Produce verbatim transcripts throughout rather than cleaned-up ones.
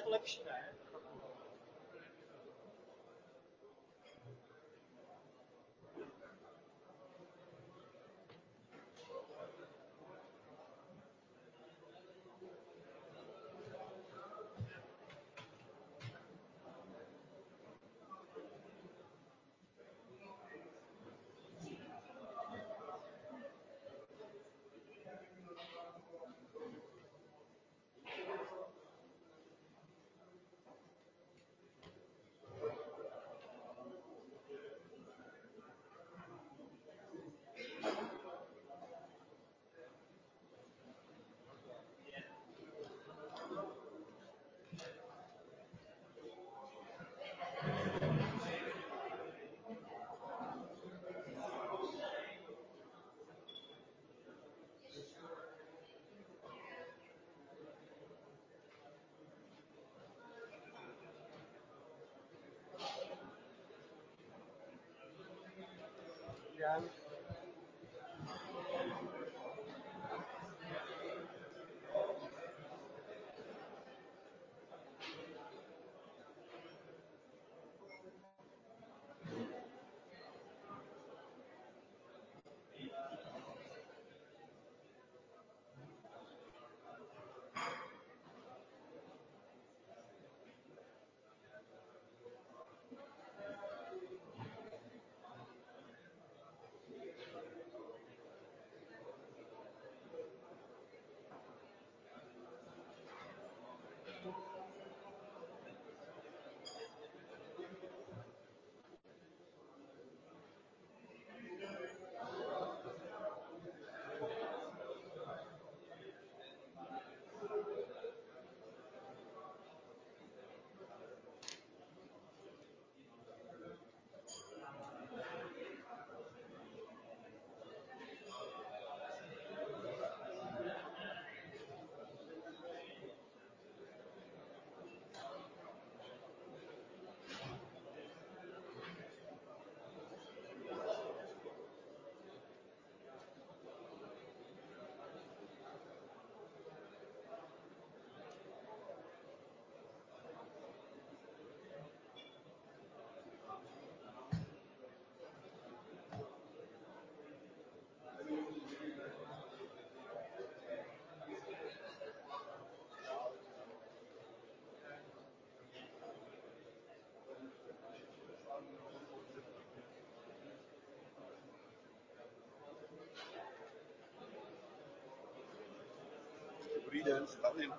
Dobrý den, zdravím.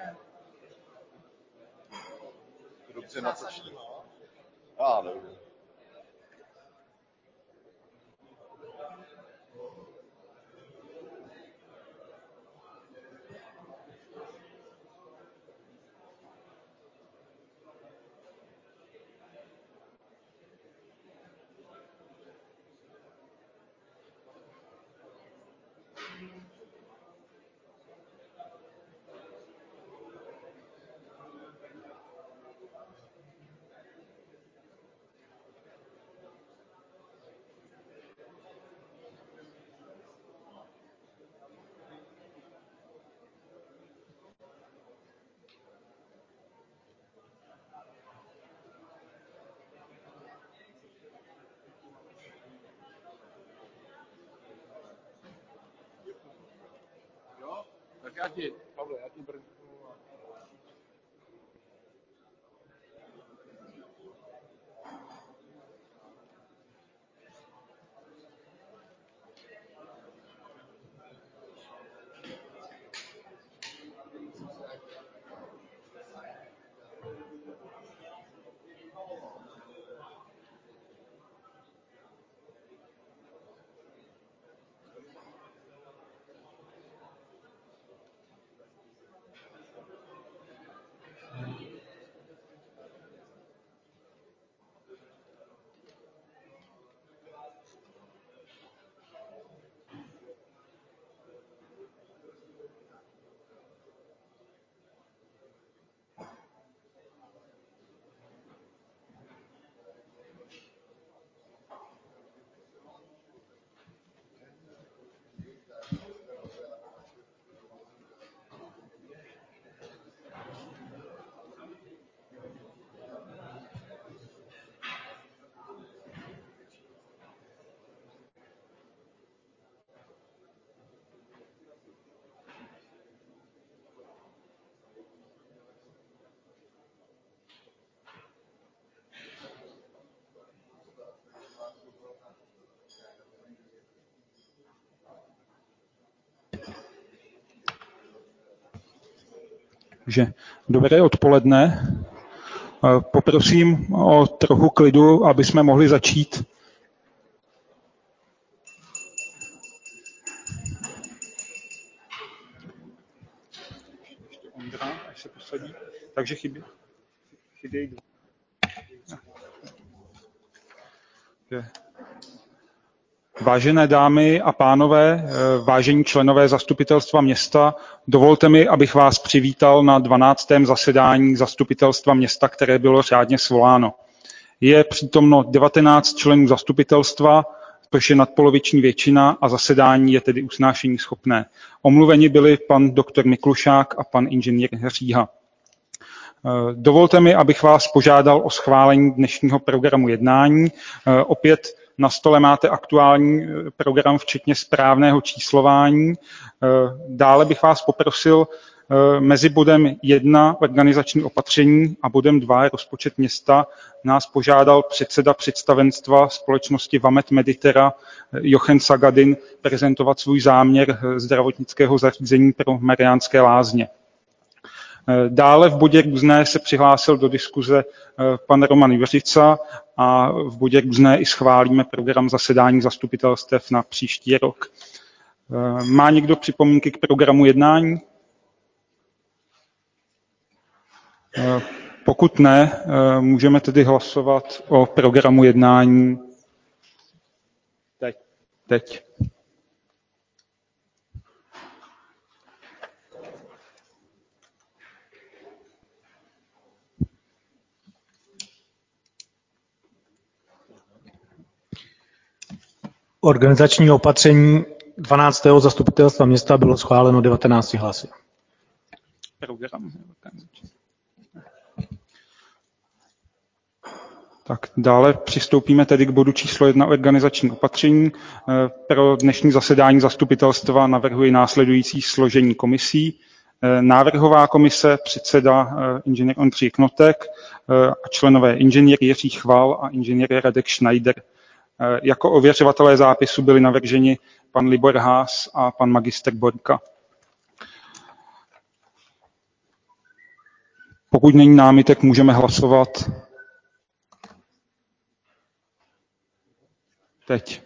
Dobře natočí. Já nevím. Jo? Tak já ti, Pavle, já ti první. Takže dobré odpoledne. Poprosím o trochu klidu, aby jsme mohli začít. Ještě Ondra, až se posadí. Takže chybí. Chybějí dva. Vážené dámy a pánové, vážení členové zastupitelstva města, dovolte mi, abych vás přivítal na dvanáctém zasedání zastupitelstva města, které bylo řádně svoláno. Je přítomno devatenáct členů zastupitelstva, což je nadpoloviční většina a zasedání je tedy usnášení schopné. Omluveni byli pan doktor Miklušák a pan inženýr Říha. Dovolte mi, abych vás požádal o schválení dnešního programu jednání. Opět na stole máte aktuální program, včetně správného číslování. Dále bych vás poprosil mezi bodem jedna organizační opatření a bodem dva rozpočet města nás požádal předseda představenstva společnosti Vamet Meditera Jochen Sagadin prezentovat svůj záměr zdravotnického zařízení pro Mariánské Lázně. Dále v bodě různé se přihlásil do diskuze pan Roman Juřica a v bodě různé i schválíme program zasedání zastupitelstev na příští rok. Má někdo připomínky k programu jednání? Pokud ne, můžeme tedy hlasovat o programu jednání teď. teď. Organizační opatření dvanáctého zastupitelstva města bylo schváleno devatenácti hlasy. Program. Tak dále přistoupíme tedy k bodu číslo jedna organizační opatření. Pro dnešní zasedání zastupitelstva navrhuji následující složení komisí. Návrhová komise, předseda inženýr Ondřej Knotek a členové inženýr Jiří Chval a inženýr Radek Schneider. Jako ověřovatelé zápisu byli navrženi pan Libor Haas a pan magister Borka. Pokud není námitek, můžeme hlasovat teď.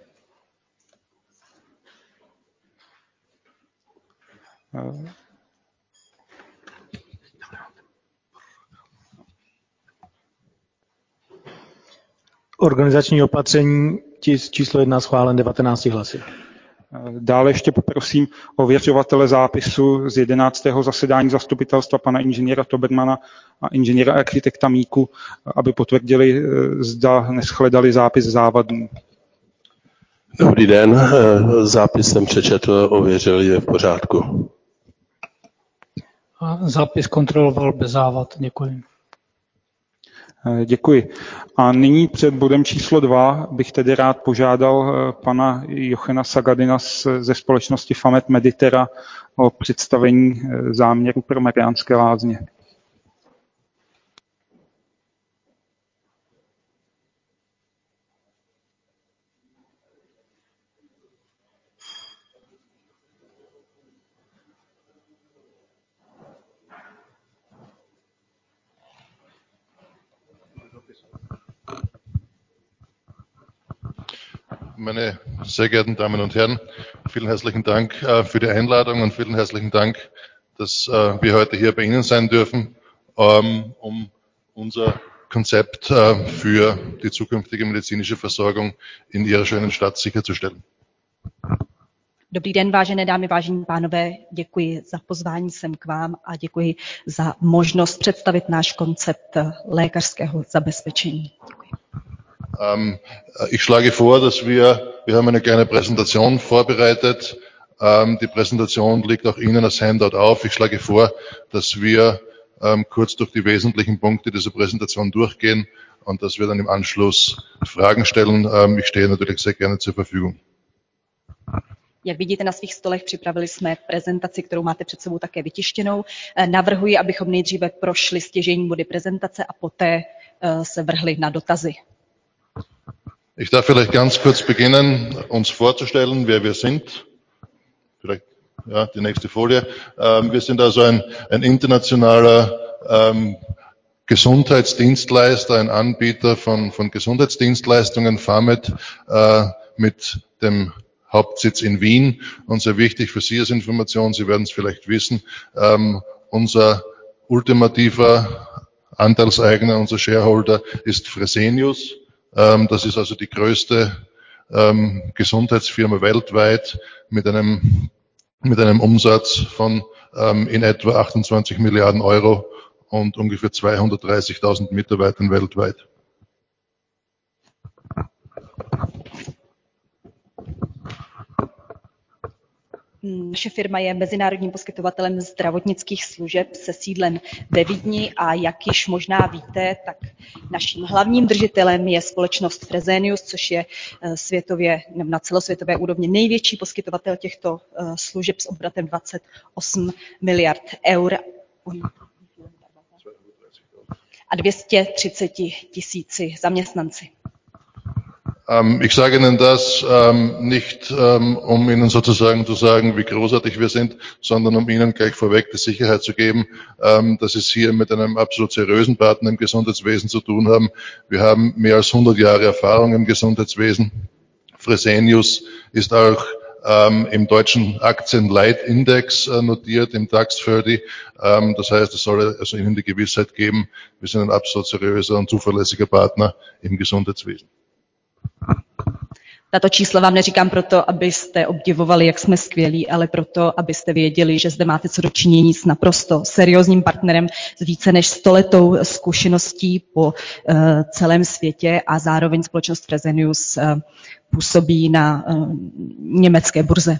Organizační opatření číslo jedna schválen devatenácti hlasy. Dále ještě poprosím ověřovatele zápisu z jedenáctého zasedání zastupitelstva pana inženýra Tobermana a inženýra architekta Míku, aby potvrdili, zda neschledali zápis závadný. Dobrý den, zápis jsem přečetl, ověřil, je v pořádku. A zápis kontroloval bez závad, děkuji. Děkuji. A nyní před bodem číslo dva bych tedy rád požádal pana Jochena Sagadina ze společnosti Vamet Meditera o představení záměru pro Mariánské Lázně. Meine sehr geehrten Damen und Herren, vielen herzlichen Dank äh, für die Einladung und vielen herzlichen Dank, dass äh, wir heute hier bei Ihnen sein dürfen, ähm, um unser Konzept äh, für die zukünftige medizinische Versorgung in Ihrer schönen Stadt sicherzustellen. Dobrý den, vážené dámy, vážení pánové, děkuji za pozvání sem k vám a děkuji za možnost představit náš koncept lékařského zabezpečení. Děkuji. Ähm, ich schlage vor, dass wir, wir haben eine kleine Präsentation vorbereitet. Ähm, die Präsentation liegt auch Ihnen als Handout auf. Ich schlage vor, dass wir ähm, kurz durch die wesentlichen Punkte dieser Präsentation durchgehen und dass wir dann im Anschluss Fragen stellen. Ähm, ich stehe natürlich sehr gerne zur Verfügung. Jak vidíte na svých stolech, připravili jsme prezentaci, kterou máte před sebou také vytištěnou. Navrhuji, abychom nejdříve prošli stěžejní body prezentace a poté se vrhli na dotazy. Ich darf vielleicht ganz kurz beginnen, uns vorzustellen, wer wir sind. Vielleicht Ja, die nächste Folie. Ähm, wir sind also ein, ein internationaler ähm, Gesundheitsdienstleister, ein Anbieter von, von Gesundheitsdienstleistungen, Pharmed, äh, mit dem Hauptsitz in Wien. Und sehr wichtig für Sie als Information, Sie werden es vielleicht wissen, ähm, unser ultimativer Anteilseigner, unser Shareholder ist Fresenius. Ähm, das ist also die größte ähm, Gesundheitsfirma weltweit mit einem, mit einem Umsatz von ähm, in etwa achtundzwanzig Milliarden Euro und ungefähr zweihundertdreißigtausend Mitarbeitern weltweit. Naše firma je mezinárodním poskytovatelem zdravotnických služeb se sídlem ve Vídni a jak již možná víte, tak naším hlavním držitelem je společnost Fresenius, což je světově, na celosvětové úrovni největší poskytovatel těchto služeb s obratem dvacet osm miliard eur a dvě stě třicet tisíci zaměstnanci. Ich sage Ihnen das ähm, nicht, ähm, um Ihnen sozusagen zu sagen, wie großartig wir sind, sondern um Ihnen gleich vorweg die Sicherheit zu geben, ähm, dass Sie es hier mit einem absolut seriösen Partner im Gesundheitswesen zu tun haben. Wir haben mehr als hundert Jahre Erfahrung im Gesundheitswesen. Fresenius ist auch ähm, im deutschen Aktienleitindex äh, notiert, im DAX dreißig. Ähm, das heißt, es soll also Ihnen die Gewissheit geben, wir sind ein absolut seriöser und zuverlässiger Partner im Gesundheitswesen. Tato čísla vám neříkám proto, abyste obdivovali, jak jsme skvělí, ale proto, abyste věděli, že zde máte co dočinění s naprosto seriózním partnerem s více než stoletou zkušeností po uh, celém světě a zároveň společnost Fresenius uh, působí na uh, německé burze.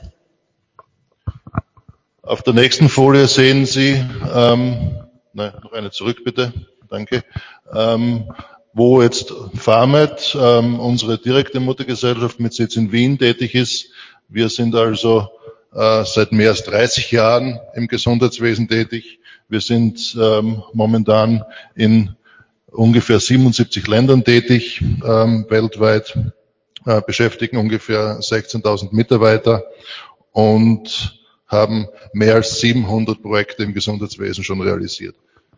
Auf der nächsten Folie sehen Sie, ähm, nein, noch eine zurück bitte, danke, ähm, wo jetzt Pharmed, ähm, unsere direkte Muttergesellschaft mit Sitz in Wien tätig ist. Wir sind also äh, seit mehr als dreißig Jahren im Gesundheitswesen tätig. Wir sind ähm, momentan in ungefähr siebenundsiebzig Ländern tätig, ähm, weltweit, äh, beschäftigen ungefähr sechzehntausend Mitarbeiter und haben mehr als siebenhundert Projekte im Gesundheitswesen schon realisiert.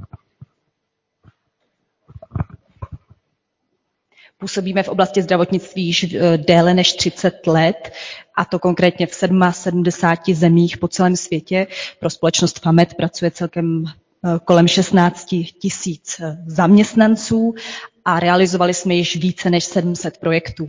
Působíme v oblasti zdravotnictví již déle než třicet let, a to konkrétně v sedmdesáti sedmi zemích po celém světě. Pro společnost Pharmed pracuje celkem kolem šestnáct tisíc zaměstnanců a realizovali jsme již více než sedm set projektů.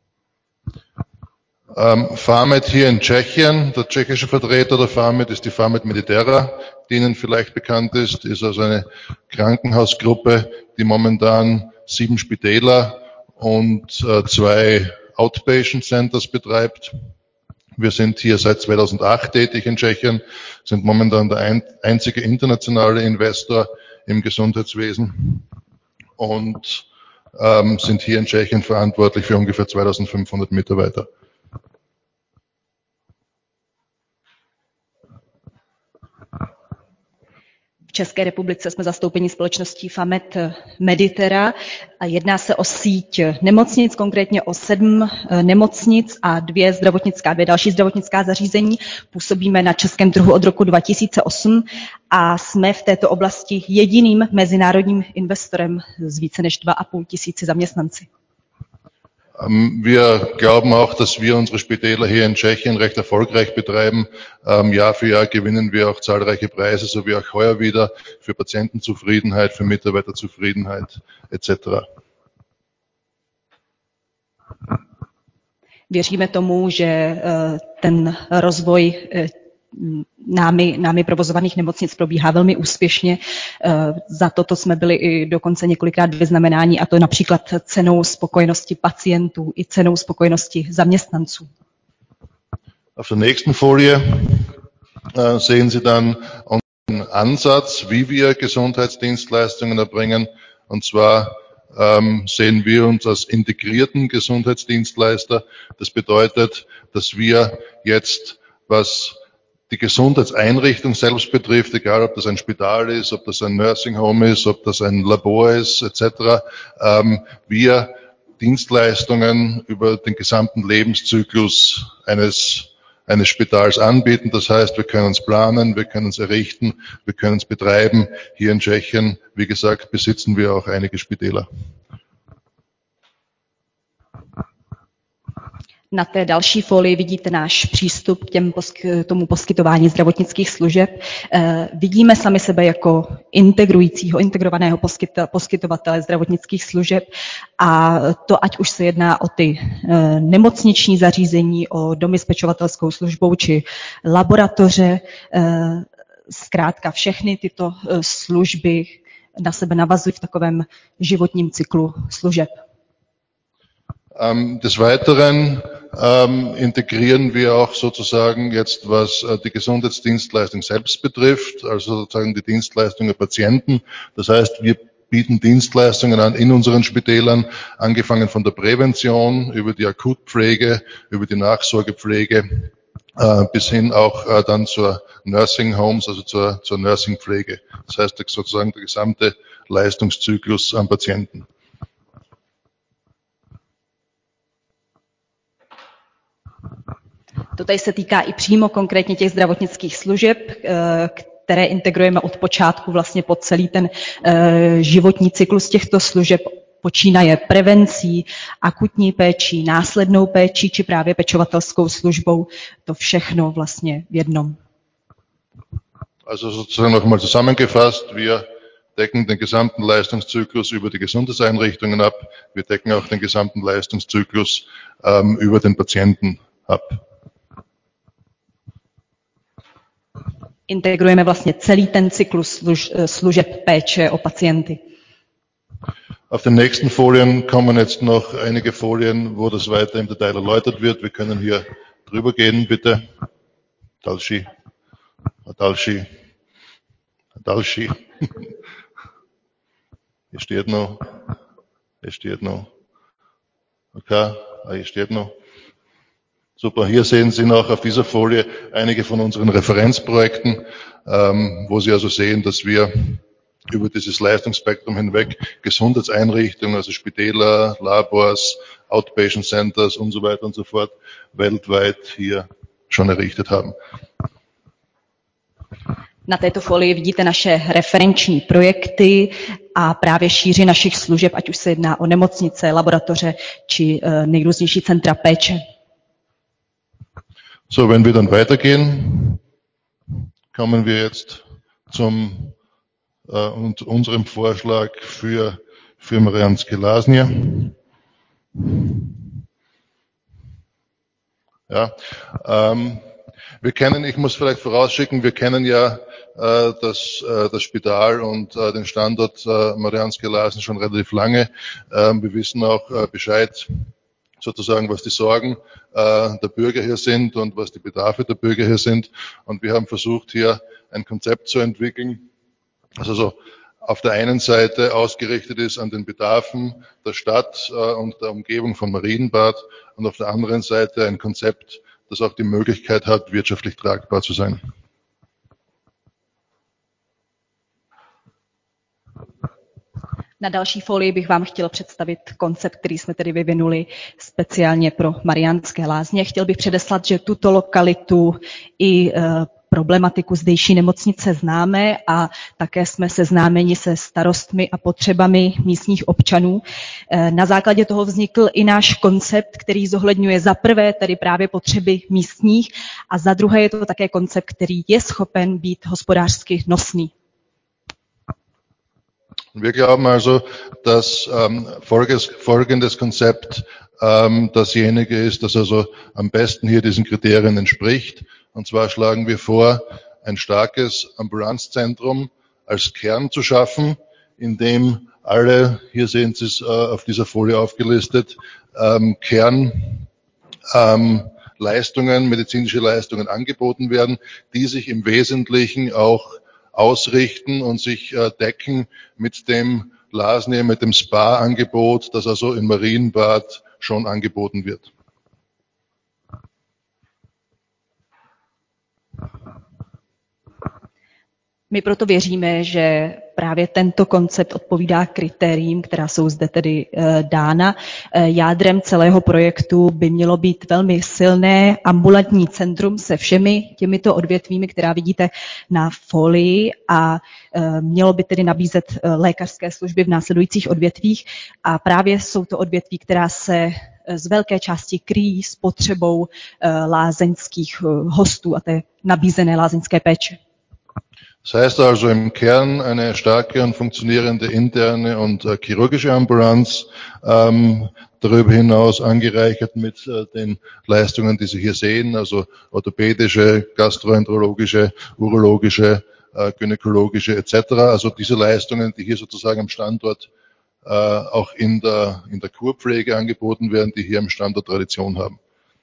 Um, Pharmed hier in Tschechien, der tschechische Vertreter der Pharmed ist die Pharmed Meditera, die Ihnen vielleicht bekannt ist, ist also eine Krankenhausgruppe, die momentan sieben Spitäler und äh, zwei Outpatient Centers betreibt. Wir sind hier seit zweitausendacht tätig in Tschechien, sind momentan der ein, einzige internationale Investor im Gesundheitswesen und ähm, sind hier in Tschechien verantwortlich für ungefähr zweitausendfünfhundert Mitarbeiter. V České republice jsme zastoupeni společností Pharmed Meditera a jedná se o síť nemocnic, konkrétně o sedm nemocnic a dvě zdravotnická, dvě další zdravotnická zařízení. Působíme na českém trhu od roku dva tisíce osm a jsme v této oblasti jediným mezinárodním investorem s více než dva a půl tisíci zaměstnanci. Wir glauben auch, dass wir unsere Spitäler hier in Tschechien recht erfolgreich betreiben. Jahr für Jahr gewinnen wir auch zahlreiche Preise, so wie auch heuer wieder, für Patientenzufriedenheit, für Mitarbeiterzufriedenheit et cetera. Věříme tomu, že ten rozvoj námi, námi provozovaných nemocnic probíhá velmi úspěšně. Za toto jsme byli i dokonce několikrát vyznamenáni, a to například cenou spokojenosti pacientů i cenou spokojenosti zaměstnanců. Auf der nächsten Folie äh, sehen Sie dann unseren Ansatz, wie wir Gesundheitsdienstleistungen erbringen. Und zwar ähm, sehen wir uns als integrierten Gesundheitsdienstleister. Das bedeutet, dass wir jetzt, was die Gesundheitseinrichtung selbst betrifft, egal ob das ein Spital ist, ob das ein Nursing Home ist, ob das ein Labor ist, et cetera, ähm, wir Dienstleistungen über den gesamten Lebenszyklus eines eines Spitals anbieten. Das heißt, wir können es planen, wir können es errichten, wir können es betreiben. Hier in Tschechien, wie gesagt, besitzen wir auch einige Spitäler. Na té další folii vidíte náš přístup k těm posky, tomu poskytování zdravotnických služeb. E, vidíme sami sebe jako integrujícího, integrovaného poskyto, poskytovatele zdravotnických služeb a to ať už se jedná o ty e, nemocniční zařízení, o domy s pečovatelskou službou či laboratoře. E, zkrátka všechny tyto služby na sebe navazují v takovém životním cyklu služeb. Ähm, des Weiteren ähm, integrieren wir auch sozusagen jetzt, was äh, die Gesundheitsdienstleistung selbst betrifft, also sozusagen die Dienstleistung der Patienten. Das heißt, wir bieten Dienstleistungen an in unseren Spitälern, angefangen von der Prävention über die Akutpflege, über die Nachsorgepflege, äh, bis hin auch äh, dann zur Nursing Homes, also zur, zur Nursingpflege. Das heißt sozusagen der gesamte Leistungszyklus am Patienten. To tady se týká i přímo konkrétně těch zdravotnických služeb, které integrujeme od počátku vlastně po celý ten životní cyklus těchto služeb, počínaje prevencí, akutní péčí, následnou péčí či právě pečovatelskou službou. To všechno vlastně v jednom. Also sozusagen nochmal zusammengefasst, wir decken den gesamten Leistungszyklus über die Gesundheitseinrichtungen ab. Wir decken auch den gesamten Leistungszyklus ähm, über den Patienten ab. Integrujeme vlastně celý ten cyklus služ, služeb péče o pacienty. Auf den nächsten Folien kommen jetzt noch einige Folien, wo das weiter im Detail erläutert wird. Wir können hier drüber gehen, bitte. Dalshi, Dalshi, Dalshi. Hier steht noch, hier steht noch. Okay, hier steht noch. Super, hier sehen Sie noch auf dieser Folie einige von unseren Referenzprojekten, ähm, wo Sie also sehen, dass wir über dieses Leistungsspektrum hinweg Gesundheitseinrichtungen, also Spitäler, Labors, Outpatient Centers und so weiter und so fort weltweit hier schon errichtet haben. Na této folii vidíte naše referenční projekty a právě šíři našich služeb, ať už se jedná o nemocnice, laboratoře či uh, nejrůznější centra péče. So, wenn wir dann weitergehen, kommen wir jetzt zum äh, und unserem Vorschlag für, für Mariánské Lázně. Ja, ähm, wir kennen, ich muss vielleicht vorausschicken, wir kennen ja äh, das, äh, das Spital und äh, den Standort äh, Mariánské Lázně schon relativ lange. Ähm, wir wissen auch äh, Bescheid, sozusagen, was die Sorgen äh, der Bürger hier sind und was die Bedarfe der Bürger hier sind. Und wir haben versucht, hier ein Konzept zu entwickeln, das also auf der einen Seite ausgerichtet ist an den Bedarfen der Stadt äh, und der Umgebung von Marienbad und auf der anderen Seite ein Konzept, das auch die Möglichkeit hat, wirtschaftlich tragbar zu sein. Na další folii bych vám chtěla představit koncept, který jsme tedy vyvinuli speciálně pro Mariánské Lázně. Chtěl bych předeslat, že tuto lokalitu i problematiku zdejší nemocnice známe a také jsme seznámeni se starostmi a potřebami místních občanů. Na základě toho vznikl i náš koncept, který zohledňuje za prvé tedy právě potřeby místních a za druhé je to také koncept, který je schopen být hospodářsky nosný. Wir glauben also, dass ähm, folgendes, folgendes Konzept ähm, dasjenige ist, das also am besten hier diesen Kriterien entspricht. Und zwar schlagen wir vor, ein starkes Ambulanzzentrum als Kern zu schaffen, in dem alle, hier sehen Sie es äh, auf dieser Folie aufgelistet, ähm, Kern ähm, Leistungen, medizinische Leistungen angeboten werden, die sich im Wesentlichen auch ausrichten und sich äh, decken mit dem Lázně, mit dem Spa-Angebot, das also in Marienbad schon angeboten wird. My proto věříme, že právě tento koncept odpovídá kritériím, která jsou zde tedy e, dána. E, jádrem celého projektu by mělo být velmi silné ambulantní centrum se všemi těmito odvětvími, která vidíte na folii, a e, mělo by tedy nabízet e, lékařské služby v následujících odvětvích. A právě jsou to odvětví, která se z velké části kryjí s potřebou e, lázeňských e, hostů a té nabízené lázeňské péče. Das heißt also im Kern eine starke und funktionierende interne und äh, chirurgische Ambulanz, ähm, darüber hinaus angereichert mit äh, den Leistungen, die Sie hier sehen, also orthopädische, gastroenterologische, urologische, äh, gynäkologische et cetera. Also diese Leistungen, die hier sozusagen am Standort äh, auch in der, in der Kurpflege angeboten werden, die hier am Standort Tradition haben.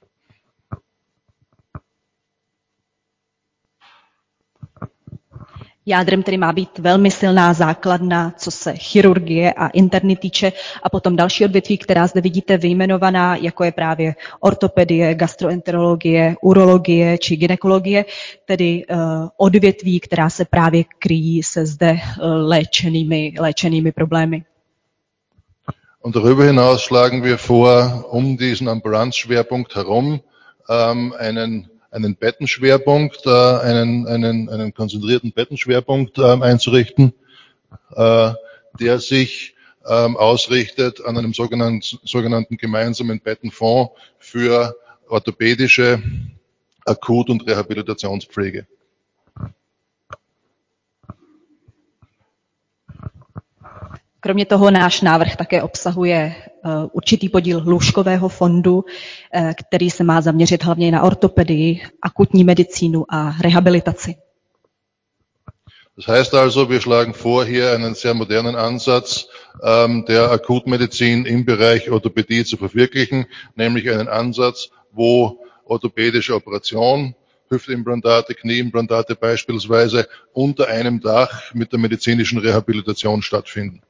Jádrem tedy má být velmi silná základna, co se chirurgie a interny týče, a potom další odvětví, která zde vidíte vyjmenovaná, jako je právě ortopedie, gastroenterologie, urologie či gynekologie, tedy uh, odvětví, která se právě kryjí se zde uh, léčenými, léčenými problémy. Und darüber hinaus schlagen wir vor, um diesen Ambulanzschwerpunkt herum ähm, einen einen Bettenschwerpunkt, äh, einen, einen, einen konzentrierten Bettenschwerpunkt ähm, einzurichten, äh, der sich ähm, ausrichtet an einem sogenannten, sogenannten gemeinsamen Bettenfonds für orthopädische Akut- und Rehabilitationspflege. Kromě toho náš návrh také obsahuje uh, určitý podíl lůžkového fondu, uh, který se má zaměřit hlavně na ortopedii, akutní medicínu a rehabilitaci. Das heißt also, wir schlagen vor, hier einen sehr modernen Ansatz ähm, der Akutmedizin im Bereich Orthopädie zu verwirklichen, nämlich einen Ansatz, wo orthopädische Operation, Hüftimplantate, Knieimplantate beispielsweise unter einem Dach mit der medizinischen Rehabilitation stattfinden.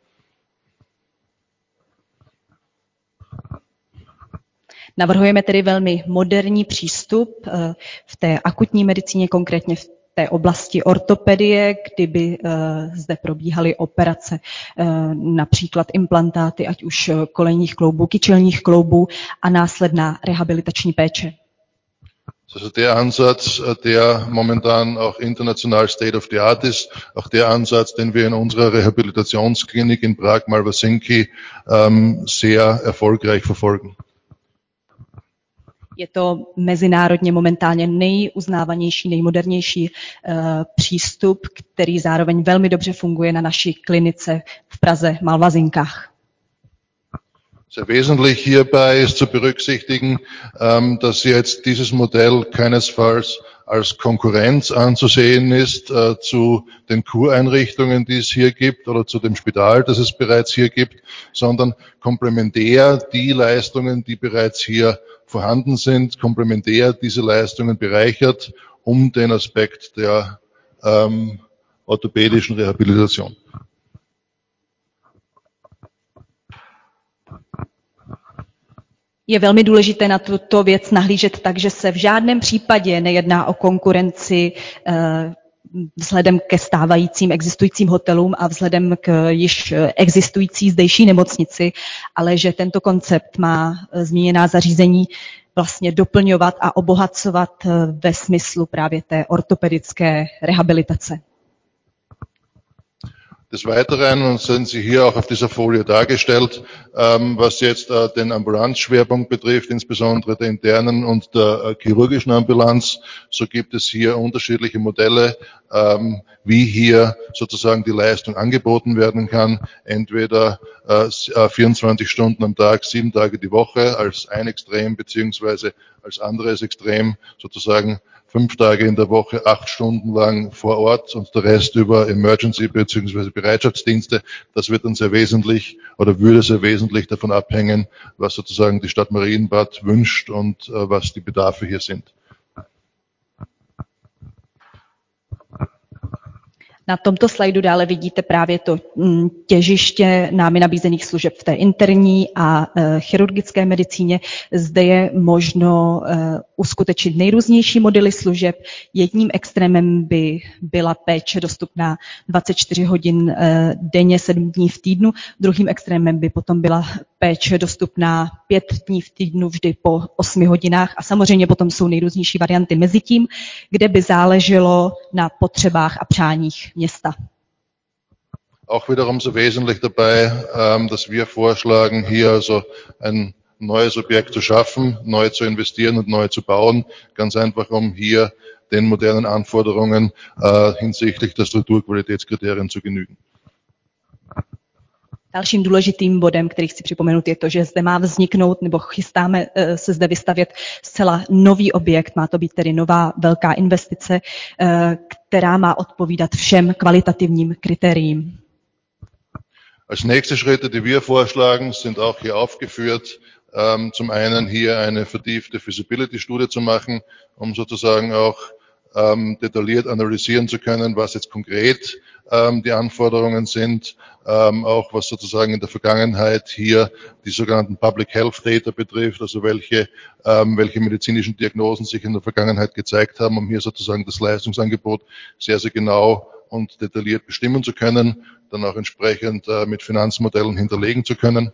Navrhujeme tedy velmi moderní přístup v té akutní medicíně, konkrétně v té oblasti ortopedie, kdyby zde probíhaly operace, například implantáty, ať už kolenních kloubů, kyčelních kloubů, a následná rehabilitační péče. Also der Ansatz, der momentan auch international State of the Art ist, auch der Ansatz, den wir in unserer Rehabilitationsklinik in Prag-Malvasinki ähm, sehr erfolgreich verfolgen. Je to mezinárodně momentálně nejuznávanější, nejmodernější uh, přístup, který zároveň velmi dobře funguje na naší klinice v Praze Malvazinkách. Sehr wesentlich hierbei ist zu berücksichtigen, ähm, dass jetzt dieses Modell keinesfalls als Konkurrenz anzusehen ist äh, zu den Kureinrichtungen, die es hier gibt, oder zu dem Spital, das es bereits hier gibt, sondern komplementär die Leistungen, die bereits hier vorhanden sind, komplementär diese Leistungen bereichert, um den Aspekt der ähm, orthopädischen Rehabilitation. Je velmi důležité na tuto věc nahlížet tak, že se v žádném případě nejedná o konkurenci eh, vzhledem ke stávajícím existujícím hotelům a vzhledem k již existující zdejší nemocnici, ale že tento koncept má zmíněná zařízení vlastně doplňovat a obohacovat ve smyslu právě té ortopedické rehabilitace. Des Weiteren, und sind Sie hier auch auf dieser Folie dargestellt, ähm, was jetzt äh, den Ambulanzschwerpunkt betrifft, insbesondere der internen und der äh, chirurgischen Ambulanz, so gibt es hier unterschiedliche Modelle, ähm, wie hier sozusagen die Leistung angeboten werden kann. Entweder äh, vierundzwanzig Stunden am Tag, sieben Tage die Woche als ein Extrem, beziehungsweise als anderes Extrem sozusagen fünf Tage in der Woche, acht Stunden lang vor Ort und der Rest über Emergency bzw. Bereitschaftsdienste. Das wird dann sehr wesentlich oder würde sehr wesentlich davon abhängen, was sozusagen die Stadt Marienbad wünscht und äh, was die Bedarfe hier sind. Na tomto slajdu dále vidíte právě to těžiště námi nabízených služeb v té interní a chirurgické medicíně. Zde je možno uskutečnit nejrůznější modely služeb. Jedním extrémem by byla péče dostupná dvacet čtyři hodin denně, sedm dní v týdnu. Druhým extrémem by potom byla péče dostupná pět dní v týdnu vždy po osmi hodinách a samozřejmě potom jsou nejrůznější varianty mezi tím, kde by záleželo na potřebách a přáních města. Auch wiederum so wesentlich dabei, dass wir vorschlagen, hier also ein neues Objekt zu schaffen, neu zu investieren und neu zu bauen, ganz einfach um hier den modernen Anforderungen hinsichtlich der Strukturqualitätskriterien zu genügen. Dalším důležitým bodem, který chci připomenout, je to, že zde má vzniknout, nebo chystáme se zde vystavět zcela nový objekt, má to být tedy nová velká investice, která má odpovídat všem kvalitativním kritériím. Als nächste Schritte, die wir vorschlagen, sind auch hier aufgeführt, ähm, zum einen hier eine vertiefte Feasibility-Studie zu machen, um sozusagen auch ähm, detailliert analysieren zu können, was jetzt konkret ähm, die Anforderungen sind, ähm, auch was sozusagen in der Vergangenheit hier die sogenannten Public Health Data betrifft, also welche, ähm, welche medizinischen Diagnosen sich in der Vergangenheit gezeigt haben, um hier sozusagen das Leistungsangebot sehr, sehr genau und detailliert bestimmen zu können, dann auch entsprechend äh, mit Finanzmodellen hinterlegen zu können.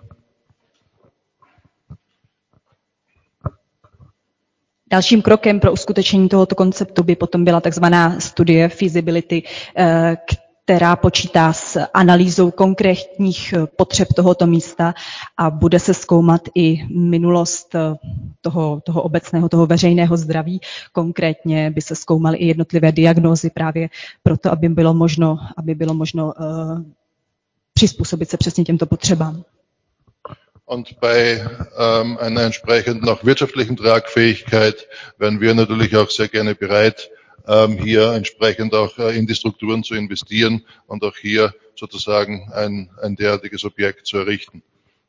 Dalším krokem pro uskutečnění tohoto konceptu by potom byla takzvaná studie feasibility, která počítá s analýzou konkrétních potřeb tohoto místa a bude se zkoumat i minulost toho, toho obecného, toho veřejného zdraví. Konkrétně by se zkoumaly i jednotlivé diagnózy právě proto, aby bylo možno, aby bylo možno uh, přizpůsobit se přesně těmto potřebám. Und bei ähm, einer entsprechenden auch wirtschaftlichen Tragfähigkeit wären wir natürlich auch sehr gerne bereit, ähm, hier entsprechend auch äh, in die Strukturen zu investieren und auch hier sozusagen ein, ein derartiges Objekt zu errichten.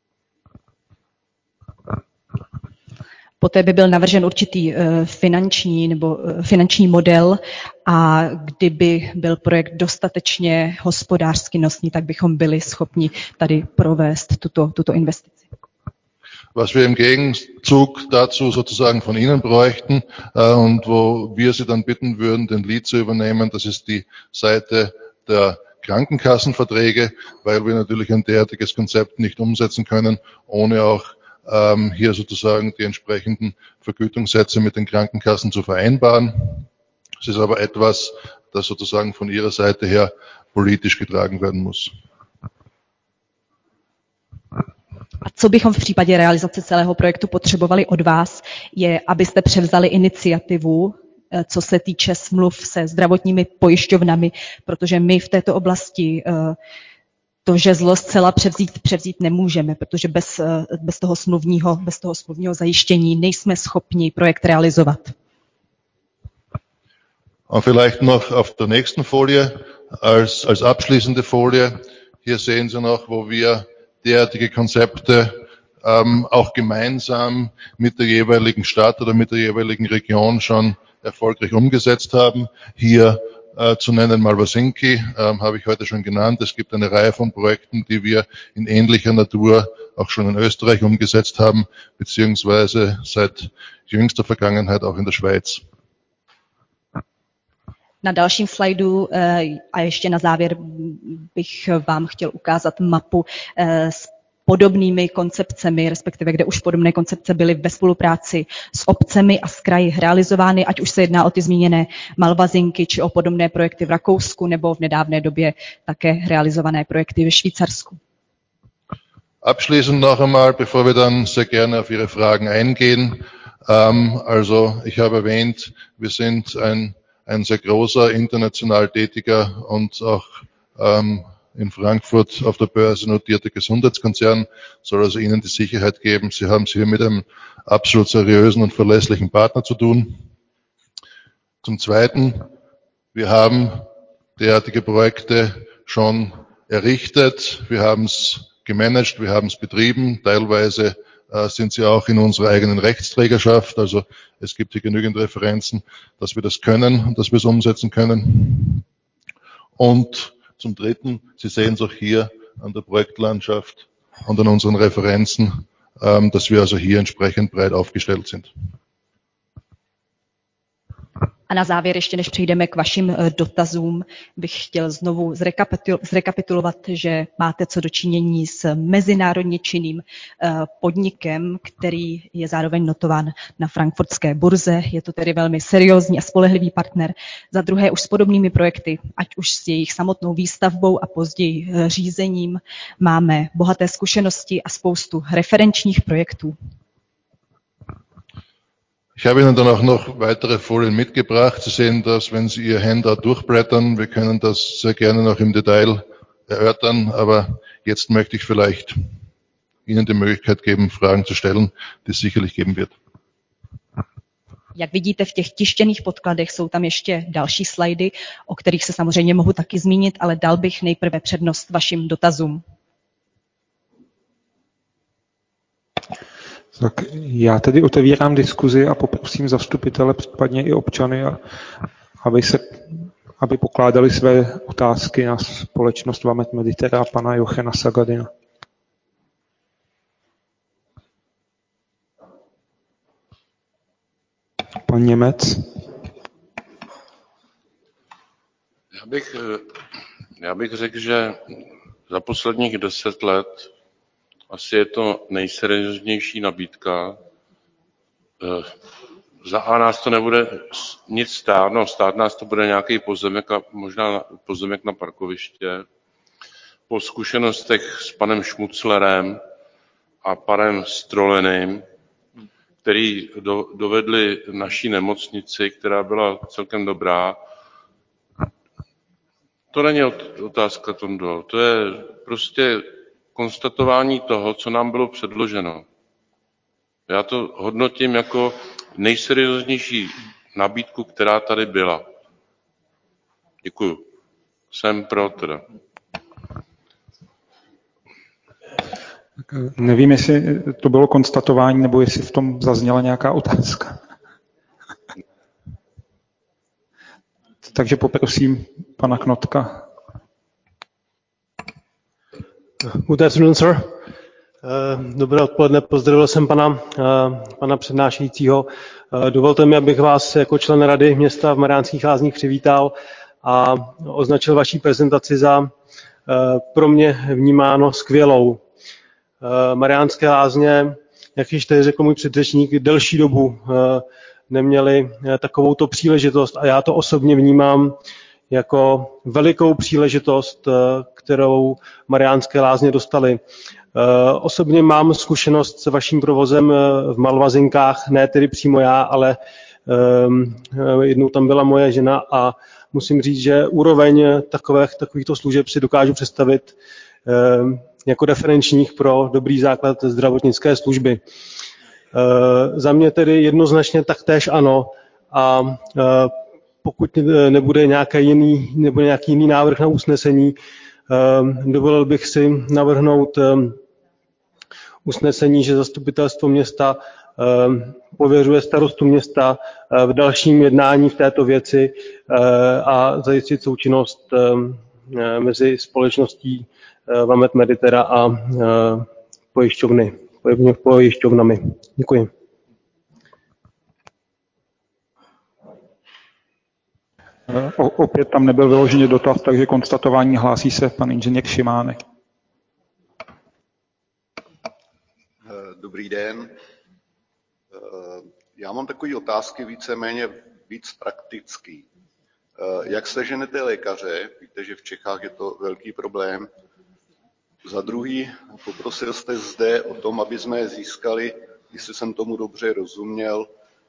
Poté by byl navržen určitý uh, finanční nebo uh, finanční model a kdyby byl projekt dostatečně hospodářsky nosný, tak bychom byli schopni tady provést tuto, tuto investici. Was wir im Gegenzug dazu sozusagen von Ihnen bräuchten äh, und wo wir Sie dann bitten würden, den Lead zu übernehmen, das ist die Seite der Krankenkassenverträge, weil wir natürlich ein derartiges Konzept nicht umsetzen können, ohne auch ähm, hier sozusagen die entsprechenden Vergütungssätze mit den Krankenkassen zu vereinbaren. Es ist aber etwas, das sozusagen von Ihrer Seite her politisch getragen werden muss. A co bychom v případě realizace celého projektu potřebovali od vás, je, abyste převzali iniciativu, co se týče smluv se zdravotními pojišťovnami, protože my v této oblasti to žezlo zcela převzít, převzít nemůžeme, protože bez, bez, toho smluvního, bez toho smluvního zajištění nejsme schopni projekt realizovat. Und vielleicht noch auf der nächsten Folie als, als abschließende Folie. Hier sehen Sie noch, wo wir derartige Konzepte ähm, auch gemeinsam mit der jeweiligen Stadt oder mit der jeweiligen Region schon erfolgreich umgesetzt haben. Hier äh, zu nennen Malvasinki, ähm, habe ich heute schon genannt. Es gibt eine Reihe von Projekten, die wir in ähnlicher Natur auch schon in Österreich umgesetzt haben, beziehungsweise seit jüngster Vergangenheit auch in der Schweiz. Na dalším slajdu a ještě na závěr bych vám chtěl ukázat mapu s podobnými koncepcemi, respektive kde už podobné koncepce byly ve spolupráci s obcemi a s kraji realizovány, ať už se jedná o ty zmíněné Malvazinky, či o podobné projekty v Rakousku, nebo v nedávné době také realizované projekty ve Švýcarsku. Abschließend noch einmal, bevor wir dann sehr gerne auf Ihre Fragen eingehen. Ähm, also ich habe erwähnt, wir sind ein ein sehr großer, international tätiger und auch ähm, in Frankfurt auf der Börse notierter Gesundheitskonzern, soll also Ihnen die Sicherheit geben, Sie haben es hier mit einem absolut seriösen und verlässlichen Partner zu tun. Zum Zweiten, wir haben derartige Projekte schon errichtet, wir haben es gemanagt, wir haben es betrieben, teilweise äh, sind sie auch in unserer eigenen Rechtsträgerschaft, also es gibt hier genügend Referenzen, dass wir das können und dass wir es umsetzen können. Und zum Dritten, Sie sehen es auch hier an der Projektlandschaft und an unseren Referenzen, dass wir also hier entsprechend breit aufgestellt sind. A na závěr, ještě než přejdeme k vašim dotazům, bych chtěl znovu zrekapitul- zrekapitulovat, že máte co dočinění s mezinárodně činným podnikem, který je zároveň notován na frankfurtské burze. Je to tedy velmi seriózní a spolehlivý partner. Za druhé už s podobnými projekty, ať už s jejich samotnou výstavbou a později řízením, máme bohaté zkušenosti a spoustu referenčních projektů. Ich habe Ihnen dann auch noch weitere Folien mitgebracht. Sie sehen das, wenn Sie Ihr Handout durchblättern. Wir können das sehr gerne noch im Detail erörtern, aber jetzt möchte ich vielleicht Ihnen die Möglichkeit geben, Fragen zu stellen, die es sicherlich geben wird. Jak vidíte, v těch tištěných podkladech jsou tam ještě další slajdy, o kterých se samozřejmě mohu taky zmínit, ale dal bych nejprve přednost vašim dotazům. Tak já tedy otevírám diskuzi a poprosím zastupitele, případně i občany, aby, se, aby pokládali své otázky na společnost Vamet Meditera a pana Jochena Sagadina. Pan Němec. Já bych, já bych řekl, že za posledních deset let asi je to nejserióznější nabídka. Za A nás to nebude nic stát, no stát nás to bude nějaký pozemek a možná pozemek na parkoviště. Po zkušenostech s panem Šmuclerem a panem Stroleným, který do, dovedli naší nemocnici, která byla celkem dobrá. To není otázka, Tondo, to je prostě konstatování toho, co nám bylo předloženo. Já to hodnotím jako nejserióznější nabídku, která tady byla. Děkuju. Jsem pro teda. Nevím, jestli to bylo konstatování, nebo jestli v tom zazněla nějaká otázka. Takže poprosím pana Knotka. Good afternoon, sir. Dobré odpoledne, pozdravil jsem pana, pana přednášejícího. Dovolte mi, abych vás jako člen Rady města v Mariánských Lázních přivítal a označil vaši prezentaci za pro mě vnímáno skvělou. Mariánské Lázně, jak již tady řekl můj předřečník, delší dobu neměli takovouto příležitost a já to osobně vnímám jako velikou příležitost, kterou Mariánské Lázně dostaly. Osobně mám zkušenost s vaším provozem v Malvazinkách, ne tedy přímo já, ale jednou tam byla moje žena a musím říct, že úroveň takových, takovýchto služeb si dokážu představit jako referenčních pro dobrý základ zdravotnické služby. Za mě tedy jednoznačně taktéž ano a pokud nebude nějaký jiný, nebo nějaký jiný návrh na usnesení, dovolil bych si navrhnout usnesení, že zastupitelstvo města pověřuje starostu města v dalším jednání v této věci a zajistit součinnost mezi společností Vamet Meditera a pojišťovny, pojišťovnami. Děkuji. Opět tam nebyl vyloženě dotaz, takže konstatování hlásí se pan inženýr Šimánek. Dobrý den. Já mám takové otázky víceméně víc praktický. Jak seženete lékaře? Víte, že v Čechách je to velký problém. Za druhý, poprosil jste zde o tom, aby jsme získali, jestli jsem tomu dobře rozuměl,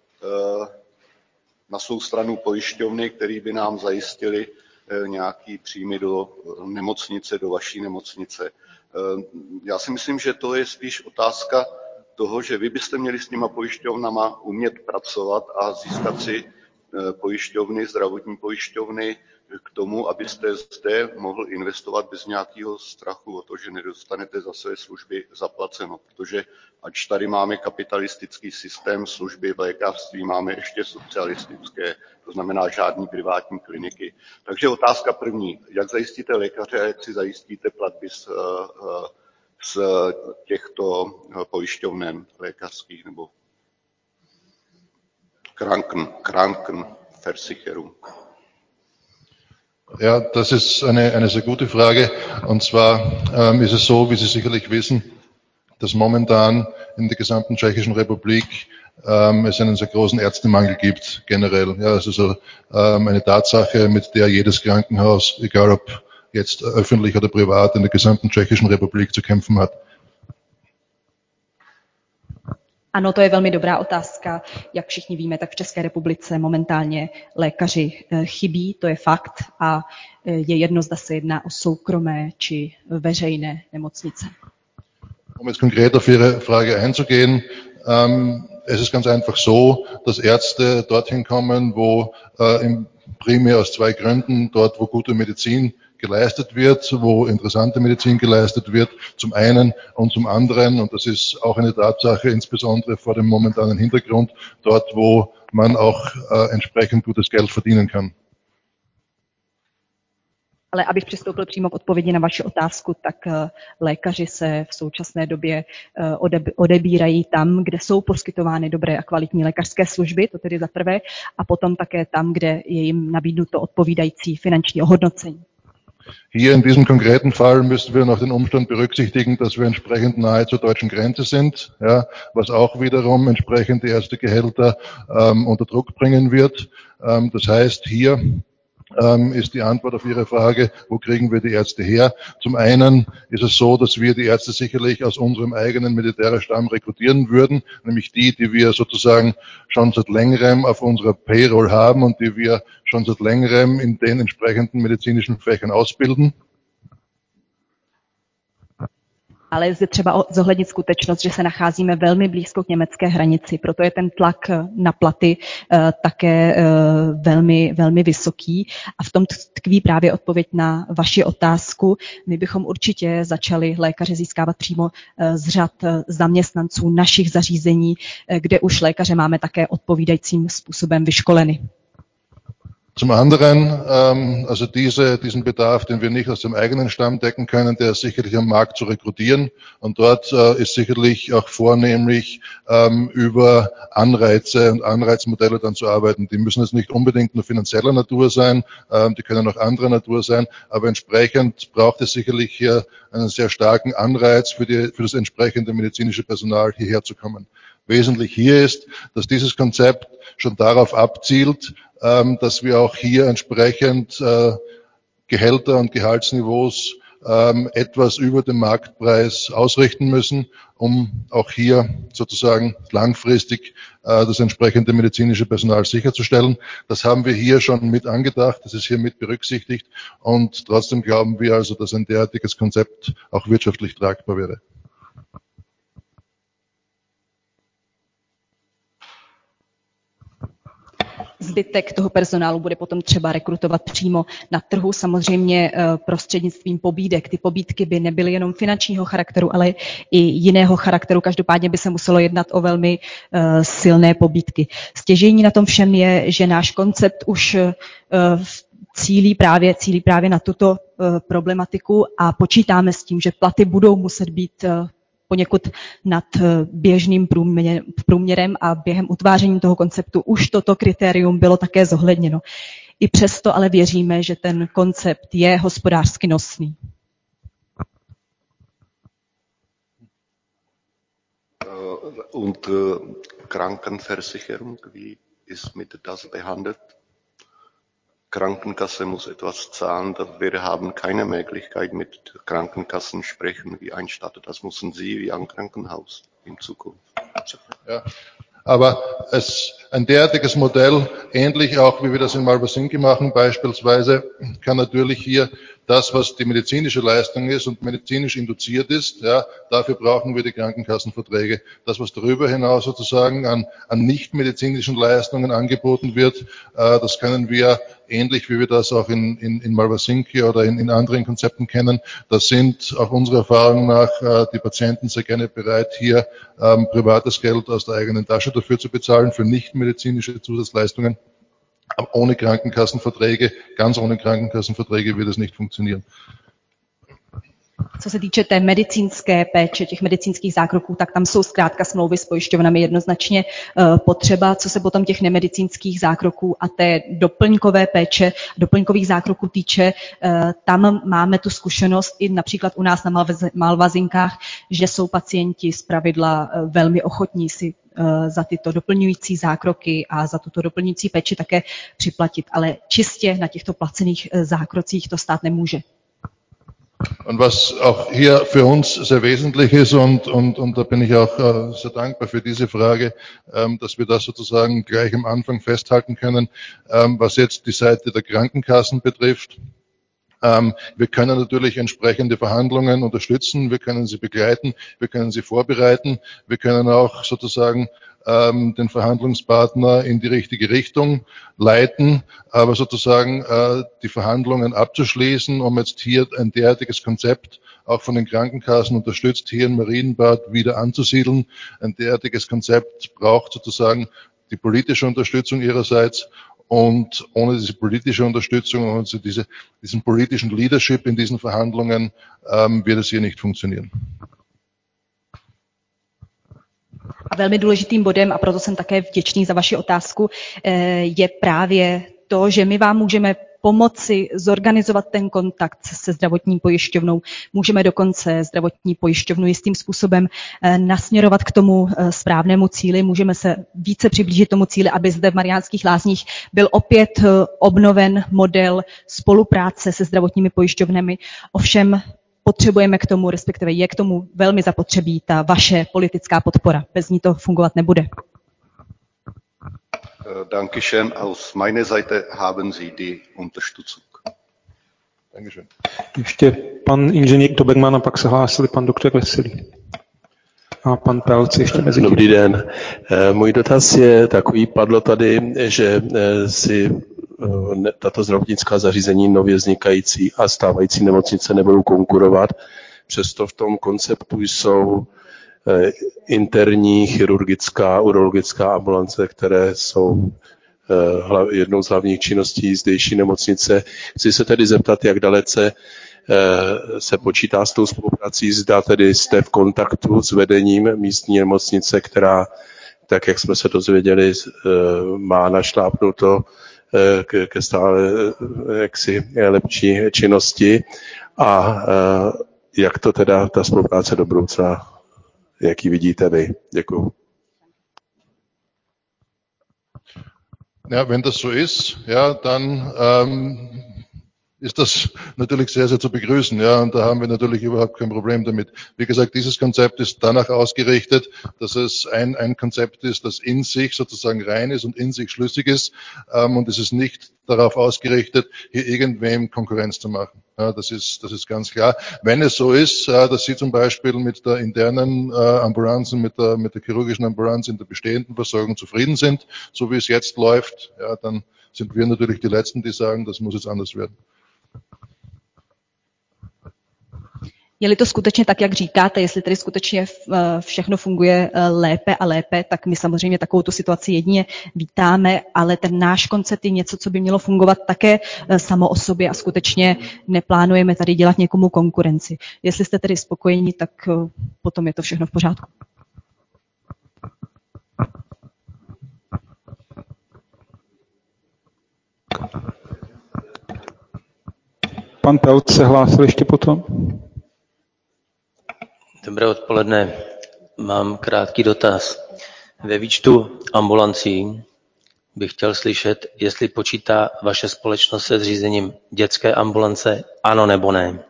na svou stranu pojišťovny, které by nám zajistili nějaký příjmy do nemocnice, do vaší nemocnice. Já si myslím, že to je spíš otázka toho, že vy byste měli s těma pojišťovnama umět pracovat a získat si pojišťovny, zdravotní pojišťovny k tomu, abyste zde mohl investovat bez nějakého strachu o to, že nedostanete za své služby zaplaceno, protože ač tady máme kapitalistický systém služby v lékařství, máme ještě socialistické, to znamená žádný privátní kliniky. Takže otázka první, jak zajistíte lékaře a jak si zajistíte platby z, z těchto pojišťovnen lékařských nebo Kranken, Krankenversicherung? Ja, das ist eine, eine sehr gute Frage. Und zwar ähm, ist es so, wie Sie sicherlich wissen, dass momentan in der gesamten Tschechischen Republik ähm, es einen sehr großen Ärztemangel gibt, generell. Ja, das ist also ähm, eine Tatsache, mit der jedes Krankenhaus, egal ob jetzt öffentlich oder privat, in der gesamten Tschechischen Republik zu kämpfen hat. Ano, to je velmi dobrá otázka. Jak všichni víme, tak v České republice momentálně lékaři chybí, to je fakt, a je jedno, zda se jedná o soukromé či veřejné nemocnice. Um jetzt konkret auf Ihre Frage einzugehen, ähm, es ist ganz einfach so, dass Ärzte dorthin kommen, wo äh, im, primär aus zwei Gründen, dort wo gute Medizin geleistet wird, wo interessante Medizin geleistet wird, zum einen und zum anderen, und das ist auch eine Tatsache, insbesondere vor dem momentanen Hintergrund, dort wo man auch äh, entsprechend gutes Geld verdienen kann. Ale abych přistoupil přímo k odpovědi na vaši otázku, tak lékaři se v současné době odebírají tam, kde jsou poskytovány dobré a kvalitní lékařské služby, to tedy za prvé, a potom také tam, kde je jim nabídnuto odpovídající finanční ohodnocení. Hier in diesem konkreten Fall müssen wir noch den Umstand berücksichtigen, dass wir entsprechend nahe zur deutschen Grenze sind, ja, was auch wiederum entsprechend die Ärztegehälter ähm, unter Druck bringen wird. Ähm, das heißt, hier ähm, ist die Antwort auf Ihre Frage, wo kriegen wir die Ärzte her? Zum einen ist es so, dass wir die Ärzte sicherlich aus unserem eigenen Militärstamm rekrutieren würden, nämlich die, die wir sozusagen schon seit längerem auf unserer Payroll haben und die wir schon seit längerem in den entsprechenden medizinischen Fächern ausbilden. Ale je zde třeba zohlednit skutečnost, že se nacházíme velmi blízko k německé hranici, proto je ten tlak na platy uh, také uh, velmi, velmi vysoký. A v tom tkví právě odpověď na vaši otázku. My bychom určitě začali lékaře získávat přímo uh, z řad zaměstnanců našich zařízení, uh, kde už lékaře máme také odpovídajícím způsobem vyškoleny. Zum anderen, ähm, also diese, diesen Bedarf, den wir nicht aus dem eigenen Stamm decken können, der ist sicherlich am Markt zu rekrutieren. Und dort äh, ist sicherlich auch vornehmlich ähm, über Anreize und Anreizmodelle dann zu arbeiten. Die müssen jetzt nicht unbedingt nur finanzieller Natur sein, ähm, die können auch anderer Natur sein, aber entsprechend braucht es sicherlich hier einen sehr starken Anreiz für, die, für das entsprechende medizinische Personal hierher zu kommen. Wesentlich hier ist, dass dieses Konzept schon darauf abzielt, ähm, dass wir auch hier entsprechend äh, Gehälter und Gehaltsniveaus ähm, etwas über dem Marktpreis ausrichten müssen, um auch hier sozusagen langfristig äh, das entsprechende medizinische Personal sicherzustellen. Das haben wir hier schon mit angedacht, das ist hier mit berücksichtigt, und trotzdem glauben wir also, dass ein derartiges Konzept auch wirtschaftlich tragbar wäre. Zbytek toho personálu bude potom třeba rekrutovat přímo na trhu, samozřejmě prostřednictvím pobídek. Ty pobídky by nebyly jenom finančního charakteru, ale i jiného charakteru. Každopádně by se muselo jednat o velmi uh, silné pobídky. Stěžejní na tom všem je, že náš koncept už uh, cílí právě, cílí právě na tuto uh, problematiku a počítáme s tím, že platy budou muset být uh, poněkud nad běžným průměrem a během utváření toho konceptu už toto kritérium bylo také zohledněno. I přesto ale věříme, že ten koncept je hospodářsky nosný. Und Krankenversicherung, wie ist mit das behandelt? Krankenkasse muss etwas zahlen, wir haben keine Möglichkeit mit Krankenkassen sprechen, wie einstattet. Das müssen Sie wie ein Krankenhaus in Zukunft. Ja, aber es, ein derartiges Modell, ähnlich auch wie wir das in Malbersinki machen beispielsweise, kann natürlich hier das, was die medizinische Leistung ist und medizinisch induziert ist, ja, dafür brauchen wir die Krankenkassenverträge. Das, was darüber hinaus sozusagen an, an nichtmedizinischen Leistungen angeboten wird, äh, das können wir ähnlich wie wir das auch in, in, in Malvasinki oder in, in anderen Konzepten kennen. Da sind auch unserer Erfahrung nach äh, die Patienten sehr gerne bereit, hier ähm, privates Geld aus der eigenen Tasche dafür zu bezahlen, für nichtmedizinische Zusatzleistungen. Aber ohne Krankenkassenverträge, ganz ohne Krankenkassenverträge wird es nicht funktionieren. Co se týče té medicínské péče, těch medicínských zákroků, tak tam jsou zkrátka smlouvy s pojišťovnami jednoznačně uh, potřeba. Co se potom těch nemedicínských zákroků a té doplňkové péče, doplňkových zákroků týče, uh, tam máme tu zkušenost i například u nás na Malvaz- Malvazinkách, že jsou pacienti zpravidla uh, velmi ochotní si uh, za tyto doplňující zákroky a za tuto doplňující péči také připlatit. Ale čistě na těchto placených uh, zákrocích to stát nemůže. Und was auch hier für uns sehr wesentlich ist, und, und, und da bin ich auch äh, sehr dankbar für diese Frage, ähm, dass wir das sozusagen gleich am Anfang festhalten können, ähm, was jetzt die Seite der Krankenkassen betrifft. Ähm, wir können natürlich entsprechende Verhandlungen unterstützen, wir können sie begleiten, wir können sie vorbereiten, wir können auch sozusagen ähm, den Verhandlungspartner in die richtige Richtung leiten, aber sozusagen äh, die Verhandlungen abzuschließen, um jetzt hier ein derartiges Konzept auch von den Krankenkassen unterstützt hier in Marienbad wieder anzusiedeln. Ein derartiges Konzept braucht sozusagen die politische Unterstützung ihrerseits. Und ohne diese politische Unterstützung und also diese, diesen politischen Leadership in diesen Verhandlungen ähm, wird es hier nicht funktionieren. A velmi důležitým bodem, a proto jsem také vděčný za vaši otázku, je právě to, že my vám můžeme pomoci zorganizovat ten kontakt se zdravotní pojišťovnou. Můžeme dokonce zdravotní pojišťovnu jistým způsobem nasměrovat k tomu správnému cíli. Můžeme se více přiblížit tomu cíli, aby zde v Mariánských Lázních byl opět obnoven model spolupráce se zdravotními pojišťovnami. Ovšem potřebujeme k tomu, respektive je k tomu velmi zapotřebí ta vaše politická podpora. Bez ní to fungovat nebude. Dankeschön. Aus meiner Seite haben Sie die Unterstützung. Dankeschön. Ještě pan inženýr Doberman a pak se hlásili pan doktor Veselý. A pan Pelc ještě mezi tím. Dobrý den. Můj dotaz je takový, padlo tady, že si tato zdravotnická zařízení nově vznikající a stávající nemocnice nebudou konkurovat. Přesto v tom konceptu jsou interní chirurgická, urologická ambulance, které jsou jednou z hlavních činností zdejší nemocnice. Chci se tedy zeptat, jak dalece se počítá s tou spoluprací, zda tedy jste v kontaktu s vedením místní nemocnice, která, tak jak jsme se dozvěděli, má našlápnuto ke stále jaksi lepší činnosti a jak to teda ta spolupráce do budoucna, jak ji vidíte vy? Děkuju. Ja, wenn das so ist, ja, dann ähm, ist das natürlich sehr, sehr zu begrüßen. Ja, und da haben wir natürlich überhaupt kein Problem damit. Wie gesagt, dieses Konzept ist danach ausgerichtet, dass es ein, ein Konzept ist, das in sich sozusagen rein ist und in sich schlüssig ist. Ähm, und es ist nicht darauf ausgerichtet, hier irgendwem Konkurrenz zu machen. Ja, das ist, das ist ganz klar. Wenn es so ist, äh, dass Sie zum Beispiel mit der internen äh, Ambulanz und mit der, mit der chirurgischen Ambulanz in der bestehenden Versorgung zufrieden sind, so wie es jetzt läuft, ja, dann sind wir natürlich die Letzten, die sagen, das muss jetzt anders werden. Je-li to skutečně tak, jak říkáte, jestli tedy skutečně všechno funguje lépe a lépe, tak my samozřejmě takovou tu situaci jedině vítáme, ale ten náš koncept je něco, co by mělo fungovat také samo o sobě a skutečně neplánujeme tady dělat někomu konkurenci. Jestli jste tedy spokojeni, tak potom je to všechno v pořádku. Pan Pelc se hlásil ještě potom. Dobré odpoledne. Mám krátký dotaz. Ve výčtu ambulancí bych chtěl slyšet, jestli počítá vaše společnost se zřízením dětské ambulance, ano nebo ne.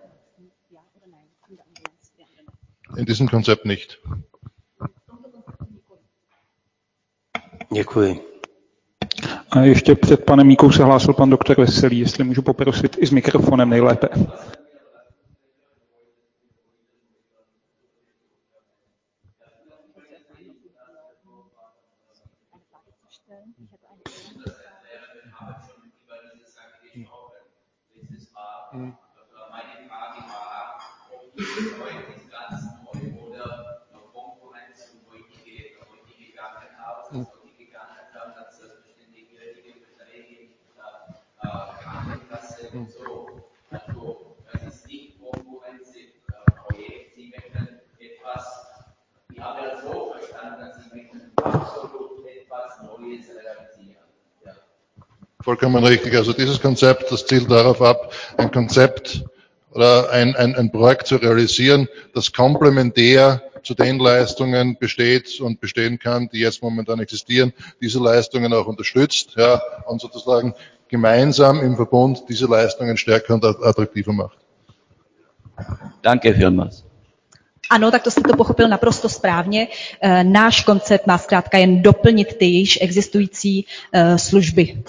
In diesem Konzept nicht. Děkuji. A ještě před panem Míkou se hlásil pan doktor Veselý, jestli můžu poprosit i s mikrofonem nejlépe. Vollkommen richtig. Also dieses Konzept, das zielt darauf ab, ein Konzept oder ein, ein, ein Projekt zu realisieren, das komplementär zu den Leistungen besteht und bestehen kann, die jetzt momentan existieren, diese Leistungen auch unterstützt, ja, und sozusagen gemeinsam im Verbund diese Leistungen stärker und attraktiver macht. Danke vielmals. Ano, tak to jste to pochopil naprosto správně. Náš koncept má zkrátka jen doplnit ty již existující služby.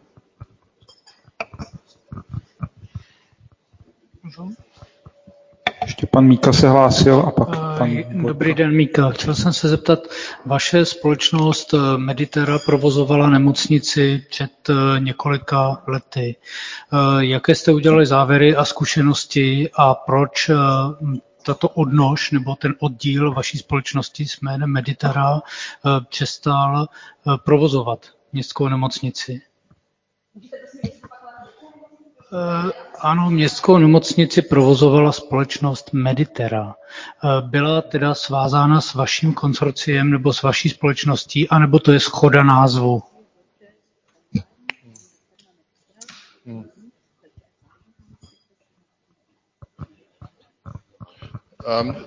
Ještě pan Míka se hlásil a pak pan... Dobrý den, Míka. Chtěl jsem se zeptat, vaše společnost Meditera provozovala nemocnici před několika lety. Jaké jste udělali závěry a zkušenosti a proč tato odnož nebo ten oddíl vaší společnosti s jménem Meditera přestal provozovat městskou nemocnici? Ano, městskou nemocnici provozovala společnost Meditera. Byla teda svázána s vaším konsorciem nebo s vaší společností, anebo to je shoda názvu? Um,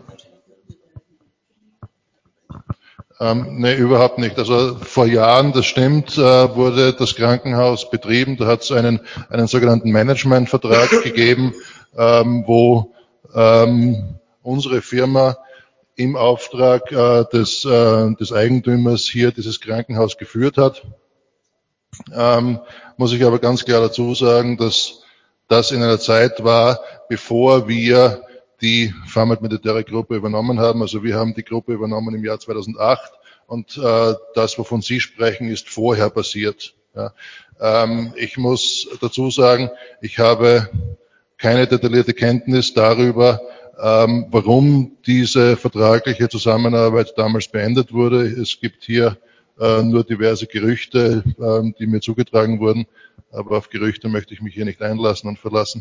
ähm, nee, überhaupt nicht. Also vor Jahren, das stimmt, äh, wurde das Krankenhaus betrieben. Da hat es einen, einen sogenannten Managementvertrag gegeben, ähm, wo ähm, unsere Firma im Auftrag äh, des, äh, des Eigentümers hier dieses Krankenhaus geführt hat. Ähm, muss ich aber ganz klar dazu sagen, dass das in einer Zeit war, bevor wir die Pharma Meditera Gruppe übernommen haben. Also wir haben die Gruppe übernommen im Jahr zweitausendacht und äh, das, wovon Sie sprechen, ist vorher passiert. Ja. Ähm, ich muss dazu sagen, ich habe keine detaillierte Kenntnis darüber, ähm, warum diese vertragliche Zusammenarbeit damals beendet wurde. Es gibt hier äh, nur diverse Gerüchte, äh, die mir zugetragen wurden, aber auf Gerüchte möchte ich mich hier nicht einlassen und verlassen.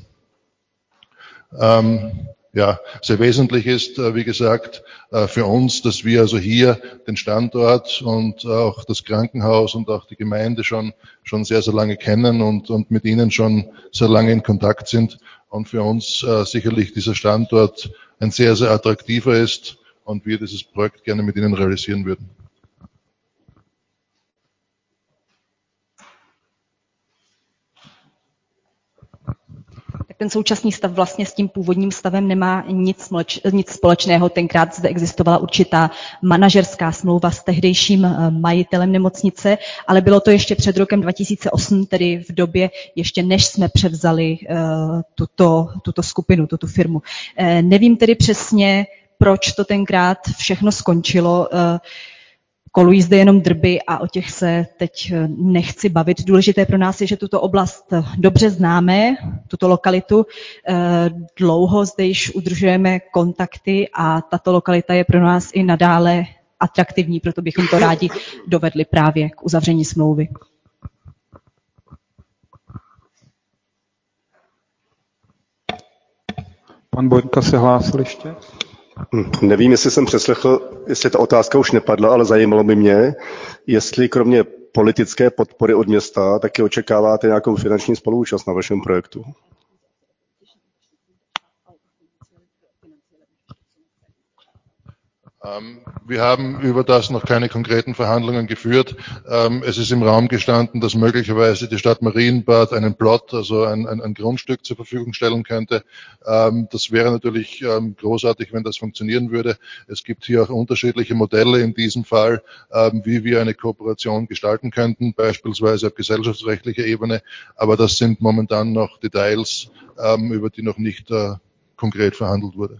Ähm, Ja, sehr wesentlich ist, wie gesagt, für uns, dass wir also hier den Standort und auch das Krankenhaus und auch die Gemeinde schon, schon sehr, sehr lange kennen und, und mit ihnen schon sehr lange in Kontakt sind und für uns äh, sicherlich dieser Standort ein sehr, sehr attraktiver ist und wir dieses Projekt gerne mit ihnen realisieren würden. Ten současný stav vlastně s tím původním stavem nemá nic, mleč, nic společného. Tenkrát zde existovala určitá manažerská smlouva s tehdejším majitelem nemocnice, ale bylo to ještě před rokem dva tisíce osm, tedy v době ještě než jsme převzali uh, tuto, tuto skupinu, tuto firmu. Uh, nevím tedy přesně, proč to tenkrát všechno skončilo. Uh, Kolují zde jenom drby a o těch se teď nechci bavit. Důležité pro nás je, že tuto oblast dobře známe, tuto lokalitu. Dlouho zde již udržujeme kontakty a tato lokalita je pro nás i nadále atraktivní, proto bychom to rádi dovedli právě k uzavření smlouvy. Pan Boňka se hlásil ještě? Nevím, jestli jsem přeslechl, jestli ta otázka už nepadla, ale zajímalo by mě, jestli kromě politické podpory od města, taky očekáváte nějakou finanční spoluúčast na vašem projektu. Ähm, wir haben über das noch keine konkreten Verhandlungen geführt. Ähm, es ist im Raum gestanden, dass möglicherweise die Stadt Marienbad einen Plot, also ein, ein, ein Grundstück zur Verfügung stellen könnte. Ähm, das wäre natürlich ähm, großartig, wenn das funktionieren würde. Es gibt hier auch unterschiedliche Modelle in diesem Fall, ähm, wie wir eine Kooperation gestalten könnten, beispielsweise auf gesellschaftsrechtlicher Ebene. Aber das sind momentan noch Details, ähm, über die noch nicht äh, konkret verhandelt wurde.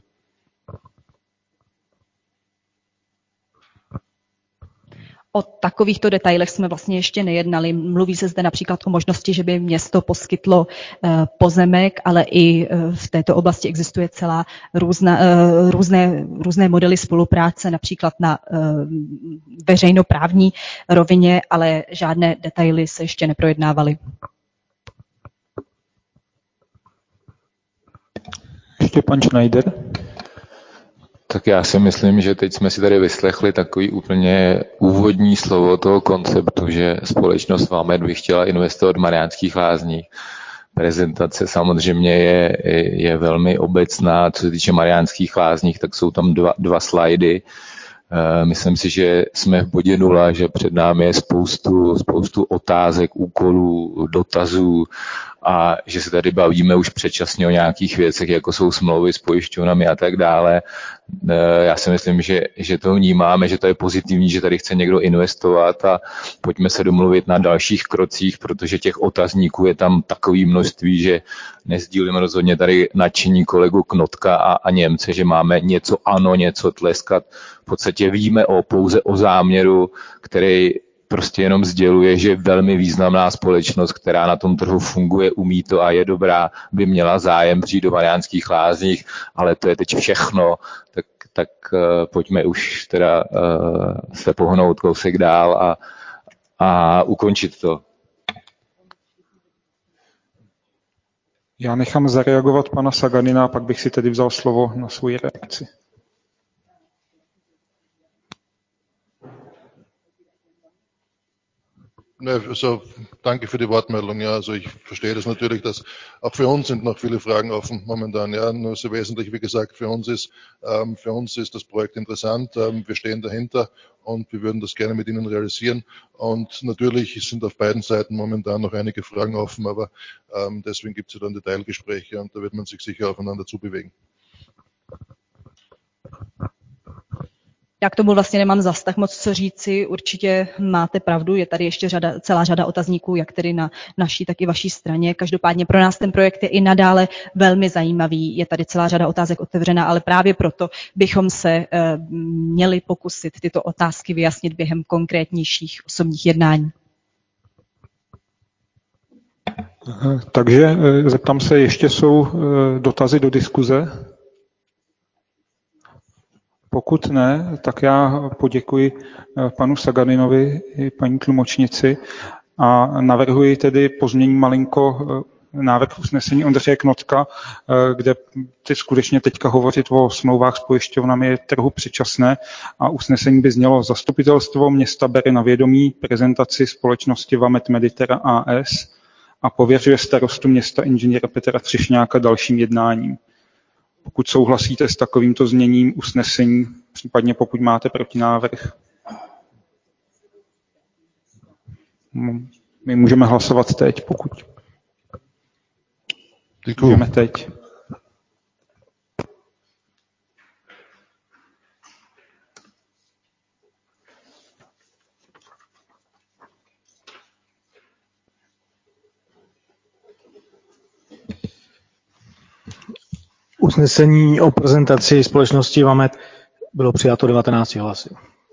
O takovýchto detailech jsme vlastně ještě nejednali. Mluví se zde například o možnosti, že by město poskytlo pozemek, ale i v této oblasti existuje celá různa, různé, různé modely spolupráce, například na veřejnoprávní rovině, ale žádné detaily se ještě neprojednávaly. Ještě pan Schneider. Tak já si myslím, že teď jsme si tady vyslechli takový úplně úvodní slovo toho konceptu, že společnost Vamet by chtěla investovat v Mariánských Lázních. Prezentace samozřejmě je, je velmi obecná, co se týče Mariánských Lázních, tak jsou tam dva, dva slajdy. Myslím si, že jsme v bodě nula, že před námi je spoustu, spoustu otázek, úkolů, dotazů a že se tady bavíme už předčasně o nějakých věcech, jako jsou smlouvy s pojišťovnami a tak dále. Já si myslím, že, že to vnímáme, že to je pozitivní, že tady chce někdo investovat a pojďme se domluvit na dalších krocích, protože těch otazníků je tam takové množství, že nezdílím rozhodně tady nadšení kolegu Knotka a, a Němce, že máme něco ano, něco tleskat. V podstatě víme o, pouze o záměru, který prostě jenom sděluje, že velmi významná společnost, která na tom trhu funguje, umí to a je dobrá, by měla zájem přijít do Mariánských Lázních, ale to je teď všechno, tak, tak uh, pojďme už teda uh, se pohnout kousek dál a, a ukončit to. Já nechám zareagovat pana Saganina a pak bych si tedy vzal slovo na svoji reakci. Ne, also danke für die Wortmeldung. Ja, also ich verstehe das natürlich, dass auch für uns sind noch viele Fragen offen momentan. Ja, nur so wesentlich, wie gesagt, für uns ist, ähm, für uns ist das Projekt interessant. Ähm, wir stehen dahinter und wir würden das gerne mit Ihnen realisieren. Und natürlich sind auf beiden Seiten momentan noch einige Fragen offen, aber ähm, deswegen gibt es ja dann Detailgespräche und da wird man sich sicher aufeinander zubewegen. Já k tomu vlastně nemám zas tak moc co říci, určitě máte pravdu, je tady ještě řada, celá řada otazníků, jak tedy na naší, tak i vaší straně. Každopádně pro nás ten projekt je i nadále velmi zajímavý, je tady celá řada otázek otevřená, ale právě proto bychom se uh, měli pokusit tyto otázky vyjasnit během konkrétnějších osobních jednání. Takže zeptám se, ještě jsou dotazy do diskuze? Pokud ne, tak já poděkuji panu Saganinovi i paní tlumočnici a navrhuji tedy pozměním malinko návrh usnesení Ondřeje Knotka, kde ty skutečně teďka hovořit o smlouvách s pojišťovnami je trhu předčasné a usnesení by znělo: Zastupitelstvo města bere na vědomí prezentaci společnosti Vamet Meditera A S a pověřuje starostu města inženýra Petra Třešňáka dalším jednáním. Pokud souhlasíte s takovýmto zněním usnesení, případně pokud máte protinávrh. My můžeme hlasovat teď, pokud Děkuju. můžeme teď. Usnesení o prezentaci společnosti Vamet bylo přijato devatenácti hlasy.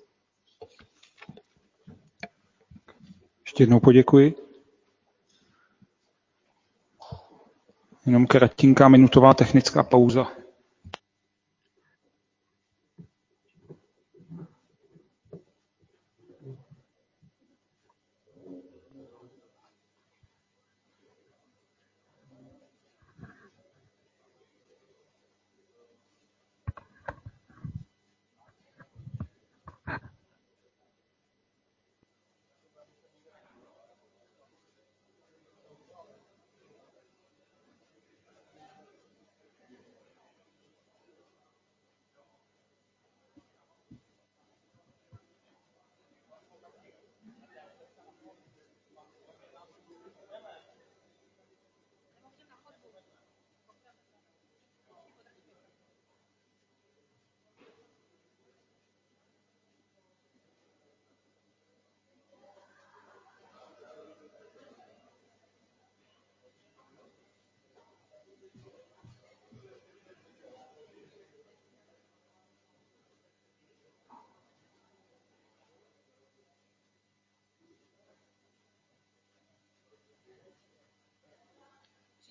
Ještě jednou poděkuji. Jenom kratinká minutová technická pauza.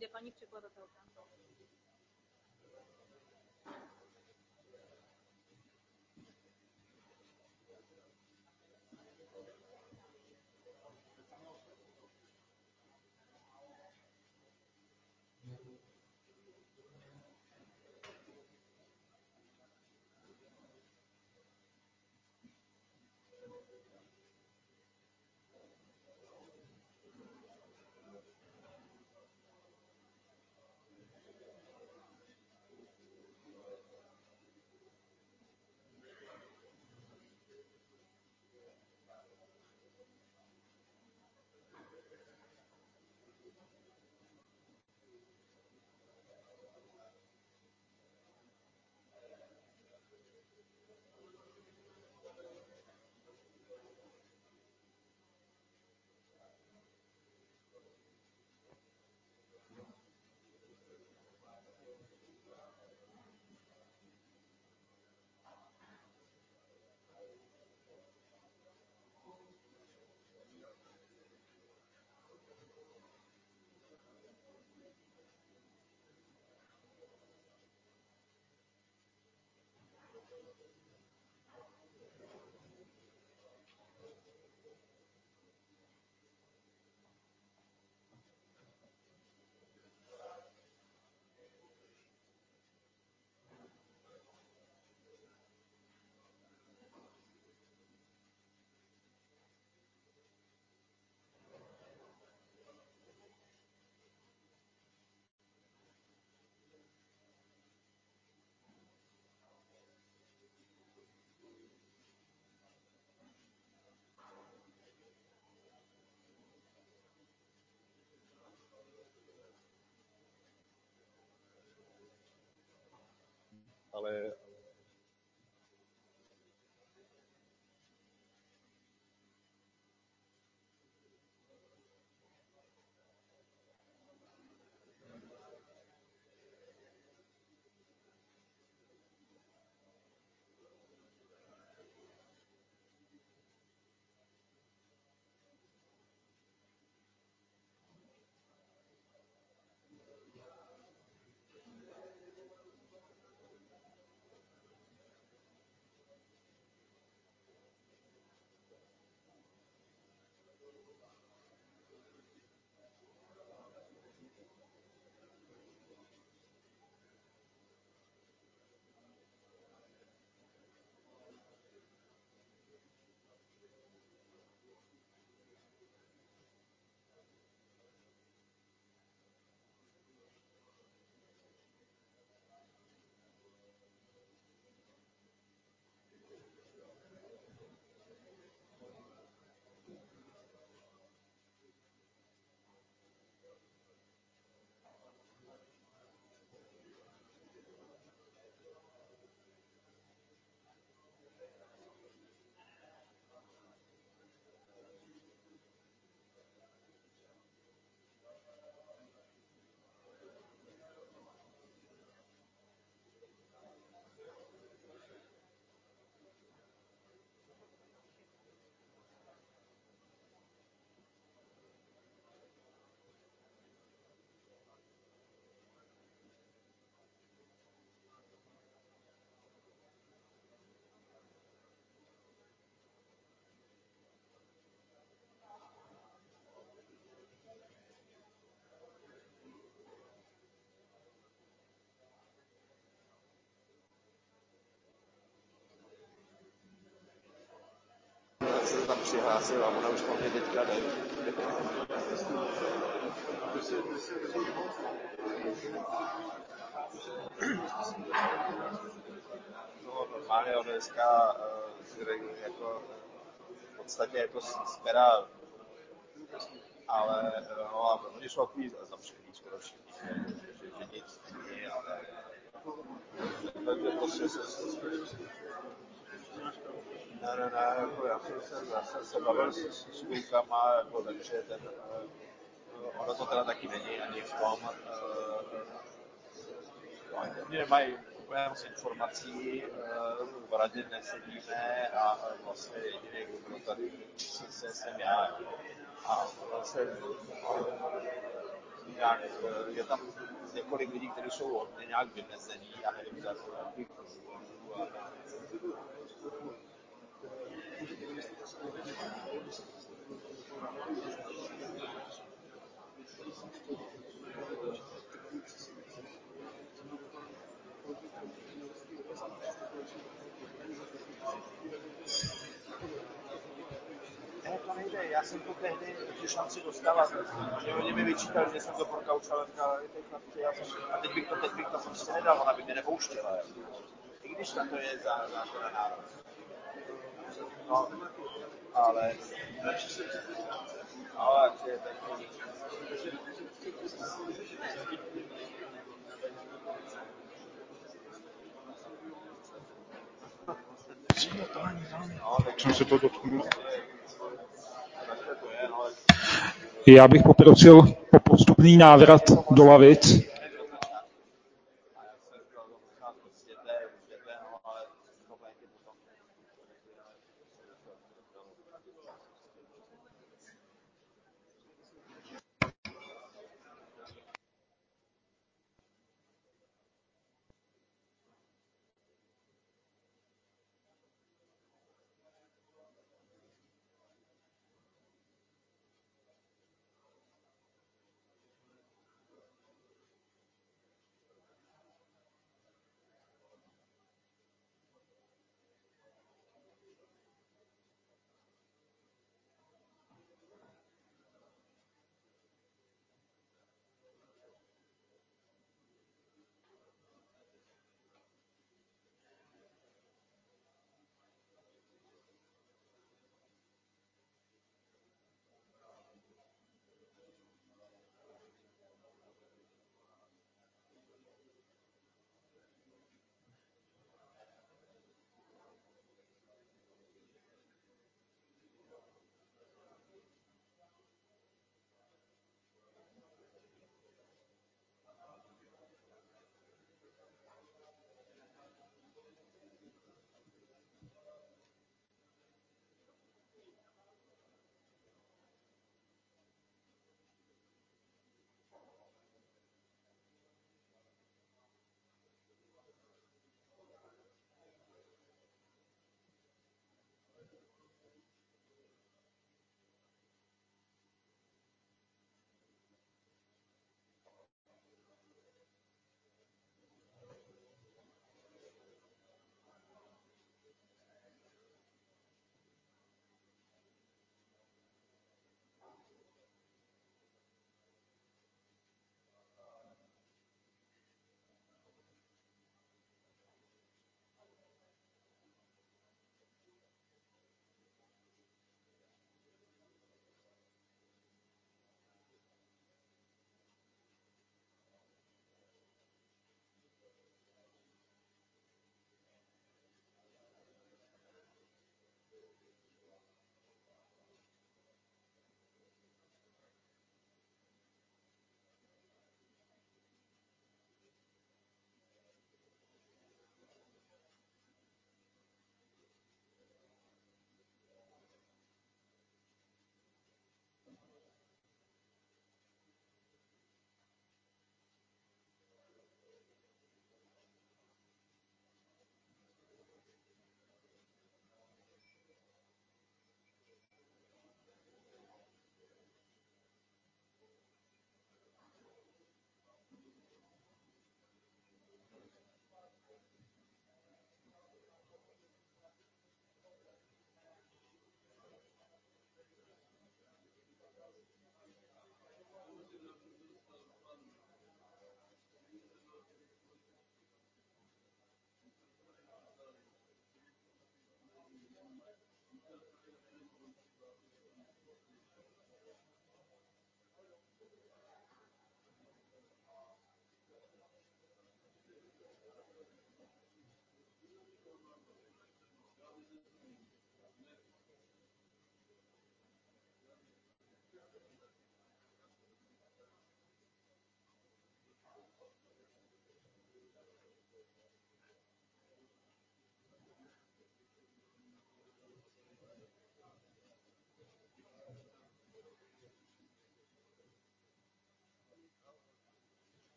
přijde paní překladatelka. Ale se tam přihlásil a ona už po mě teďka jde. No normálně on dneska uh, jako v podstatě jako z pera, ale no a oni šlo takový zamšklý skoro všichni, že, že nic není, ale takže prostě se ne, ne, ne, jako já jsem se, já jsem se bavil s, s klukama, jako, takže ten, uh, ono to teda taky není ani v tom, uh, oni nemají úplně moc informací, uh, v radě nesedíme a uh, vlastně jediný, kdo tady se, jsem já. A vlastně nějak, je tam několik lidí, kteří jsou hodně nějak vymezení a nevím, za jakých důvodů. Ne, to nejde, já jsem to tehdy tu šanci dostala, že oni mi vyčítali, že jsem to prokaučoval, a teď bych to, teď bych to prostě nedal, ona by mě nepouštěla. I když na to je zákon a národ. No, ale... Ale je takový... Jsem se to dotknul. Já bych poprosil o postupný návrat do lavic.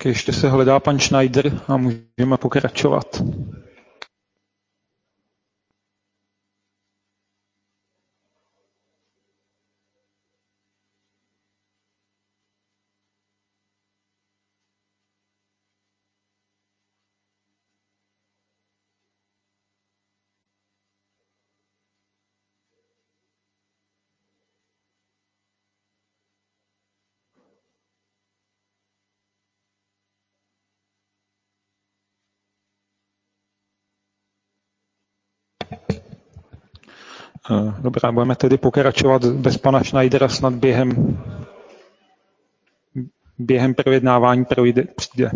Tak ještě se hledá pan Schneider a můžeme pokračovat. Dobrá, budeme tedy pokračovat bez pana Schneidera, snad během, během projednávání projde, přijde.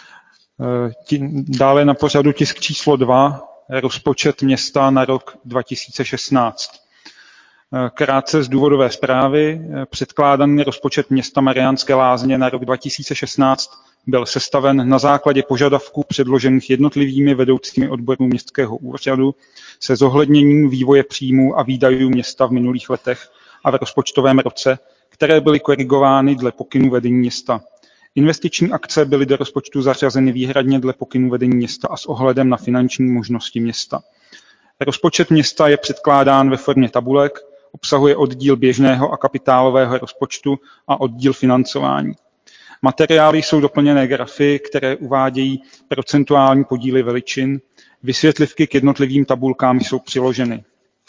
Dále na pořadu tisk číslo dva, rozpočet města na rok dva tisíce šestnáct. Krátce z důvodové zprávy. Předkládaný rozpočet města Mariánské Lázně na rok dva tisíce šestnáct byl sestaven na základě požadavků předložených jednotlivými vedoucími odborů městského úřadu se zohledněním vývoje příjmů a výdajů města v minulých letech a v rozpočtovém roce, které byly korigovány dle pokynů vedení města. Investiční akce byly do rozpočtu zařazeny výhradně dle pokynů vedení města a s ohledem na finanční možnosti města. Rozpočet města je předkládán ve formě tabulek, obsahuje oddíl běžného a kapitálového rozpočtu a oddíl financování. Materiály jsou doplněné grafy, které uvádějí procentuální podíly veličin. Vysvětlivky k jednotlivým tabulkám jsou přiloženy.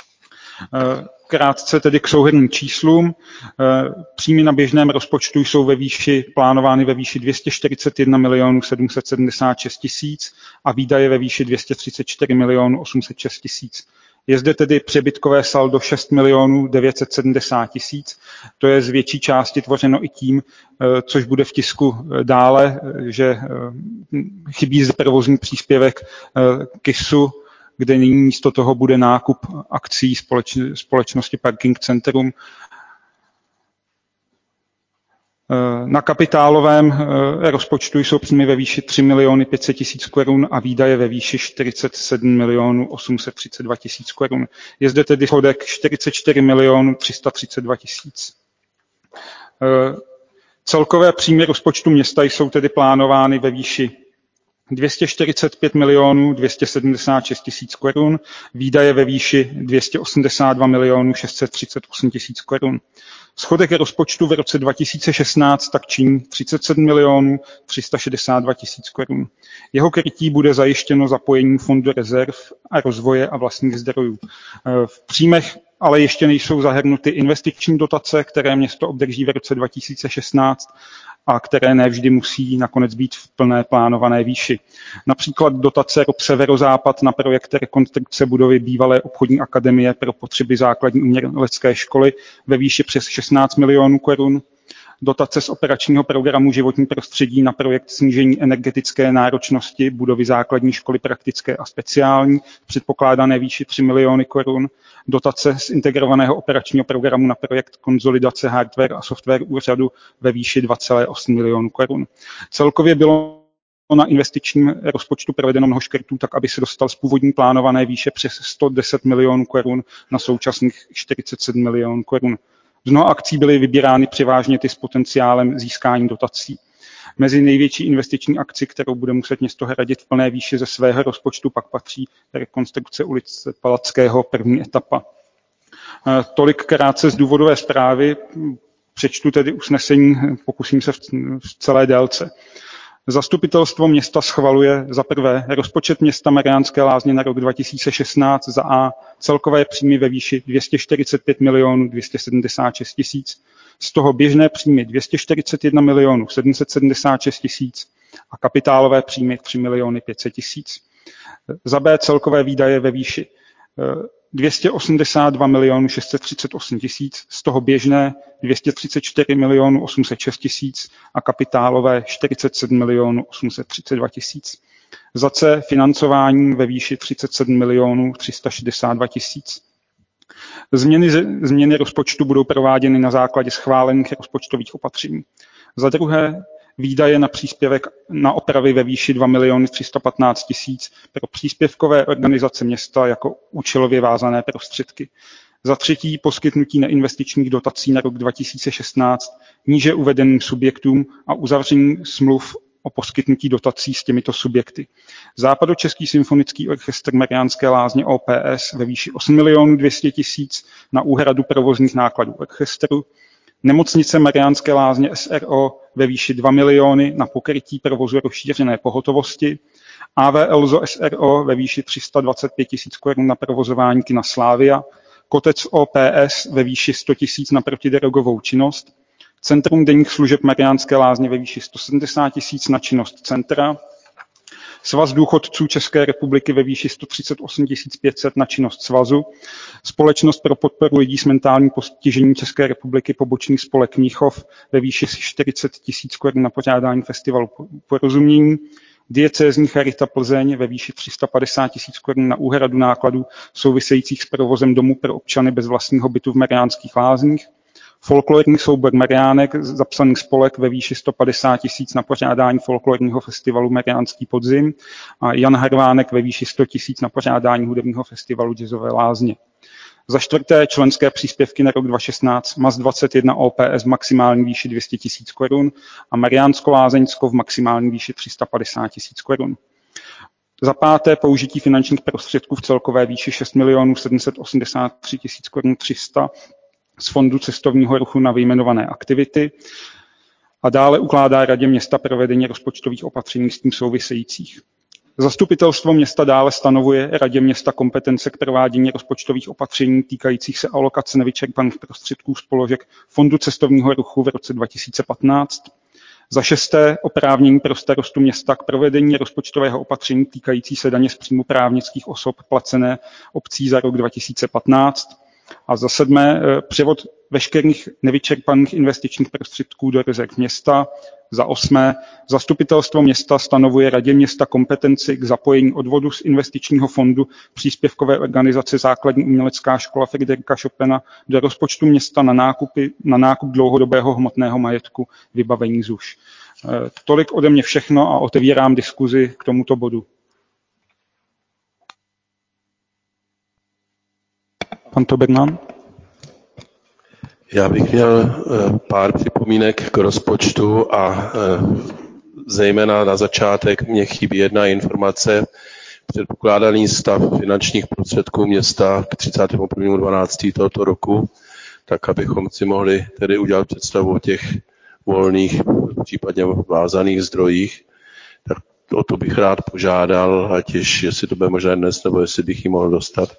Krátce tedy k souhrnným číslům. Příjmy na běžném rozpočtu jsou ve výši, plánovány ve výši dvě stě čtyřicet jedna milionů sedm set sedmdesát šest tisíc a výdaje ve výši dvě stě třicet čtyři milionů osm set šest tisíc. Je zde tedy přebytkové saldo šest milionů devět set sedmdesát tisíc. To je z větší části tvořeno i tím, což bude v tisku dále, že chybí zde provozní příspěvek KISu, kde nyní místo toho bude nákup akcí společ, společnosti Parking Centrum. Na kapitálovém rozpočtu jsou příjmy ve výši tři miliony pět set tisíc korun a výdaje ve výši čtyřicet sedm milionů osm set třicet dva tisíc korun. Je zde tedy schodek čtyřicet čtyři milionů tři sta třicet dva tisíc. Celkové příjmy rozpočtu města jsou tedy plánovány ve výši dvě stě čtyřicet pět milionů dvě stě sedmdesát šest tisíc korun, výdaje ve výši dvě stě osmdesát dva milionů šest set třicet osm tisíc korun. Schodek rozpočtu v roce dva tisíce šestnáct tak činí třicet sedm milionů tři sta šedesát dva tisíc korun. Jeho krytí bude zajištěno zapojením fondu rezerv a rozvoje a vlastních zdrojů. V příjmech ale ještě nejsou zahrnuty investiční dotace, které město obdrží v roce dva tisíce šestnáct a které nevždy musí nakonec být v plné plánované výši. Například dotace R O P Severozápad na projekt rekonstrukce budovy bývalé obchodní akademie pro potřeby základní umělecké školy ve výši přes šestnáct milionů korun, dotace z operačního programu Životní prostředí na projekt snížení energetické náročnosti budovy základní školy praktické a speciální v předpokládané výši tři miliony korun, dotace z integrovaného operačního programu na projekt konsolidace hardware a software úřadu ve výši dva celé osm milionů korun. Celkově bylo na investičním rozpočtu provedeno mnoho škrtů, tak aby se dostal z původní plánované výše přes sto deset milionů korun na současných čtyřicet sedm milionů korun. Z mnoha akcí byly vybírány převážně ty s potenciálem získání dotací. Mezi největší investiční akci, kterou bude muset město hradit v plné výši ze svého rozpočtu, pak patří rekonstrukce ulice Palackého, první etapa. Tolik krátce z důvodové zprávy. Přečtu tedy usnesení, pokusím se v celé délce. Zastupitelstvo města schvaluje za prvé rozpočet města Mariánské Lázně na rok dva tisíce šestnáct za A celkové příjmy ve výši dvě stě čtyřicet pět milionů dvě stě sedmdesát šest tisíc, z toho běžné příjmy dvě stě čtyřicet jedna milionů sedm set sedmdesát šest tisíc a kapitálové příjmy tři miliony pět set tisíc. Za B celkové výdaje ve výši dvě stě osmdesát dva milionů šest set třicet osm tisíc, z toho běžné dvě stě třicet čtyři milionů osm set šest tisíc a kapitálové čtyřicet sedm milionů osm set třicet dva tisíc. Za C financování ve výši třicet sedm milionů tři sta šedesát dva tisíc. Změny, změny rozpočtu budou prováděny na základě schválených rozpočtových opatření. Za druhé výdaje na příspěvek na opravy ve výši dva miliony tři sta patnáct tisíc pro příspěvkové organizace města jako účelově vázané prostředky. Za třetí poskytnutí neinvestičních dotací na rok dva tisíce šestnáct níže uvedeným subjektům a uzavření smluv o poskytnutí dotací s těmito subjekty. Západočeský symfonický orchestr Mariánské Lázně O P S ve výši osm milionů dvě stě tisíc na úhradu provozních nákladů orchestru, Nemocnice Mariánské Lázně S R O ve výši dva miliony na pokrytí provozu rozšířené pohotovosti, A V Elzo S R O ve výši tři sta dvacet pět tisíc korun na provozování kina Slavia, Kotec O P S ve výši sto tisíc na protidrogovou činnost, Centrum denních služeb Mariánské Lázně ve výši sto sedmdesát tisíc na činnost centra, Svaz důchodců České republiky ve výši sto třicet osm tisíc pět set na činnost svazu, Společnost pro podporu lidí s mentálním postižením České republiky pobočný spolek Mnichov ve výši čtyřicet tisíc korun na pořádání festivalu porozumění, Diecézní charita Plzeň ve výši tři sta padesát tisíc korun na úhradu nákladů souvisejících s provozem domu pro občany bez vlastního bytu v Mariánských Lázních, Folklorní soubor Mariánek, zapsaný spolek ve výši sto padesát tisíc na pořádání folklorního festivalu Mariánský podzim a Jan Harvánek ve výši sto tisíc na pořádání hudebního festivalu Jazzové Lázně. Za čtvrté členské příspěvky na rok dva tisíce šestnáct M A S dvacet jedna O P S v maximální výši dvě stě tisíc korun a Mariánsko-Lázeňsko v maximální výši tři sta padesát tisíc korun. Za páté použití finančních prostředků v celkové výši šest milionů sedm set osmdesát tři tisíc korun tři sta z Fondu cestovního ruchu na vyjmenované aktivity a dále ukládá Radě města provedení rozpočtových opatření s tím souvisejících. Zastupitelstvo města dále stanovuje Radě města kompetence k provádění rozpočtových opatření týkajících se alokace nevyčerpaných prostředků z položek Fondu cestovního ruchu v roce dva tisíce patnáct. Za šesté oprávnění pro starostu města k provedení rozpočtového opatření týkající se daně z příjmu právnických osob placené obcí za rok dva tisíce patnáct. A za sedmé převod veškerých nevyčerpaných investičních prostředků do rezerv města. Za osmé zastupitelstvo města stanovuje Radě města kompetenci k zapojení odvodu z investičního fondu příspěvkové organizace Základní umělecká škola Friedricha Chopina do rozpočtu města na, nákupy, na nákup dlouhodobého hmotného majetku vybavení Z U Š. Tolik ode mě všechno a otevírám diskuzi k tomuto bodu. Pan Toberman? Já bych měl pár připomínek k rozpočtu a zejména na začátek mě chybí jedna informace. Předpokládaný stav finančních prostředků města k třicátému prvnímu dvanáctému tohoto roku, tak abychom si mohli tedy udělat představu o těch volných, případně vázaných zdrojích. Tak o to bych rád požádal, ať již, jestli to bude možné dnes, nebo jestli bych ji mohl dostat.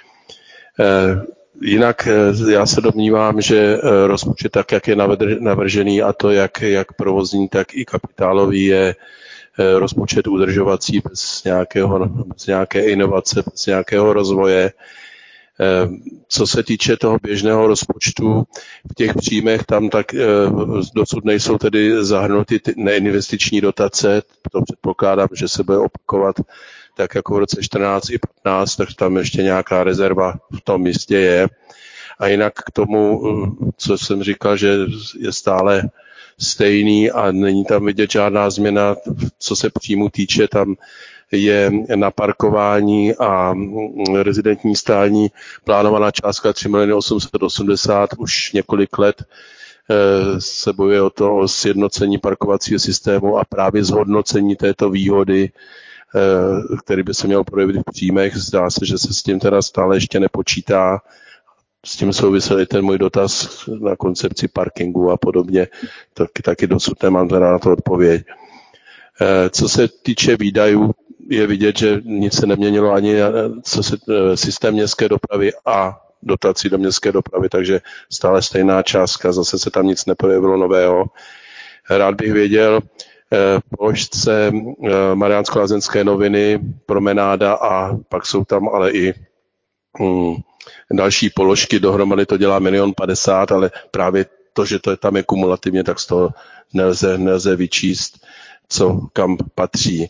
Jinak já se domnívám, že rozpočet tak, jak je navržený, a to jak, jak provozní, tak i kapitálový, je rozpočet udržovací bez, nějakého, bez nějaké inovace, bez nějakého rozvoje. Co se týče toho běžného rozpočtu, v těch příjmech tam tak dosud nejsou tedy zahrnuty neinvestiční dotace, to předpokládám, že se bude opakovat tak jako v roce čtrnáct i patnáct, tak tam ještě nějaká rezerva v tom místě je. A jinak k tomu, co jsem říkal, že je stále stejný a není tam vidět žádná změna, co se příjmu týče, tam je na parkování a rezidentní stání plánovaná částka tři miliony osm set osmdesát, už několik let se bojuje o to o sjednocení parkovacího systému a právě zhodnocení této výhody, který by se měl projevit v příjmech. Zdá se, že se s tím teda stále ještě nepočítá. S tím souvisel i ten můj dotaz na koncepci parkingu a podobně. Taky, taky dosud nemám teda na to odpověď. Co se týče výdajů, je vidět, že nic se neměnilo ani co se systém městské dopravy a dotací do městské dopravy, takže stále stejná částka, zase se tam nic neprojevilo nového. Rád bych věděl, položce Mariánsko-Lázeňské noviny, promenáda a pak jsou tam ale i hmm, další položky, dohromady to dělá milion padesát, ale právě to, že to je tam je kumulativně, tak z toho nelze, nelze vyčíst, co kam patří.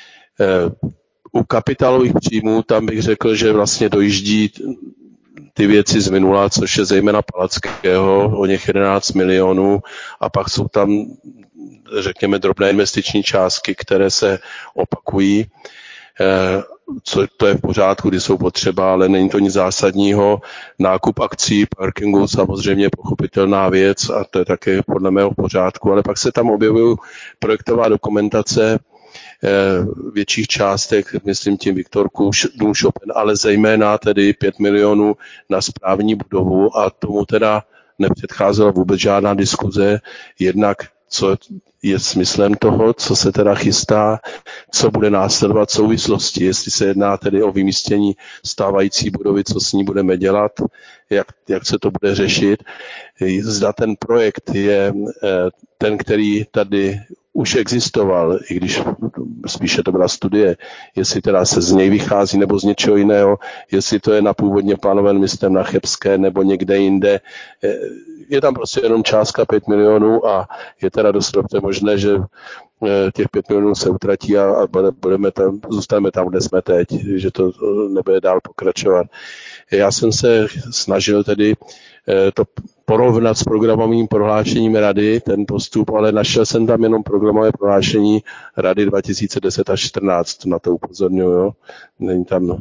U kapitálových příjmů tam bych řekl, že vlastně dojíždí ty věci z minula, což je zejména Palackého, o něch jedenáct milionů, a pak jsou tam, řekněme, drobné investiční částky, které se opakují. co to je v pořádku, kdy jsou potřeba, ale není to nic zásadního. Nákup akcí, parkingu samozřejmě pochopitelná věc a to je také podle mého v pořádku, ale pak se tam objevují projektová dokumentace větších částek, myslím tím Viktorku, Dům Chopin, ale zejména tedy pět milionů na správní budovu a tomu teda nepředcházela vůbec žádná diskuze, jednak co je smyslem toho, co se teda chystá, co bude následovat v souvislosti, jestli se jedná tedy o vymístění stávající budovy, co s ní budeme dělat, jak, jak se to bude řešit. Zda ten projekt je ten, který tady už existoval, i když spíše to byla studie, jestli teda se z něj vychází nebo z něčeho jiného, jestli to je na původně plánovaném místem na Chebské nebo někde jinde. Je tam prostě jenom částka pět milionů a je teda dost dobře možné, že těch pět milionů se utratí a, a budeme tam, zůstaneme tam, kde jsme teď, že to nebude dál pokračovat. Já jsem se snažil tedy to porovnat s programovým prohlášením Rady, ten postup, ale našel jsem tam jenom programové prohlášení Rady dva tisíce deset až čtrnáct, na to upozorňuji, jo. Není tam,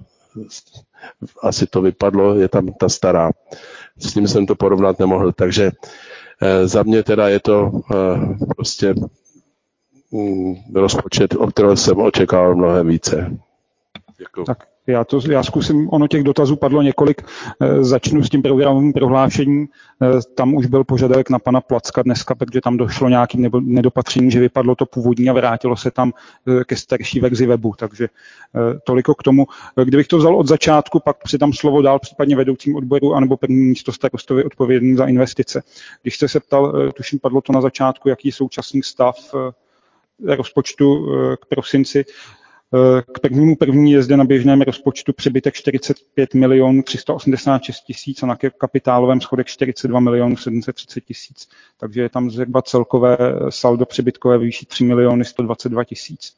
asi to vypadlo, je tam ta stará. S tím jsem to porovnat nemohl, takže eh, za mě teda je to eh, prostě mm, rozpočet, o kterého jsem očekával mnohem více. Děkuji. Tak já, to, já zkusím, ono těch dotazů padlo několik, e, začnu s tím programovým prohlášením, e, tam už byl požadavek na pana Placka dneska, protože tam došlo nějakým nebo nedopatřením, že vypadlo to původní a vrátilo se tam e, ke starší verzi webu, takže e, toliko k tomu. Kdybych to vzal od začátku, pak přidám slovo dál případně vedoucím odboru anebo první místo starostovi odpovědným za investice. Když jste se ptal, e, tuším, padlo to na začátku, jaký je současný stav e, rozpočtu e, k prosinci. K prvnímu první je zde na běžném rozpočtu přebytek čtyřicet pět milionů tři sta osmdesát šest tisíc a na kapitálovém schodek čtyřicet dva milionů sedm set třicet tisíc. Takže je tam zhruba celkové saldo přebytkové výši tři miliony sto dvacet dva tisíc.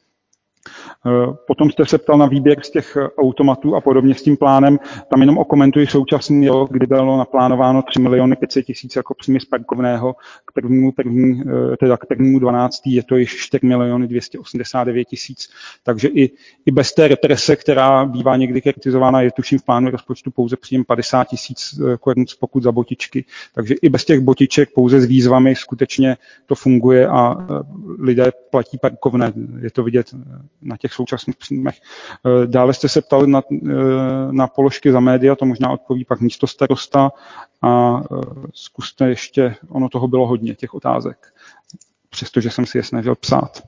Potom jste se ptal na výběr z těch automatů a podobně s tím plánem. Tam jenom okomentuji současný rok, kdy bylo naplánováno tři miliony pět set tisíc jako příjmy z parkovného. K prvnímu, první, teda k prvnímu dvanáctý je to již čtyři miliony dvě stě osmdesát devět tisíc. Takže i, i bez té represe, která bývá někdy kritizována, je tuším v plánu rozpočtu pouze příjem padesát tisíc korun pokud za botičky. Takže i bez těch botiček, pouze s výzvami skutečně to funguje a lidé platí parkovné. Je to vidět na těch současných příjmech. Dále jste se ptali na, na položky za média, to možná odpoví pak místo starosta a zkuste ještě, ono toho bylo hodně, těch otázek, přestože jsem si je snažil psát.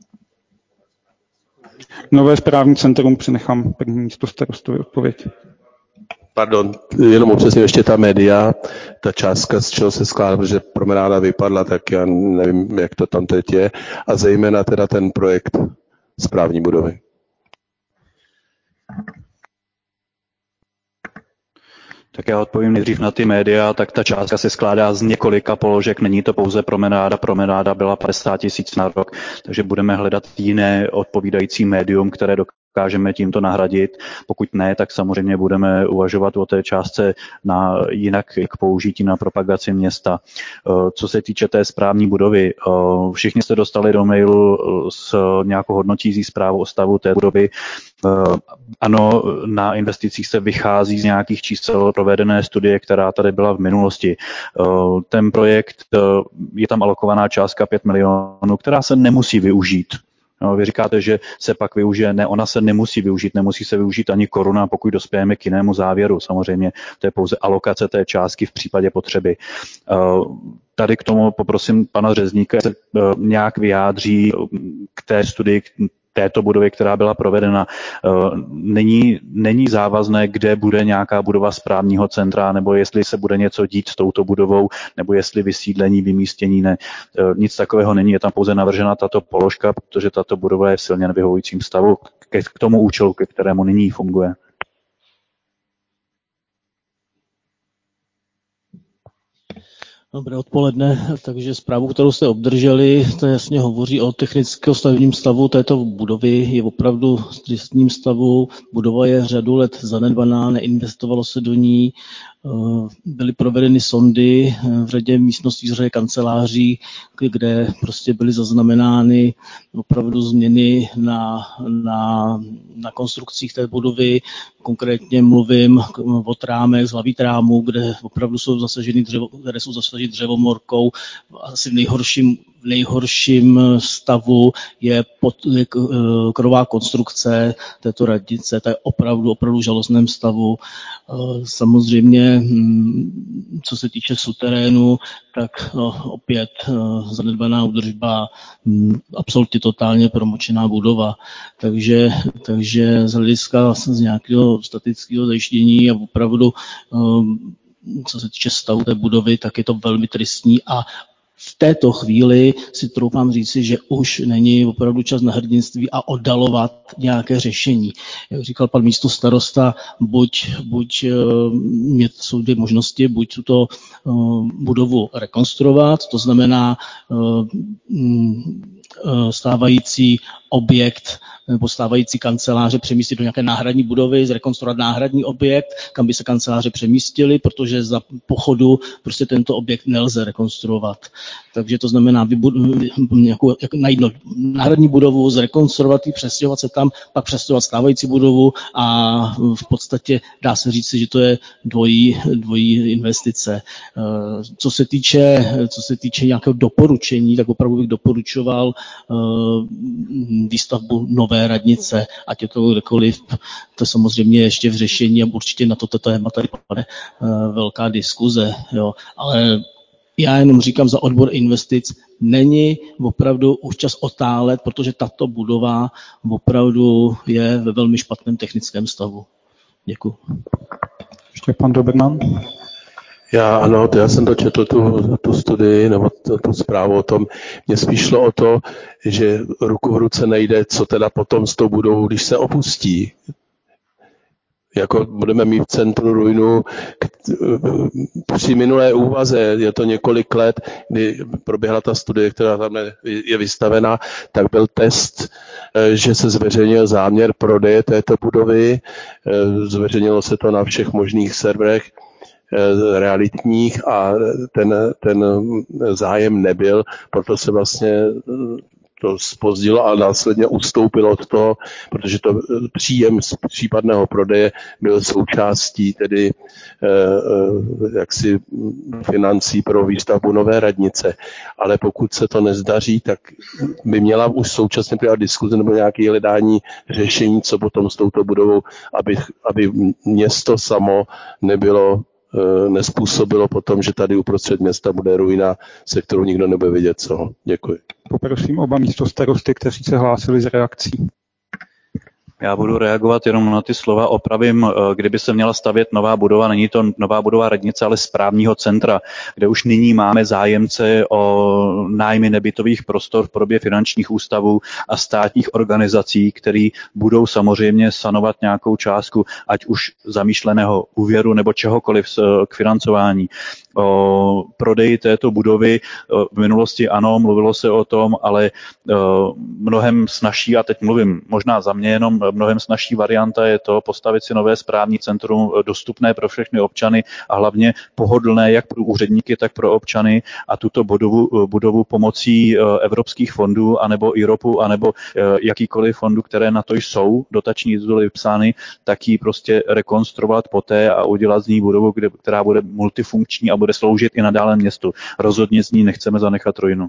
Nové správní centrum přenechám první místo starostovi odpověď. Pardon, jenom upřesně ještě ta média, ta částka, z čeho se skládá, protože promenáda vypadla, tak já nevím, jak to tam teď je, a zejména teda ten projekt správní budovy. Tak já odpovím nejdřív na ty média, tak ta částka se skládá z několika položek, není to pouze promenáda, promenáda byla padesát tisíc na rok, takže budeme hledat jiné odpovídající médium, které dokážeme tímto nahradit. Pokud ne, tak samozřejmě budeme uvažovat o té částce na jinak k použití na propagaci města. Co se týče té správní budovy, všichni jste dostali do mailu s nějakou hodnotící zprávu o stavu té budovy. Ano, na investicích se vychází z nějakých čísel provedené studie, která tady byla v minulosti. Ten projekt, je tam alokovaná částka pět milionů, která se nemusí využít. No, vy říkáte, že se pak využije, ne, ona se nemusí využít, nemusí se využít ani koruna, pokud dospějeme k jinému závěru. Samozřejmě to je pouze alokace té částky v případě potřeby. Tady k tomu poprosím pana Řezníka, se nějak vyjádří k té studii, této budově, která byla provedena. Není, není závazné, kde bude nějaká budova správního centra, nebo jestli se bude něco dít s touto budovou, nebo jestli vysídlení, vymístění, ne. Nic takového není, je tam pouze navržena tato položka, protože tato budova je v silně nevyhovujícím stavu k tomu účelu, ke kterému nyní funguje. Dobré odpoledne, takže zprávu, kterou jste obdrželi, to jasně hovoří o technickém stavebním stavu této budovy, je opravdu v tristním stavu, budova je řadu let zanedbaná, neinvestovalo se do ní byly provedeny sondy v řadě místností, v řadě kanceláří, kde prostě byly zaznamenány opravdu změny na, na, na konstrukcích té budovy. Konkrétně mluvím o trámech, z hlavy trámů, kde opravdu jsou zasaženy dřevo, které jsou zasaženy dřevomorkou. Asi v nejhorším, v nejhorším stavu je, pod, je krová konstrukce této radnice. To je opravdu, opravdu v žalostném stavu. Samozřejmě, co se týče suterénu, tak no, opět zanedbaná údržba, absolutně totálně promočená budova. Takže, takže z hlediska z nějakého statického zajištění a opravdu, co se týče stavu té budovy, tak je to velmi tristní a v této chvíli si troufám říci, že už není opravdu čas na hrdinství a oddalovat nějaké řešení. Jak říkal pan místostarosta, buď, buď jsou dvě možnosti, buď tuto budovu rekonstruovat, to znamená stávající objekt nebo stávající kanceláře přemístit do nějaké náhradní budovy, zrekonstruovat náhradní objekt, kam by se kanceláře přemístily, protože za pochodu prostě tento objekt nelze rekonstruovat. Takže to znamená vybudu, nějakou, jak, najít náhradní budovu, zrekonstruovat ji, přestěhovat se tam, pak přestěhovat stávající budovu a v podstatě dá se říct, že to je dvojí, dvojí investice. Co se týče, co se týče nějakého doporučení, tak opravdu bych doporučoval výstavbu nové radnice, ať je to kdekoliv, to samozřejmě ještě v řešení a určitě na toto téma tady padne velká diskuze, jo. Ale já jenom říkám za odbor investic, není opravdu už čas otálet, protože tato budova opravdu je ve velmi špatném technickém stavu. Děkuji. Ještě pan Doberman. Já ano, já jsem dočetl tu, tu studii nebo tu, tu zprávu o tom. Mně spíš šlo o to, že ruku v ruce nejde, co teda potom s tou budovou, když se opustí. Jako budeme mít v centru ruinu. Při minulé úvaze, je to několik let, kdy proběhla ta studie, která tam je vystavena, tak byl test, že se zveřejnil záměr prodeje této budovy. Zveřejnilo se to na všech možných serverech realitních a ten, ten zájem nebyl, proto se vlastně to zpozdilo a následně ustoupilo od toho, protože to příjem z případného prodeje byl součástí tedy eh, jaksi financí pro výstavbu nové radnice. Ale pokud se to nezdaří, tak by měla už současně probíhat diskuze nebo nějaké hledání řešení, co potom s touto budovou, aby, aby město samo nebylo nespůsobilo potom, že tady uprostřed města bude ruina, se kterou nikdo nebude vědět co. Děkuji. Poprosím oba místostarosty, kteří se hlásili z reakcí. Já budu reagovat jenom na ty slova. Opravím, kdyby se měla stavět nová budova, není to nová budova radnice, ale správního centra, kde už nyní máme zájemce o nájmy nebytových prostor v podobě finančních ústavů a státních organizací, které budou samozřejmě sanovat nějakou částku, ať už zamýšleného úvěru nebo čehokoliv k financování. O prodeji této budovy v minulosti ano, mluvilo se o tom, ale mnohem snazší, a teď mluvím možná za mě jenom, mnohem snazší varianta je to postavit si nové správní centrum dostupné pro všechny občany a hlavně pohodlné jak pro úředníky, tak pro občany a tuto budovu, budovu pomocí evropských fondů anebo I R O P u, anebo jakýkoliv fondů, které na to jsou, dotační tituly vypsány, tak ji prostě rekonstruovat poté a udělat z ní budovu, která bude multifunkční a bude sloužit i nadále městu. Rozhodně z ní nechceme zanechat ruinu.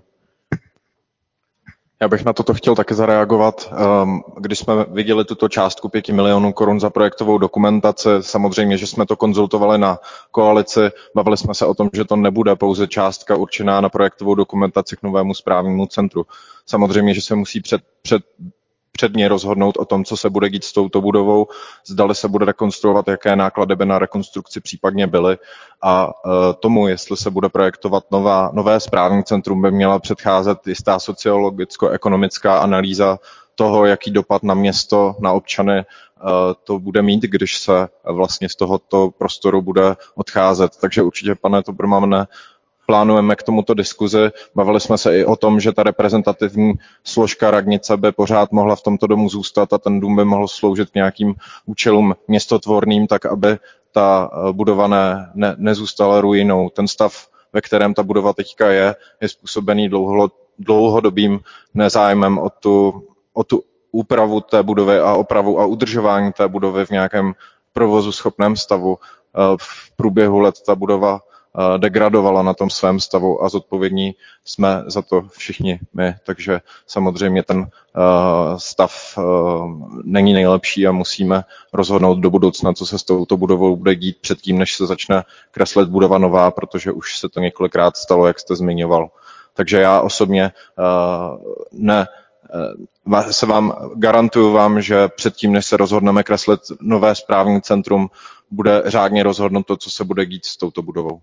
Já bych na toto chtěl také zareagovat. Když jsme viděli tuto částku pěti milionů korun za projektovou dokumentaci, samozřejmě, že jsme to konzultovali na koalici, bavili jsme se o tom, že to nebude pouze částka určená na projektovou dokumentaci k novému správnímu centru. Samozřejmě, že se musí před, před předně rozhodnout o tom, co se bude dít s touto budovou, zdali se bude rekonstruovat, jaké náklady by na rekonstrukci případně byly a e, tomu, jestli se bude projektovat nová, nové správní centrum, by měla předcházet jistá sociologicko-ekonomická analýza toho, jaký dopad na město, na občany e, to bude mít, když se vlastně z tohoto prostoru bude odcházet. Takže určitě, pane Tobermane, plánujeme k tomuto diskuzi. Bavili jsme se i o tom, že ta reprezentativní složka radnice by pořád mohla v tomto domu zůstat a ten dům by mohl sloužit k nějakým účelům městotvorným, tak aby ta budova ne, ne, nezůstala ruinou. Ten stav, ve kterém ta budova teďka je, je způsobený dlouho, dlouhodobým nezájmem o tu, o tu úpravu té budovy a opravu a udržování té budovy v nějakém provozu schopném stavu. V průběhu let ta budova degradovala na tom svém stavu a zodpovědní jsme za to všichni my. Takže samozřejmě ten stav není nejlepší a musíme rozhodnout do budoucna, co se s touto budovou bude dít předtím, než se začne kreslit budova nová, protože už se to několikrát stalo, jak jste zmiňoval. Takže já osobně ne, se vám garantuju vám, že předtím, než se rozhodneme kreslit nové správní centrum, bude řádně rozhodnuto, co se bude dít s touto budovou.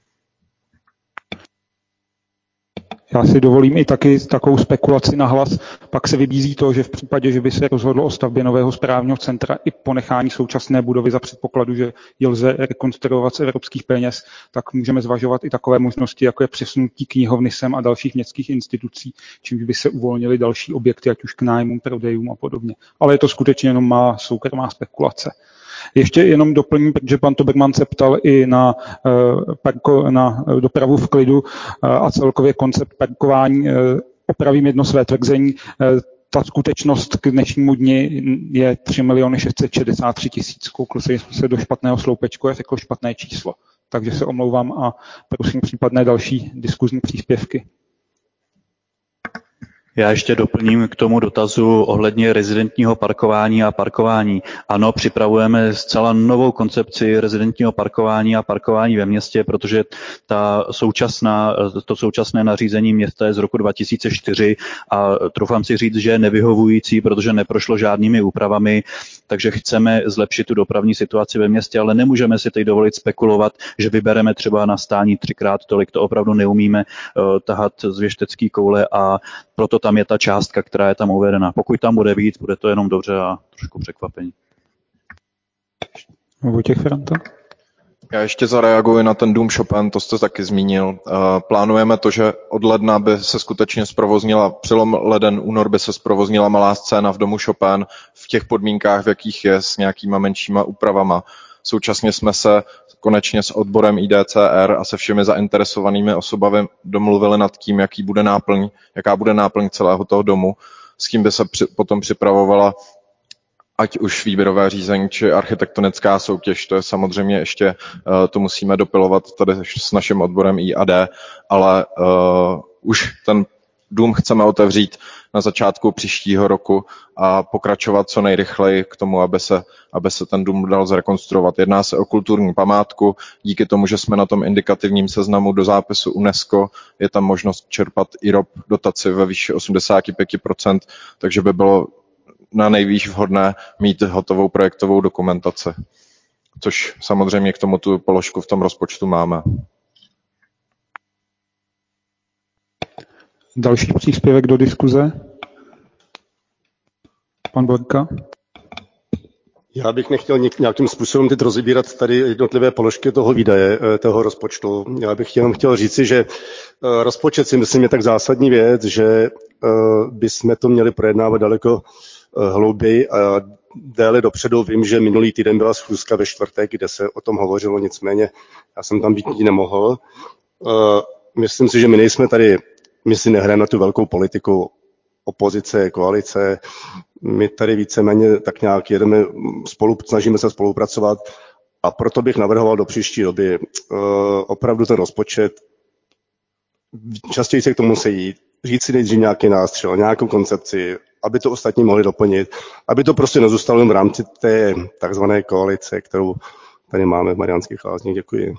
Já si dovolím i taky takovou spekulaci na hlas. Pak se vybízí to, že v případě, že by se rozhodlo o stavbě nového správního centra i ponechání současné budovy za předpokladu, že ji lze rekonstruovat z evropských peněz, tak můžeme zvažovat i takové možnosti, jako je přesunutí knihovny sem a dalších městských institucí, čímž by se uvolnily další objekty, ať už k nájmům, prodejům a podobně. Ale je to skutečně jenom má soukromá spekulace. Ještě jenom doplním, protože pan Toberman se ptal i na, parko, na dopravu v klidu a celkově koncept parkování. Opravím jedno své tvrzení. Ta skutečnost k dnešnímu dni je tři miliony šest set šedesát tři tisíc. Koukl jsem se do špatného sloupečku a řekl špatné číslo. Takže se omlouvám a prosím případné další diskuzní příspěvky. Já ještě doplním k tomu dotazu ohledně rezidentního parkování a parkování. Ano, připravujeme zcela novou koncepci rezidentního parkování a parkování ve městě, protože ta současná, to současné nařízení města je z roku dva tisíce čtyři a troufám si říct, že je nevyhovující, protože neprošlo žádnými úpravami, takže chceme zlepšit tu dopravní situaci ve městě, ale nemůžeme si teď dovolit spekulovat, že vybereme třeba na stání třikrát tolik, to opravdu neumíme uh, tahat z věštecký koule a proto tam je ta částka, která je tam uvedena. Pokud tam bude víc, bude to jenom dobře a trošku překvapení. Vojtěch Franta? Já ještě zareaguji na ten dům Chopin, to jste taky zmínil. Plánujeme to, že od ledna by se skutečně zprovoznila, přelom leden, únor by se zprovoznila malá scéna v domu Chopin v těch podmínkách, v jakých je, s nějakýma menšíma úpravama. Současně jsme se konečně s odborem I D C R a se všemi zainteresovanými osobami domluvili nad tím, jaký bude náplň, jaká bude náplň celého toho domu, s tím by se při, potom připravovala ať už výběrové řízení, či architektonická soutěž. To je samozřejmě ještě, uh, to musíme dopilovat tady s naším odborem I A D, ale uh, už ten dům chceme otevřít na začátku příštího roku a pokračovat co nejrychleji k tomu, aby se, aby se ten dům dal zrekonstruovat. Jedná se o kulturní památku, díky tomu, že jsme na tom indikativním seznamu do zápisu UNESCO, je tam možnost čerpat I R O P dotaci ve výši osmdesát pět procent, takže by bylo na nejvýš vhodné mít hotovou projektovou dokumentaci, což samozřejmě k tomu tu položku v tom rozpočtu máme. Další příspěvek do diskuze? Pan Borka? Já bych nechtěl nějakým způsobem teď rozebírat tady jednotlivé položky toho výdaje, toho rozpočtu. Já bych jenom chtěl říci, že rozpočet si myslím je tak zásadní věc, že bychom to měli projednávat daleko hlouběji a déle dopředu. Vím, že minulý týden byla schůzka ve čtvrtek, kde se o tom hovořilo, nicméně já jsem tam být nemohl. Myslím si, že my nejsme tady, my si nehrajeme na tu velkou politiku opozice, koalice. My tady víceméně tak nějak jedeme, spolu, snažíme se spolupracovat a proto bych navrhoval do příští doby opravdu ten rozpočet častěji se k tomu sejít, říct si nejdřív nějaký nástřel, nějakou koncepci, aby to ostatní mohli doplnit, aby to prostě nezůstalo jen v rámci té takzvané koalice, kterou tady máme v Mariánských Lázních. Děkuji.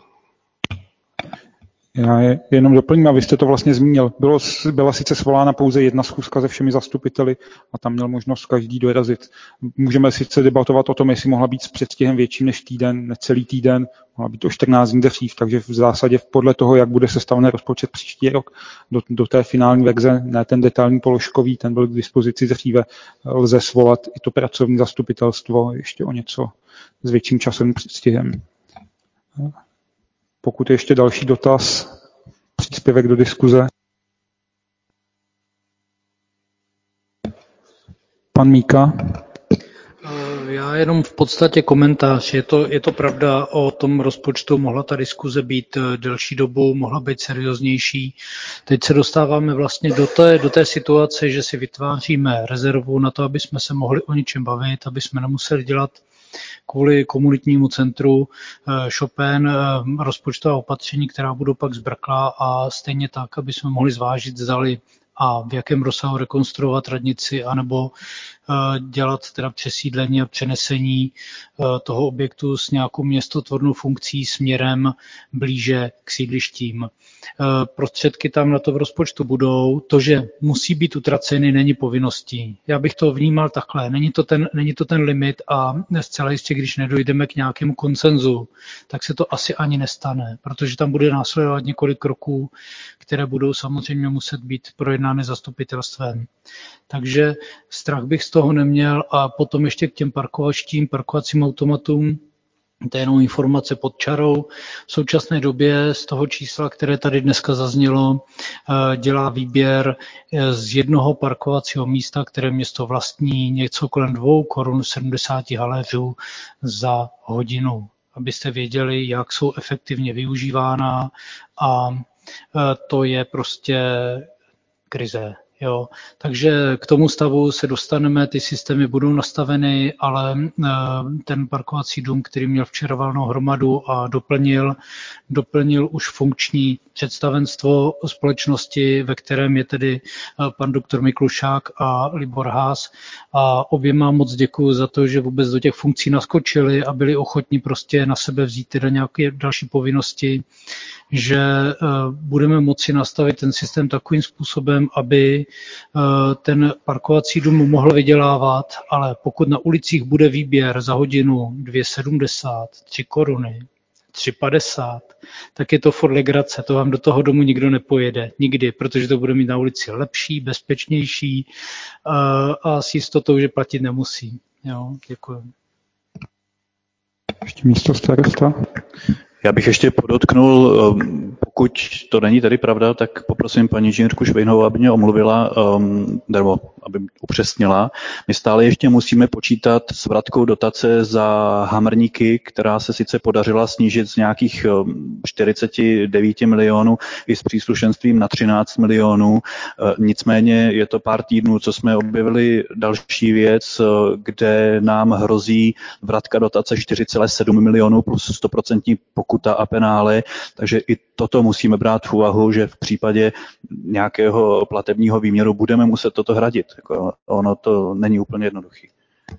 Já je jenom doplním, a vy jste to vlastně zmínil. Bylo, byla sice svolána pouze jedna schůzka se všemi zastupiteli a tam měl možnost každý dorazit. Můžeme sice debatovat o tom, jestli mohla být s předstihem větším než týden, necelý týden, mohla být o čtrnáct dní dřív, takže v zásadě podle toho, jak bude sestaven rozpočet příští rok do, do té finální verze, ne ten detailní položkový, ten byl k dispozici dříve, lze svolat i to pracovní zastupitelstvo ještě o něco s větším časovým předstihem. Pokud je ještě další dotaz, příspěvek do diskuze. Pan Míka. Já jenom v podstatě komentář. Je to, je to pravda, o tom rozpočtu mohla ta diskuze být delší dobu, mohla být serióznější. Teď se dostáváme vlastně do té, do té situace, že si vytváříme rezervu na to, aby jsme se mohli o něčem bavit, aby jsme nemuseli dělat kvůli komunitnímu centru Chopin rozpočtová opatření, která budou pak zbrklá, a stejně tak, aby jsme mohli zvážit, zdali a v jakém rozsahu rekonstruovat radnici, anebo dělat teda přesídlení a přenesení toho objektu s nějakou městotvornou funkcí směrem blíže k sídlištím. Prostředky tam na to v rozpočtu budou. To, že musí být utraceny, není povinností. Já bych to vnímal takhle. Není to ten, není to ten limit a zcela jistě, když nedojdeme k nějakému konsenzu, tak se to asi ani nestane, protože tam bude následovat několik kroků, které budou samozřejmě muset být projednány zastupitelstvem. Takže strach bych z toho neměl. A potom ještě k těm parkovačtím, parkovacím automatům, to je jenom informace pod čarou. V současné době z toho čísla, které tady dneska zaznělo, dělá výběr z jednoho parkovacího místa, které město vlastní, něco kolem dvou korun sedmdesát haléřů za hodinu. Abyste věděli, jak jsou efektivně využívána, a to je prostě krize. Jo. Takže k tomu stavu se dostaneme, ty systémy budou nastaveny, ale ten parkovací dům, který měl včera valnou hromadu a doplnil, doplnil už funkční představenstvo společnosti, ve kterém je tedy pan doktor Miklušák a Libor Haas. A oběma moc děkuju za to, že vůbec do těch funkcí naskočili a byli ochotní prostě na sebe vzít teda nějaké další povinnosti, že budeme moci nastavit ten systém takovým způsobem, aby ten parkovací dům mohl vydělávat, ale pokud na ulicích bude výběr za hodinu dvě sedmdesát, tři koruny, tři padesát, tak je to for legrace, to vám do toho domu nikdo nepojede, nikdy, protože to bude mít na ulici lepší, bezpečnější a s jistotou, že platit nemusí. Jo, děkuji. Ještě místo starosta. Já bych ještě podotknul, pokud to není tady pravda, tak poprosím paní inženýrku Švejnovou, aby mě omluvila, nebo aby upřesnila. My stále ještě musíme počítat s vratkou dotace za hamrníky, která se sice podařila snížit z nějakých čtyřicet devět milionů i s příslušenstvím na třináct milionů. Nicméně je to pár týdnů, co jsme objevili další věc, kde nám hrozí vratka dotace čtyři celé sedm milionů plus sto procent pokuta a penále, takže i toto musíme brát v úvahu, že v případě nějakého platebního výměru budeme muset toto hradit. Jako ono to není úplně jednoduchý.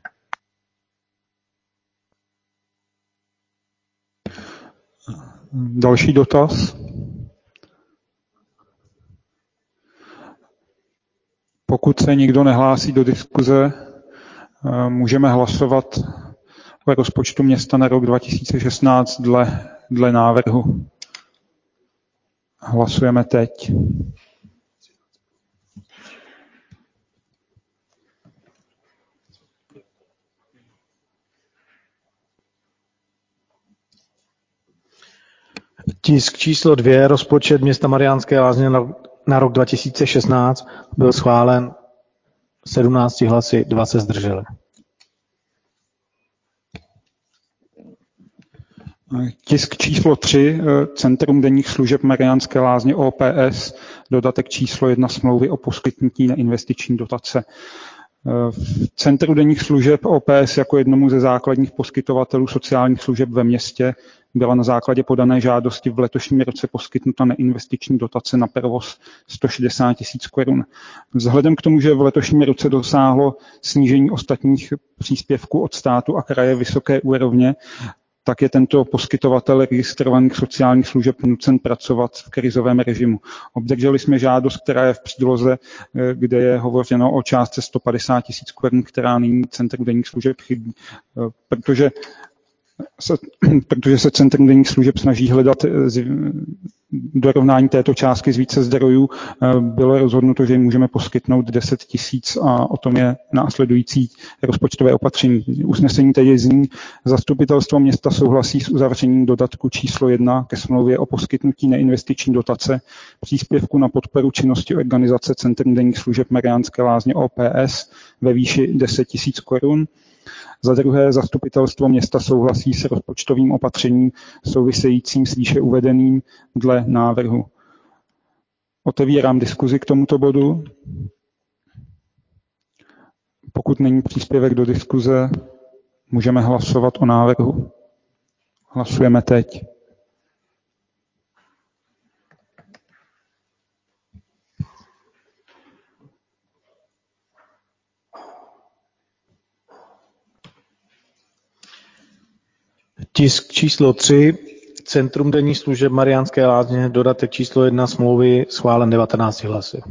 Další dotaz. Pokud se nikdo nehlásí do diskuze, můžeme hlasovat o rozpočtu města na rok dva tisíce šestnáct dle, dle návrhu. Hlasujeme teď. Tisk číslo dvě, rozpočet města Mariánské Lázně na, na rok dva tisíce šestnáct, byl schválen sedmnácti hlasy, dva se zdrželi. Tisk číslo tři, Centrum denních služeb Mariánské Lázně O P S, dodatek číslo jedna smlouvy o poskytnutí neinvestiční dotace. V Centru denních služeb O P S jako jednomu ze základních poskytovatelů sociálních služeb ve městě byla na základě podané žádosti v letošním roce poskytnuta neinvestiční dotace na provoz sto šedesát tisíc korun. Vzhledem k tomu, že v letošním roce dosáhlo snížení ostatních příspěvků od státu a kraje vysoké úrovně, tak je tento poskytovatel registrovaných sociálních služeb nucen pracovat v krizovém režimu. Obdrželi jsme žádost, která je v příloze, kde je hovořeno o částce sto padesát tisíc korun, která nyní Centru denních služeb chybí. Protože se, protože se Centrum denních služeb snaží hledat z, dorovnání této částky z více zdrojů, bylo rozhodnuto, že jim můžeme poskytnout deset tisíc a o tom je následující rozpočtové opatření. Usnesení tedy zní: Zastupitelstvo města souhlasí s uzavřením dodatku číslo jedna ke smlouvě o poskytnutí neinvestiční dotace příspěvku na podporu činnosti organizace Centrum denních služeb Mariánské Lázně O P S ve výši deset tisíc korun. Za druhé, zastupitelstvo města souhlasí s rozpočtovým opatřením souvisejícím s výše uvedeným dle návrhu. Otevírám diskuzi k tomuto bodu. Pokud není příspěvek do diskuze, můžeme hlasovat o návrhu. Hlasujeme teď. Tisk číslo tři, Centrum denních služeb Mariánské Lázně, dodatek číslo jedna smlouvy, schválen devatenácti hlasy.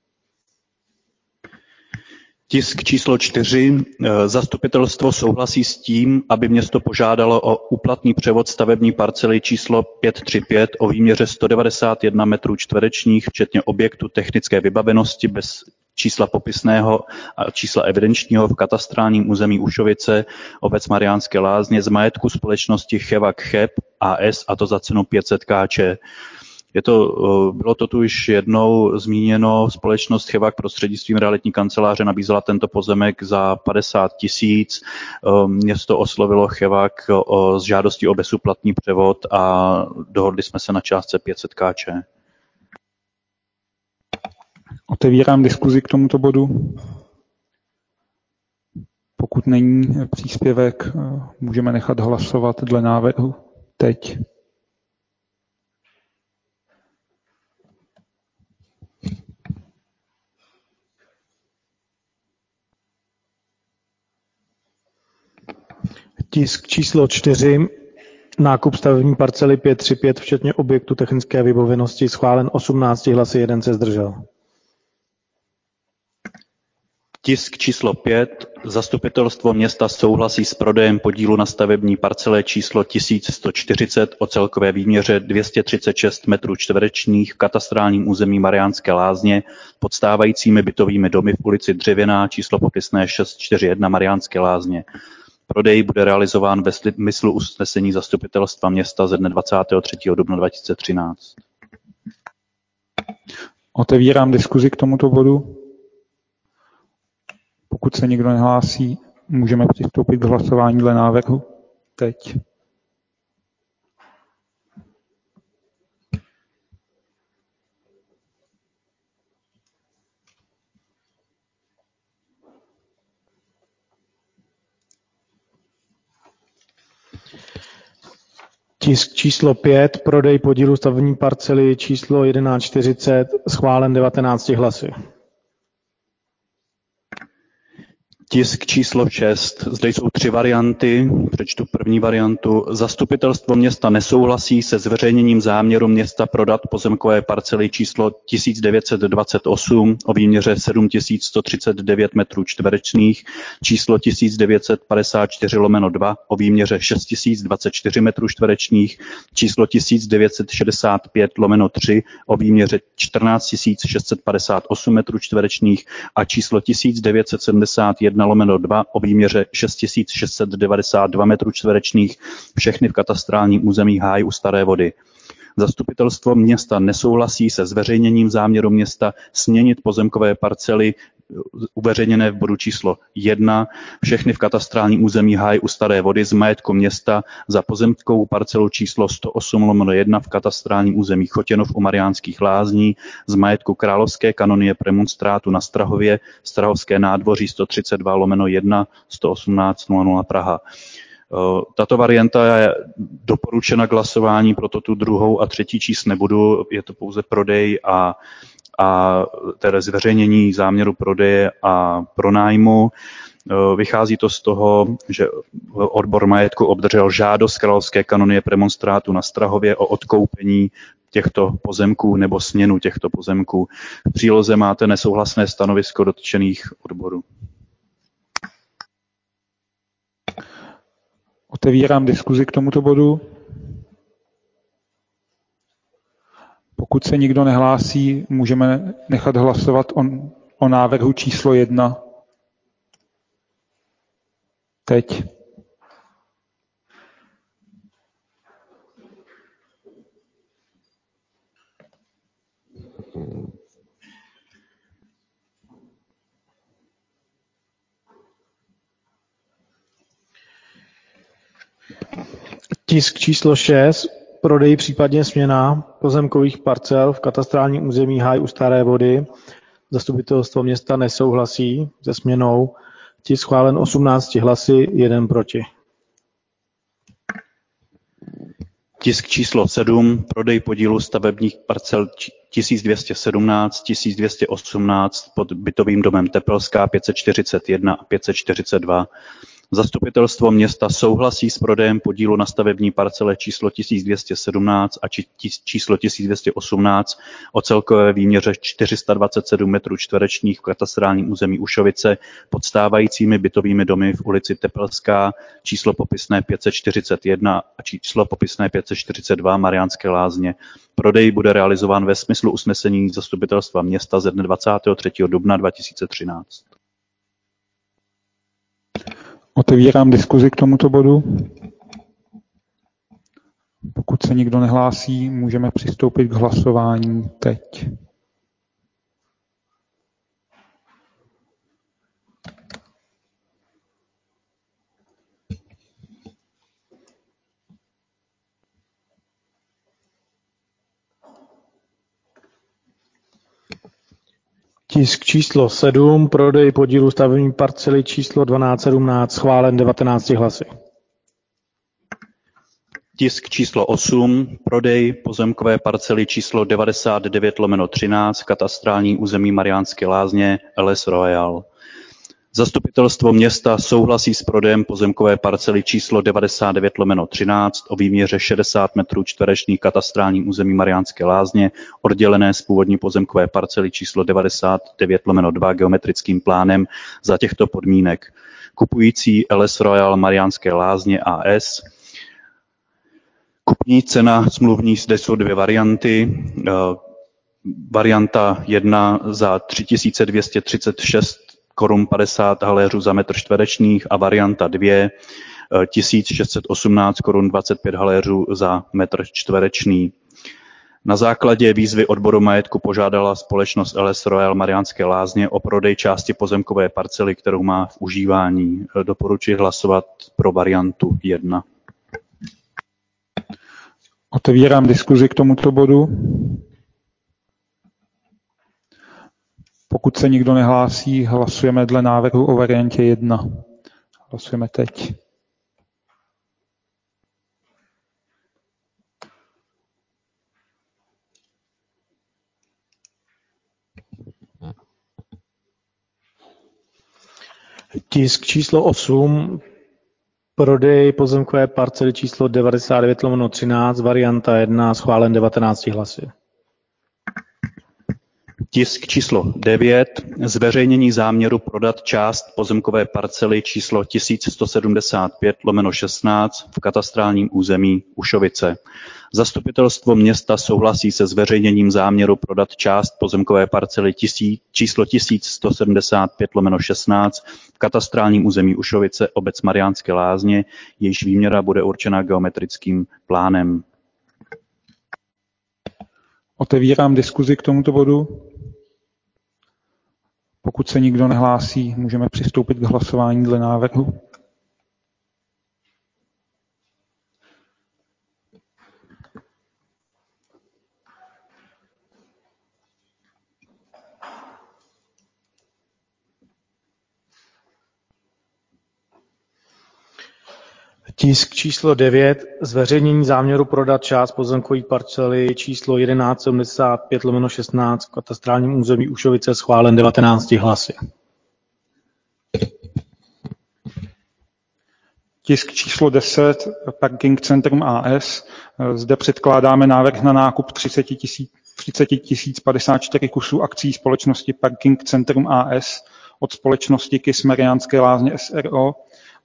Tisk číslo čtyři. Zastupitelstvo souhlasí s tím, aby město požádalo o úplatný převod stavební parcely číslo pět set třicet pět o výměře sto devadesát jedna metrů čtverečních, včetně objektu technické vybavenosti bez čísla popisného a čísla evidenčního v katastrálním území Ušovice, obec Mariánské Lázně, z majetku společnosti Chevak Cheb A S, a to za cenu pět set ká. Je to, bylo to tu již jednou zmíněno, společnost Chevak prostřednictvím realitní kanceláře nabízela tento pozemek za padesát tisíc. Město oslovilo Chevak s žádostí o bezúplatný převod a dohodli jsme se na částce pět set ká. Otevírám diskuzi k tomuto bodu. Pokud není příspěvek, můžeme nechat hlasovat dle návrhu teď. Tisk číslo čtyři, nákup stavební parcely pět set třicet pět, včetně objektu technické vybavenosti, schválen osmnácti hlasy, jeden se zdržel. Tisk číslo pět. Zastupitelstvo města souhlasí s prodejem podílu na stavební parcele číslo tisíc sto čtyřicet o celkové výměře dvě stě třicet šest metrů čtverečních v katastrálním území Mariánské Lázně pod stávajícími bytovými domy v ulici Dřevěná, číslo popisné šest set čtyřicet jedna Mariánské Lázně. Prodej bude realizován ve smyslu usnesení zastupitelstva města ze dne dvacátého třetího dubna dva tisíce třináct. Otevírám diskuzi k tomuto bodu. Pokud se nikdo nehlásí, můžeme přistoupit k hlasování dle návrhu teď. Tisk číslo pět, prodej podílu stavební parcely číslo jedenáct čtyřicet, schválen devatenácti hlasy. Tisk číslo šest. Zde jsou tři varianty. Přečtu první variantu. Zastupitelstvo města nesouhlasí se zveřejněním záměru města prodat pozemkové parcely číslo tisíc devět set dvacet osm o výměře sedm tisíc sto třicet devět metrů čtverečních, číslo tisíc devět set padesát čtyři lomeno dva o výměře šest tisíc dvacet čtyři metrů čtverečních, číslo tisíc devět set šedesát pět lomeno tři o výměře čtrnáct tisíc šest set padesát osm metrů čtverečních a číslo tisíc devět set sedmdesát jedna lomeno dva o výměře šest tisíc šest set devadesát dva metrů čtverečních, všechny v katastrálním území Háj u Staré Vody. Zastupitelstvo města nesouhlasí se zveřejněním záměru města směnit pozemkové parcely uveřejněné v bodu číslo jedna, všechny v katastrálním území Háj u Staré Vody z majetku města za pozemkovou parcelu číslo sto osm lomeno jedna v katastrálním území Chotěnov u Mariánských Lázní, z majetku Královské kanonie premonstrátu na Strahově, Strahovské nádvoří sto třicet dva lomeno jedna, sto osmnáct nula nula Praha. Tato varianta je doporučena k hlasování, proto tu druhou a třetí číst nebudu, je to pouze prodej a a tedy zveřejnění záměru prodeje a pronájmu. Vychází to z toho, že odbor majetku obdržel žádost Královské kanonie premonstrátu na Strahově o odkoupení těchto pozemků nebo směnu těchto pozemků. V příloze máte nesouhlasné stanovisko dotčených odborů. Otevírám diskuzi k tomuto bodu. Pokud se nikdo nehlásí, můžeme nechat hlasovat o, o návrhu číslo jedna. Teď. Tisk číslo šest, prodej případně směna pozemkových parcel v katastrálním území Háj u Staré Vody. Zastupitelstvo města nesouhlasí se směnou. Tisk schválen osmnácti hlasy, jeden proti. Tisk číslo sedm, prodej podílu stavebních parcel tisíc dvě stě sedmnáct, tisíc dvě stě osmnáct pod bytovým domem Tepelská pět set čtyřicet jedna a pět set čtyřicet dva. Zastupitelstvo města souhlasí s prodejem podílu na stavební parcele číslo tisíc dvě stě sedmnáct a či, číslo tisíc dvě stě osmnáct o celkové výměře čtyři sta dvacet sedm metrů čtverečních v katastrálním území Ušovice pod stávajícími bytovými domy v ulici Tepelská, číslo popisné pět set čtyřicet jedna a číslo popisné pět set čtyřicet dva Mariánské Lázně. Prodej bude realizován ve smyslu usnesení zastupitelstva města ze dne dvacátého třetího dubna dva tisíce třináct. Otevírám diskuzi k tomuto bodu. Pokud se nikdo nehlásí, můžeme přistoupit k hlasování teď. Tisk číslo sedm, prodej podílu stavební parcely číslo dvanáct sedmnáct, schválen devatenácti hlasy. Tisk číslo osm, prodej pozemkové parcely číslo devadesát devět lomeno třináct, katastrální území Mariánské Lázně, L S Royal. Zastupitelstvo města souhlasí s prodejem pozemkové parcely číslo devadesát devět lomeno třináct o výměře šedesát metrů čtverečních katastrálním území Mariánské Lázně, oddělené z původní pozemkové parcely číslo devadesát devět lomeno dva geometrickým plánem za těchto podmínek. Kupující L S Royal Mariánské Lázně A S. Kupní cena smluvní, zde jsou dvě varianty. Varianta jedna za tři tisíce dvě stě třicet šest korun padesát haléřů za metr čtverečních a varianta dvě tisíc šest set osmnáct korun dvacet pět haléřů za metr čtverečný. Na základě výzvy odboru majetku požádala společnost L S Royal Mariánské Lázně o prodej části pozemkové parcely, kterou má v užívání. Doporučuji hlasovat pro variantu jedna. Otevírám diskuzi k tomuto bodu. Pokud se nikdo nehlásí, hlasujeme dle návrhu o variantě jedna. Hlasujeme teď. Tisk číslo osm, prodej pozemkové parcely číslo devadesát devět lomeno třináct, varianta jedna, schválen devatenácti hlasy. Tisk číslo devět, zveřejnění záměru prodat část pozemkové parcely číslo tisíc sto sedmdesát pět lomeno šestnáct v katastrálním území Ušovice. Zastupitelstvo města souhlasí se zveřejněním záměru prodat část pozemkové parcely tisíc, číslo tisíc sto sedmdesát pět lomeno šestnáct v katastrálním území Ušovice, obec Mariánské Lázně, jejíž výměra bude určena geometrickým plánem. Otevírám diskuzi k tomuto bodu. Pokud se nikdo nehlásí, můžeme přistoupit k hlasování dle návrhu. Tisk číslo devět, zveřejnění záměru prodat část pozemkové parcely číslo jedenáct sedmdesát pět lomeno šestnáct v katastrálním území Ušovice, schválen devatenácti hlasy. Tisk číslo deset, Parking Centrum A S. Zde předkládáme návrh na nákup třicet tisíc padesát čtyři kusů akcí společnosti Parking Centrum A S od společnosti K I S Mariánské Lázně S R O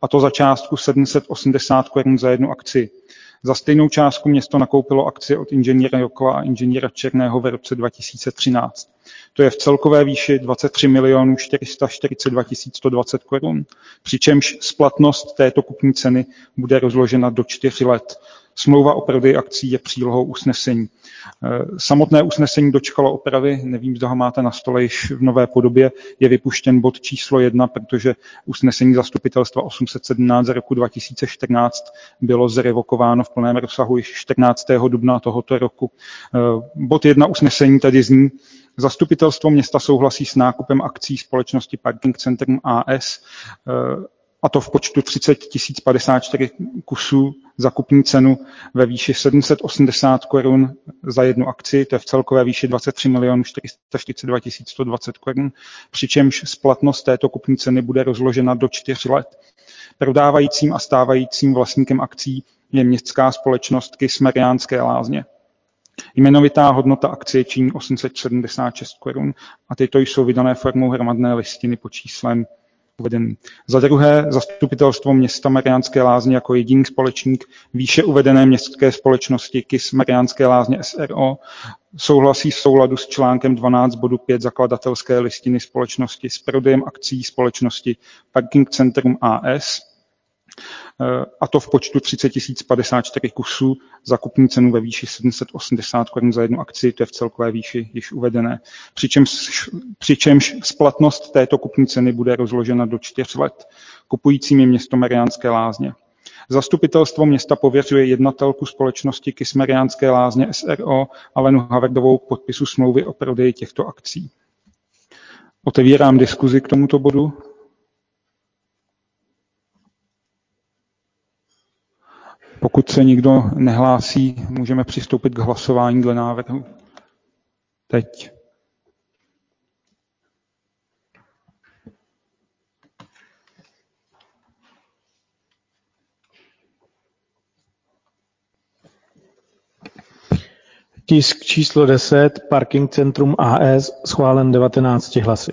a to za částku sedm set osmdesát korun za jednu akci. Za stejnou částku město nakoupilo akcie od inženýra Jokla a inženýra Černého v roce dva tisíce třináct. To je v celkové výši dvacet tři milionů čtyři sta čtyřicet dva tisíc sto dvacet korun, přičemž splatnost této kupní ceny bude rozložena do čtyř let. Smlouva o prodeji akcí je přílohou usnesení. Samotné usnesení dočkalo opravy, nevím, zda ho máte na stole již v nové podobě, je vypuštěn bod číslo jedna, protože usnesení zastupitelstva osm set sedmnáct z roku dva tisíce čtrnáct bylo zrevokováno v plném rozsahu již čtrnáctého dubna tohoto roku. Bod jedna usnesení tedy zní: Zastupitelstvo města souhlasí s nákupem akcí společnosti Parking Centrum A S, a to v počtu třicet tisíc padesát čtyři kusů za kupní cenu ve výši sedm set osmdesát korun za jednu akci, to je v celkové výši dvacet tři milionů čtyři sta čtyřicet dva tisíc sto dvacet korun, přičemž splatnost této kupní ceny bude rozložena do čtyř let. Prodávajícím a stávajícím vlastníkem akcí je městská společnost K I S Mariánské Lázně. Jmenovitá hodnota akcie činí osm set sedmdesát šest korun a tyto jsou vydané formou hromadné listiny pod číslem uvedený. Za druhé, zastupitelstvo města Mariánské Lázně jako jediný společník výše uvedené městské společnosti K I S Mariánské Lázně S R O souhlasí v souladu s článkem dvanáct bodu pět zakladatelské listiny společnosti s prodejem akcí společnosti Parking Centrum A S, a to v počtu třicet tisíc padesát čtyři kusů za kupní cenu ve výši sedm set osmdesát korun za jednu akci, to je v celkové výši již uvedené. Přičemž, přičemž splatnost této kupní ceny bude rozložena do čtyř let. Kupujícím je město Mariánské Lázně. Zastupitelstvo města pověřuje jednatelku společnosti K I S Mariánské Lázně S R O Alenu Havardovou k podpisu smlouvy o prodeji těchto akcí. Otevírám diskuzi k tomuto bodu. Pokud se nikdo nehlásí, můžeme přistoupit k hlasování dle návrhu. Teď. Tisk číslo deset, Parking Centrum A S, schválen devatenácti hlasy.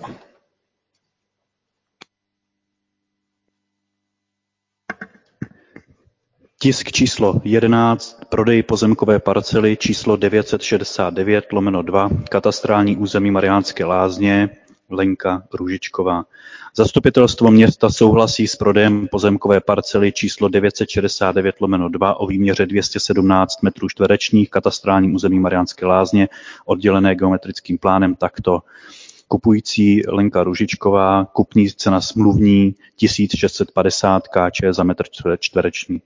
Tisk číslo jedenáct, prodej pozemkové parcely číslo devět set šedesát devět lomeno dva, katastrální území Mariánské Lázně, Lenka Růžičková. Zastupitelstvo města souhlasí s prodejem pozemkové parcely číslo devět set šedesát devět lomeno dva o výměře dvě stě sedmnáct metrů čtverečních, katastrální území Mariánské Lázně, oddělené geometrickým plánem takto. Kupující Lenka Růžičková, kupní cena smluvní tisíc šest set padesát Kč za metr čtvereční.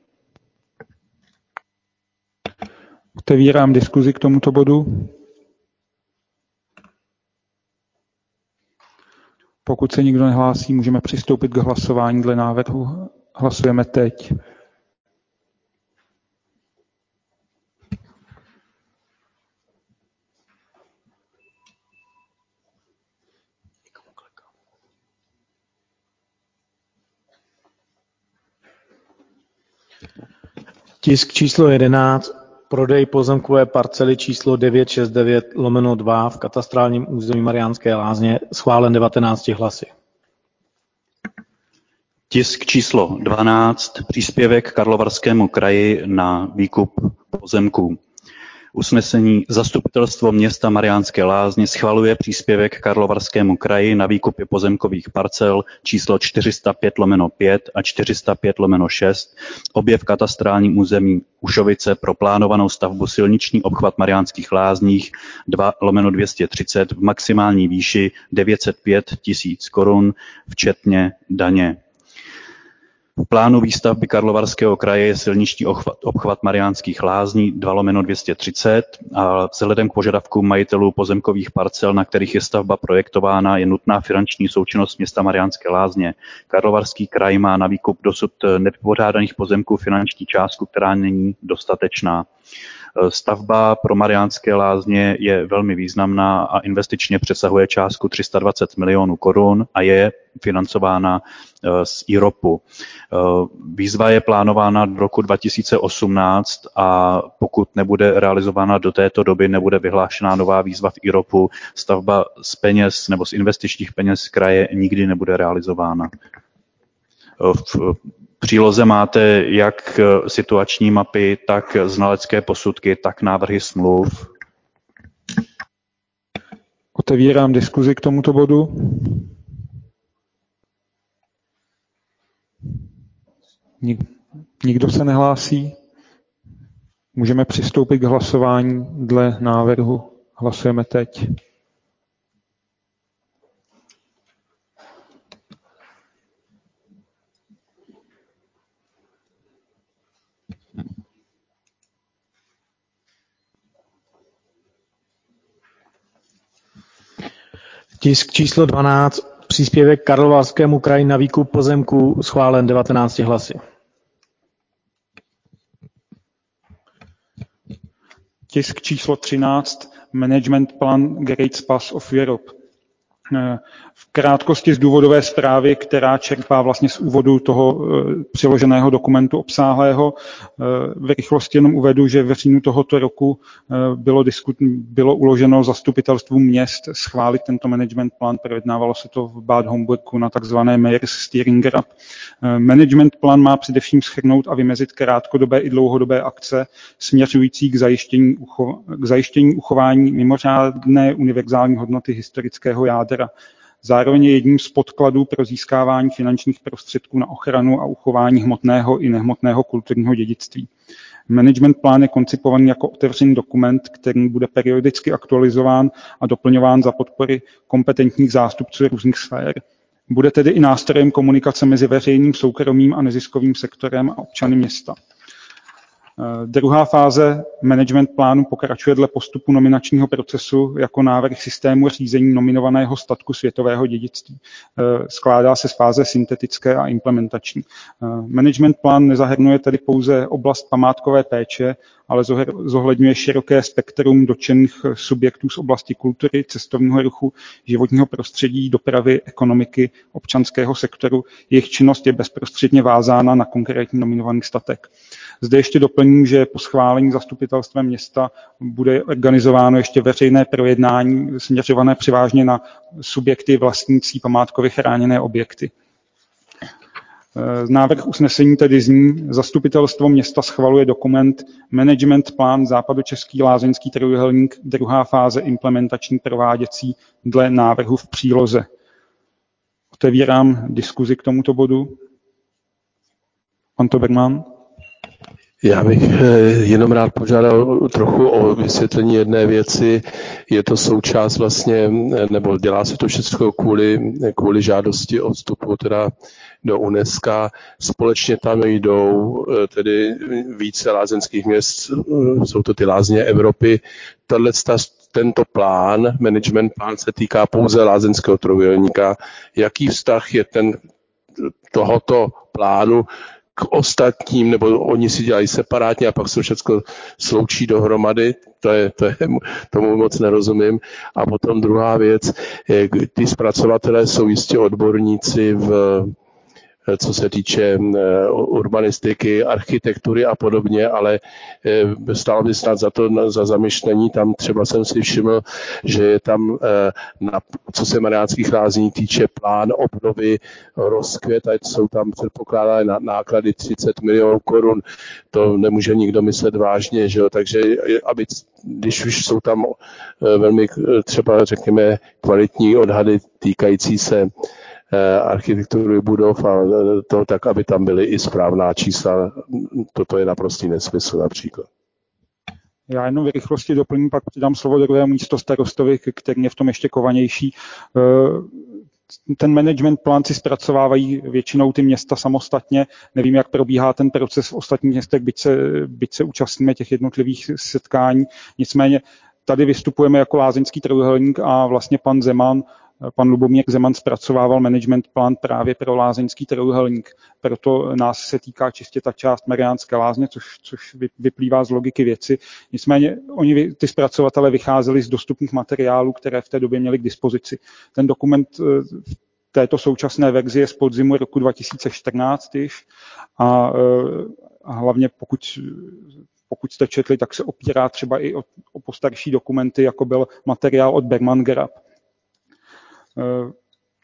Otevírám diskuzi k tomuto bodu. Pokud se nikdo nehlásí, můžeme přistoupit k hlasování dle návrhu. Hlasujeme teď. Tisk číslo jedenáct, prodej pozemkové parcely číslo devět set šedesát devět lomeno dva v katastrálním území Mariánské Lázně, schválen devatenácti hlasy. Tisk číslo dvanáct, příspěvek Karlovarskému kraji na výkup pozemků. Usnesení Zastupitelstvo města Mariánské Lázně schvaluje příspěvek Karlovarskému kraji na výkupy pozemkových parcel číslo čtyři sta pět lomeno pět a čtyři sta pět lomeno šest, obě v katastrálním území Ušovice pro plánovanou stavbu silniční obchvat Mariánských Lázních dva lomeno dvě stě třicet v maximální výši devět set pět tisíc korun, včetně daně. V plánu výstavby Karlovarského kraje je silniční obchvat, obchvat Mariánských Lázní dva lomeno dvě stě třicet a vzhledem k požadavkům majitelů pozemkových parcel, na kterých je stavba projektována, je nutná finanční součinnost města Mariánské Lázně. Karlovarský kraj má na výkup dosud nevypořádaných pozemků finanční částku, která není dostatečná. Stavba pro Mariánské Lázně je velmi významná a investičně přesahuje částku tři sta dvacet milionů korun a je financována z I R O P u. Výzva je plánována do roku dva tisíce osmnáct a pokud nebude realizována do této doby, nebude vyhlášená nová výzva v I R O P u, stavba z peněz nebo z investičních peněz kraje nikdy nebude realizována. V příloze máte jak situační mapy, tak znalecké posudky, tak návrhy smluv. Otevírám diskuzi k tomuto bodu. Nik- nikdo se nehlásí? Můžeme přistoupit k hlasování dle návrhu. Hlasujeme teď. Tisk číslo dvanáct, příspěvek Karlovarskému kraji na výkup pozemků, schválen devatenácti hlasy. Tisk číslo třináct, Management Plan Great Pass of Europe. V krátkosti z důvodové zprávy, která čerpá vlastně z úvodu toho přiloženého dokumentu obsáhlého. V rychlosti jenom uvedu, že v říjnu tohoto roku bylo, diskut, bylo uloženo zastupitelstvům měst schválit tento management plán. Projednávalo se to v Bad Homburgu na takzvané Mayors Steering Group. Management plán má především shrnout a vymezit krátkodobé i dlouhodobé akce směřující k zajištění, ucho, k zajištění uchování mimořádné univerzální hodnoty historického jádra. Zároveň je jedním z podkladů pro získávání finančních prostředků na ochranu a uchování hmotného i nehmotného kulturního dědictví. Management plán je koncipovaný jako otevřený dokument, který bude periodicky aktualizován a doplňován za podpory kompetentních zástupců různých sfér. Bude tedy i nástrojem komunikace mezi veřejným, soukromým a neziskovým sektorem a občany města. Druhá fáze management plánu pokračuje dle postupu nominačního procesu jako návrh systému řízení nominovaného statku světového dědictví. Skládá se z fáze syntetické a implementační. Management plán nezahrnuje tedy pouze oblast památkové péče, ale zohledňuje široké spektrum dotčených subjektů z oblasti kultury, cestovního ruchu, životního prostředí, dopravy, ekonomiky, občanského sektoru. Jejich činnost je bezprostředně vázána na konkrétní nominovaný statek. Zde ještě doplním, že po schválení zastupitelstvem města bude organizováno ještě veřejné projednání směřované převážně na subjekty vlastnící památkově chráněné objekty. Návrh usnesení tedy zní: Zastupitelstvo města schvaluje dokument Management plán Západočeský lázeňský trojúhelník, druhá fáze implementační prováděcí dle návrhu v příloze. Otevírám diskuzi k tomuto bodu. Pan Toberman. Já bych jenom rád požádal trochu o vysvětlení jedné věci. Je to součást vlastně, nebo dělá se to všechno kvůli, kvůli žádosti o vstupu teda do UNESCO. Společně tam jdou tedy více lázeňských měst, jsou to ty lázně Evropy. Tato, tento plán, management plán, se týká pouze lázeňského trojúhelníka. Jaký vztah je ten tohoto plánu k ostatním, nebo oni si dělají separátně a pak se všechno sloučí dohromady, to je, to je, tomu moc nerozumím. A potom druhá věc, ty zpracovatelé jsou jistě odborníci v, co se týče urbanistiky, architektury a podobně, ale stálo by snad za to, za zamyšlení. Tam třeba jsem si všiml, že je tam, na, co se Mariánských Lázní týče, plán obnovy rozkvět, a jsou tam předpokládané náklady třicet milionů korun. To nemůže nikdo myslet vážně, že jo? Takže aby, když už jsou tam velmi třeba, řekněme, kvalitní odhady týkající se architektury budov a to tak, aby tam byly i správná čísla. Toto je naprostý nesmysl například. Já jenom v rychlosti doplním, pak přidám slovo druhému místo starostovi, který je v tom ještě kovanější. Ten management plán si zpracovávají většinou ty města samostatně. Nevím, jak probíhá ten proces v ostatních městech, byť se, byť se účastníme těch jednotlivých setkání. Nicméně tady vystupujeme jako lázeňský trojúhelník a vlastně pan Zeman Pan Lubomír Zeman zpracovával management plán právě pro lázeňský trojúhelník. Proto nás se týká čistě ta část Mariánské Lázně, což, což vyplývá z logiky věci. Nicméně oni, ty zpracovatelé, vycházeli z dostupných materiálů, které v té době měli k dispozici. Ten dokument v této současné verzi je z podzimu roku dva tisíce čtrnáct již a, a hlavně pokud Pokud jste četli, tak se opírá třeba i o, o postarší dokumenty, jako byl materiál od Berman Grab.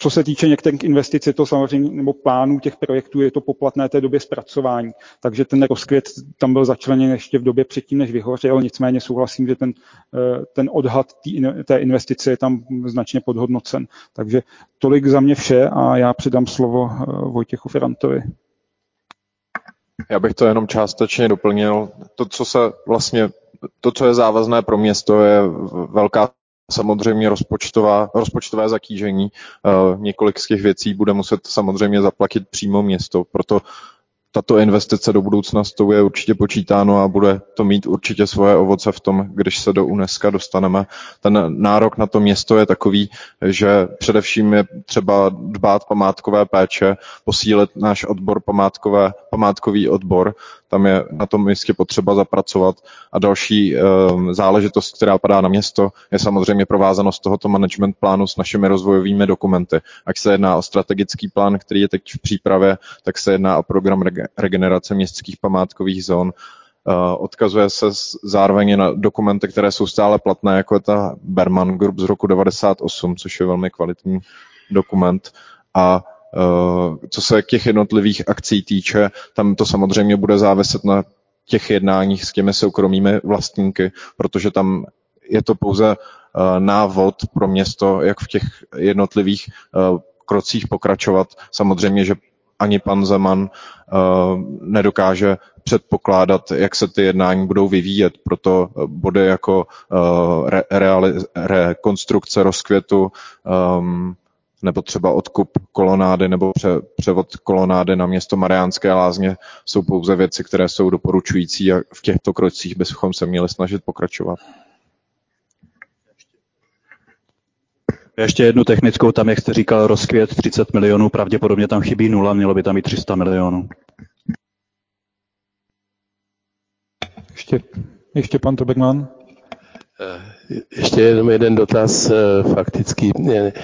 Co se týče některých investic, je to samozřejmě, nebo plánů těch projektů, je to poplatné té době zpracování. Takže ten rozkvět tam byl začleněn ještě v době předtím, než vyhořel. Nicméně souhlasím, že ten, ten odhad té investice je tam značně podhodnocen. Takže tolik za mě vše a já předám slovo Vojtěchu Ferrantovi. Já bych to jenom částečně doplnil. To, co se vlastně, to, co je závazné pro město, je velká samozřejmě rozpočtová, rozpočtové zatížení. Uh, několik z těch věcí bude muset samozřejmě zaplatit přímo město, proto tato investice do budoucna s tou je určitě počítáno a bude to mít určitě svoje ovoce v tom, když se do UNESCO dostaneme. Ten nárok na to město je takový, že především je třeba dbát památkové péče, posílit náš odbor památkové, památkový odbor, tam je na tom místě potřeba zapracovat. A další e, záležitost, která padá na město, je samozřejmě provázanost tohoto management plánu s našimi rozvojovými dokumenty. Ať se jedná o strategický plán, který je teď v přípravě, tak se jedná o program regenerace městských památkových zón. E, odkazuje se zároveň na dokumenty, které jsou stále platné, jako je ta Berman Group z roku devadesát osm, což je velmi kvalitní dokument. A co se těch jednotlivých akcí týče, tam to samozřejmě bude záviset na těch jednáních s těmi soukromými vlastníky, protože tam je to pouze návod pro město, jak v těch jednotlivých krocích pokračovat. Samozřejmě, že ani pan Zeman nedokáže předpokládat, jak se ty jednání budou vyvíjet. Proto body jako re, reali, rekonstrukce rozkvětu, um, nebo třeba odkup kolonády nebo pře, převod kolonády na město Mariánské Lázně jsou pouze věci, které jsou doporučující a v těchto krocích bychom se měli snažit pokračovat. Ještě jednu technickou, tam, jak jste říkal, rozkvět třicet milionů, pravděpodobně tam chybí nula, mělo by tam i tři sta milionů. Ještě, ještě pan Toberman. Ještě jenom jeden dotaz faktický.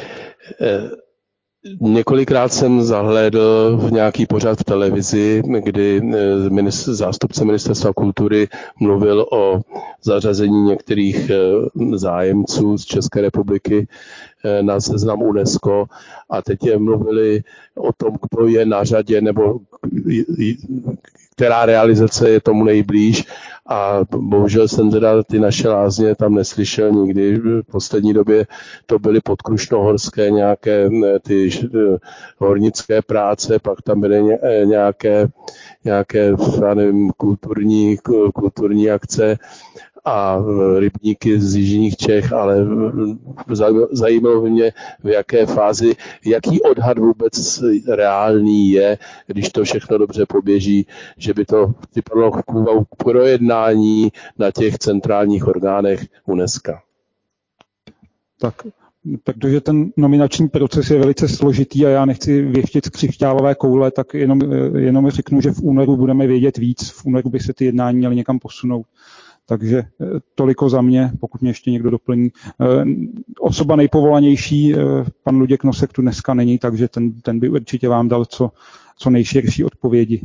Několikrát jsem zahlédl v nějaký pořad v televizi, kdy ministr, zástupce ministerstva kultury mluvil o zařazení některých zájemců z České republiky na seznam UNESCO a teď mluvili o tom, kdo je na řadě nebo která realizace je tomu nejblíž a bohužel jsem teda ty naše lázně tam neslyšel nikdy. V poslední době to byly podkrušnohorské nějaké ty hornické práce, pak tam byly nějaké, nějaké já nevím, kulturní, kulturní akce a rybníky z jižních Čech, ale zajímalo by mě, v jaké fázi, jaký odhad vůbec reálný je, když to všechno dobře poběží, že by to vypadalo k projednání na těch centrálních orgánech UNESCO. Tak, protože ten nominační proces je velice složitý a já nechci věštit z křišťálové koule, tak jenom, jenom řeknu, že v únoru budeme vědět víc. V únoru by se ty jednání měly někam posunout. Takže toliko za mě, pokud mě ještě někdo doplní. Osoba nejpovolanější, pan Luděk Nosek tu dneska není, takže ten, ten by určitě vám dal co, co nejširší odpovědi.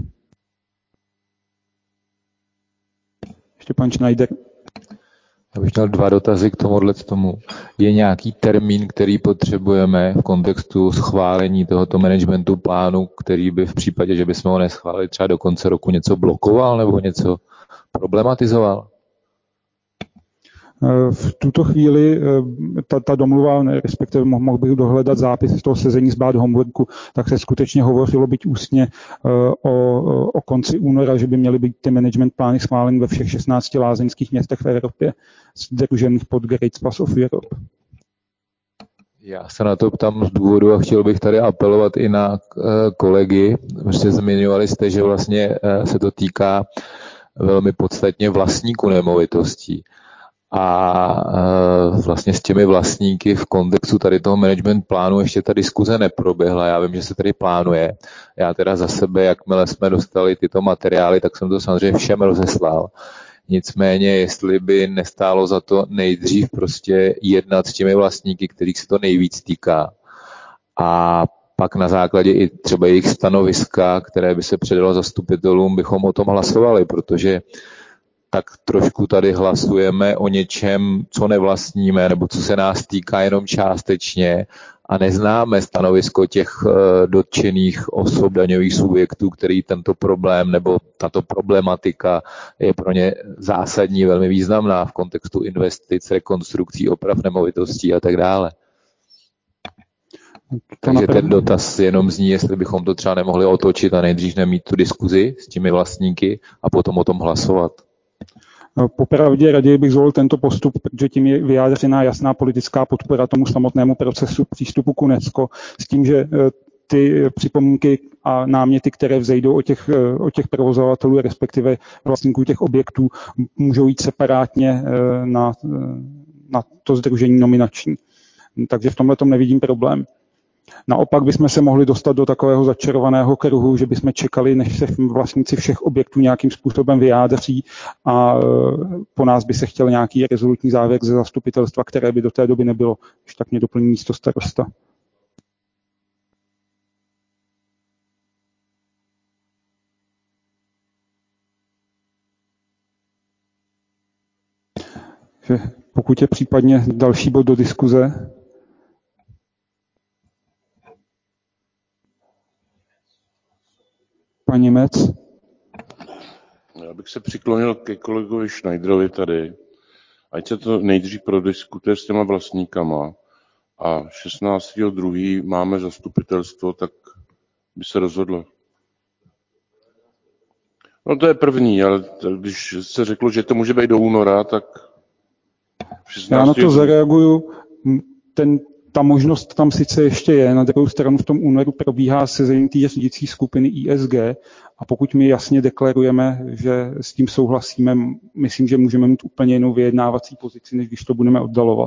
Ještě pan Schneider. Já bych měl dva dotazy k tomuhle tomu. Je nějaký termín, který potřebujeme v kontextu schválení tohoto managementu plánu, který by v případě, že bychom ho neschválili třeba do konce roku něco blokoval nebo něco problematizoval? V tuto chvíli ta, ta domluva, respektive mohl bych dohledat zápis z toho sezení z Bad Homburku, tak se skutečně hovořilo byť ústně o, o konci února, že by měly být ty management plány schváleny ve všech šestnácti lázeňských městech v Evropě, sdružených pod Great Spas of Europe. Já se na to ptám z důvodu a chtěl bych tady apelovat i na kolegy. Prostě zmiňovali jste, že vlastně se to týká velmi podstatně vlastníků nemovitostí. A vlastně s těmi vlastníky v kontextu tady toho management plánu ještě ta diskuze neproběhla. Já vím, že se tady plánuje. Já teda za sebe, jakmile jsme dostali tyto materiály, tak jsem to samozřejmě všem rozeslal. Nicméně, jestli by nestálo za to nejdřív prostě jednat s těmi vlastníky, kterých se to nejvíc týká. A pak na základě i třeba jejich stanoviska, které by se předalo zastupitelům, bychom o tom hlasovali, protože tak trošku tady hlasujeme o něčem, co nevlastníme, nebo co se nás týká jenom částečně a neznáme stanovisko těch dotčených osob, daňových subjektů, který tento problém nebo tato problematika je pro ně zásadní, velmi významná v kontextu investic, rekonstrukcí, oprav nemovitostí a tak dále. Takže ten dotaz jenom zní, jestli bychom to třeba nemohli otočit a nejdřív nemít tu diskuzi s těmi vlastníky a potom o tom hlasovat. Popravdě raději bych zvolil tento postup, protože tím je vyjádřená jasná politická podpora tomu samotnému procesu přístupu k UNESCO s tím, že ty připomínky a náměty, které vzejdou od těch, od těch provozovatelů, respektive vlastníků těch objektů, můžou jít separátně na, na to sdružení nominační. Takže v tomhle tom nevidím problém. Naopak bychom se mohli dostat do takového začarovaného kruhu, že bychom čekali, než se vlastníci všech objektů nějakým způsobem vyjádří a po nás by se chtěl nějaký rezolutní závěr ze zastupitelstva, které by do té doby nebylo. Když tak mě doplní místo starosta. Že pokud je případně další bod do diskuze, pan Němec. Já bych se přiklonil ke kolegovi Schneiderovi tady. Ať se to nejdřív prodiskutuje s těma vlastníkama a šestnáctého druhého máme zastupitelstvo, tak by se rozhodlo. No to je první, ale když se řeklo, že to může být do února, tak šestnáctého Já na to zareaguju. Ten Ta možnost tam sice ještě je, na druhou stranu v tom únoru probíhá sezení té řídící skupiny I S G a pokud my jasně deklarujeme, že s tím souhlasíme, myslím, že můžeme mít úplně jinou vyjednávací pozici, než když to budeme oddalovat.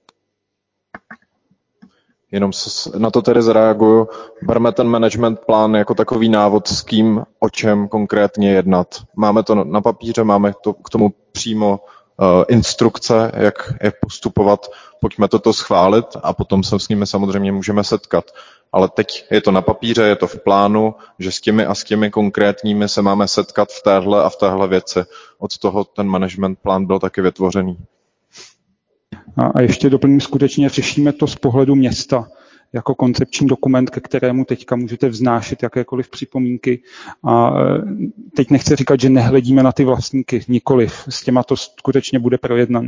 Jenom na to tedy zareaguju. Berme ten management plán jako takový návod s kým, o čem konkrétně jednat. Máme to na papíře, máme to k tomu přímo Uh, instrukce, jak, jak postupovat, pojďme toto schválit a potom se s nimi samozřejmě můžeme setkat. Ale teď je to na papíře, je to v plánu, že s těmi a s těmi konkrétními se máme setkat v téhle a v téhle věci. Od toho ten management plán byl taky vytvořený. A, a ještě doplním, skutečně řešíme to z pohledu města jako koncepční dokument, ke kterému teďka můžete vznášet jakékoliv připomínky. A teď nechci říkat, že nehledíme na ty vlastníky, nikoliv. S těma to skutečně bude projednan.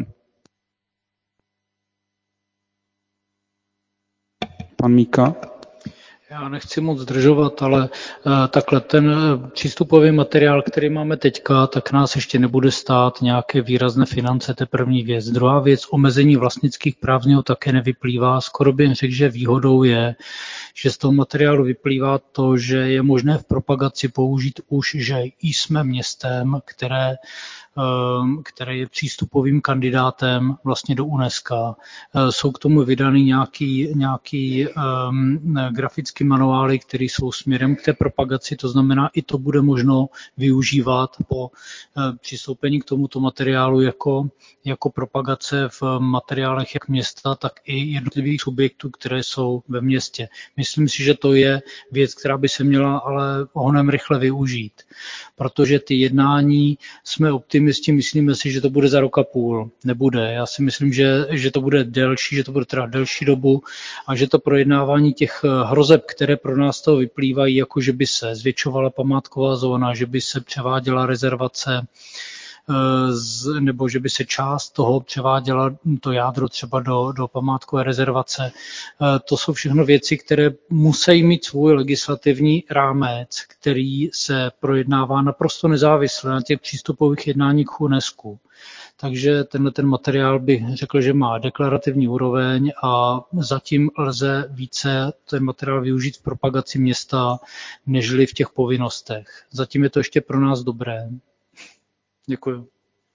Pan Míka. Já nechci moc zdržovat, ale uh, takhle ten uh, přístupový materiál, který máme teďka, tak nás ještě nebude stát nějaké výrazné finance, to je první věc. Druhá věc, omezení vlastnických práv z něho také nevyplývá. Skoro bych řekl, že výhodou je, že z toho materiálu vyplývá to, že je možné v propagaci použít už, že jsme městem, které které je přístupovým kandidátem vlastně do UNESCO. Jsou k tomu vydány nějaký, nějaký um, grafický manuály, které jsou směrem k té propagaci, to znamená, i to bude možno využívat po uh, přistoupení k tomuto materiálu jako, jako propagace v materiálech jak města, tak i jednotlivých subjektů, které jsou ve městě. Myslím si, že to je věc, která by se měla ale ohonem rychle využít, protože ty jednání jsme optimističtí, myslíme si, že to bude za rok a půl. Nebude. Já si myslím, že, že to bude delší, že to bude trvat delší dobu a že to projednávání těch hrozeb, které pro nás toho vyplývají, jako že by se zvětšovala památková zóna, že by se převáděla rezervace, nebo že by se část toho převáděla to jádro třeba do, do památkové rezervace. To jsou všechno věci, které musí mít svůj legislativní rámec, který se projednává naprosto nezávisle na těch přístupových jednáních k UNESCO. Takže tenhle ten materiál bych řekl, že má deklarativní úroveň a zatím lze více ten materiál využít v propagaci města, nežli v těch povinnostech. Zatím je to ještě pro nás dobré. Děkuji.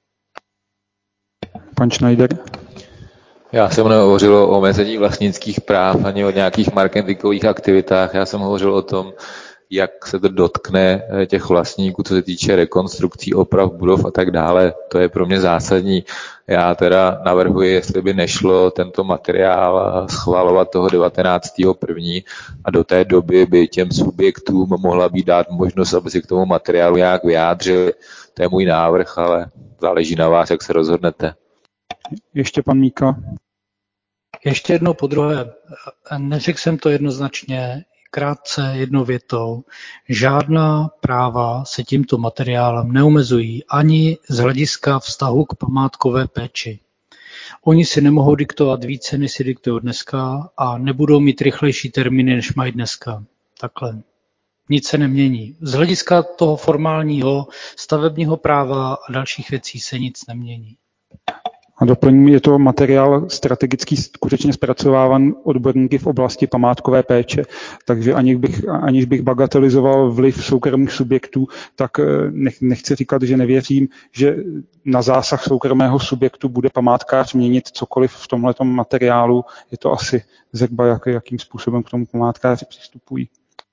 Pan Schneider. Já jsem nehovořil o omezení vlastnických práv ani o nějakých marketingových aktivitách. Já jsem hovořil o tom, jak se to dotkne těch vlastníků, co se týče rekonstrukcí, oprav budov a tak dále. To je pro mě zásadní. Já teda navrhuji, jestli by nešlo tento materiál schvalovat toho devatenáctého prvního a do té doby by těm subjektům mohla být dát možnost, aby si k tomu materiálu nějak vyjádřili. to je můj návrh, ale záleží na vás, jak se rozhodnete. Ještě pan Míka. Ještě jednou po druhé. Neřekl jsem to jednoznačně, krátce jednou větou. Žádná práva se tímto materiálem neomezují ani z hlediska vztahu k památkové péči. Oni si nemohou diktovat více, než si diktují dneska a nebudou mít rychlejší termíny, než mají dneska. Takhle. Nic se nemění. Z hlediska toho formálního stavebního práva a dalších věcí se nic nemění. A doplním, je to materiál strategicky skutečně zpracováván odborníky v oblasti památkové péče, takže aniž bych, aniž bych bagatelizoval vliv soukromých subjektů, tak nech, nechci říkat, že nevěřím, že na zásah soukromého subjektu bude památkář měnit cokoliv v tomhletom materiálu. Je to asi zhruba, jak, jakým způsobem k tomu památkáři přistupují.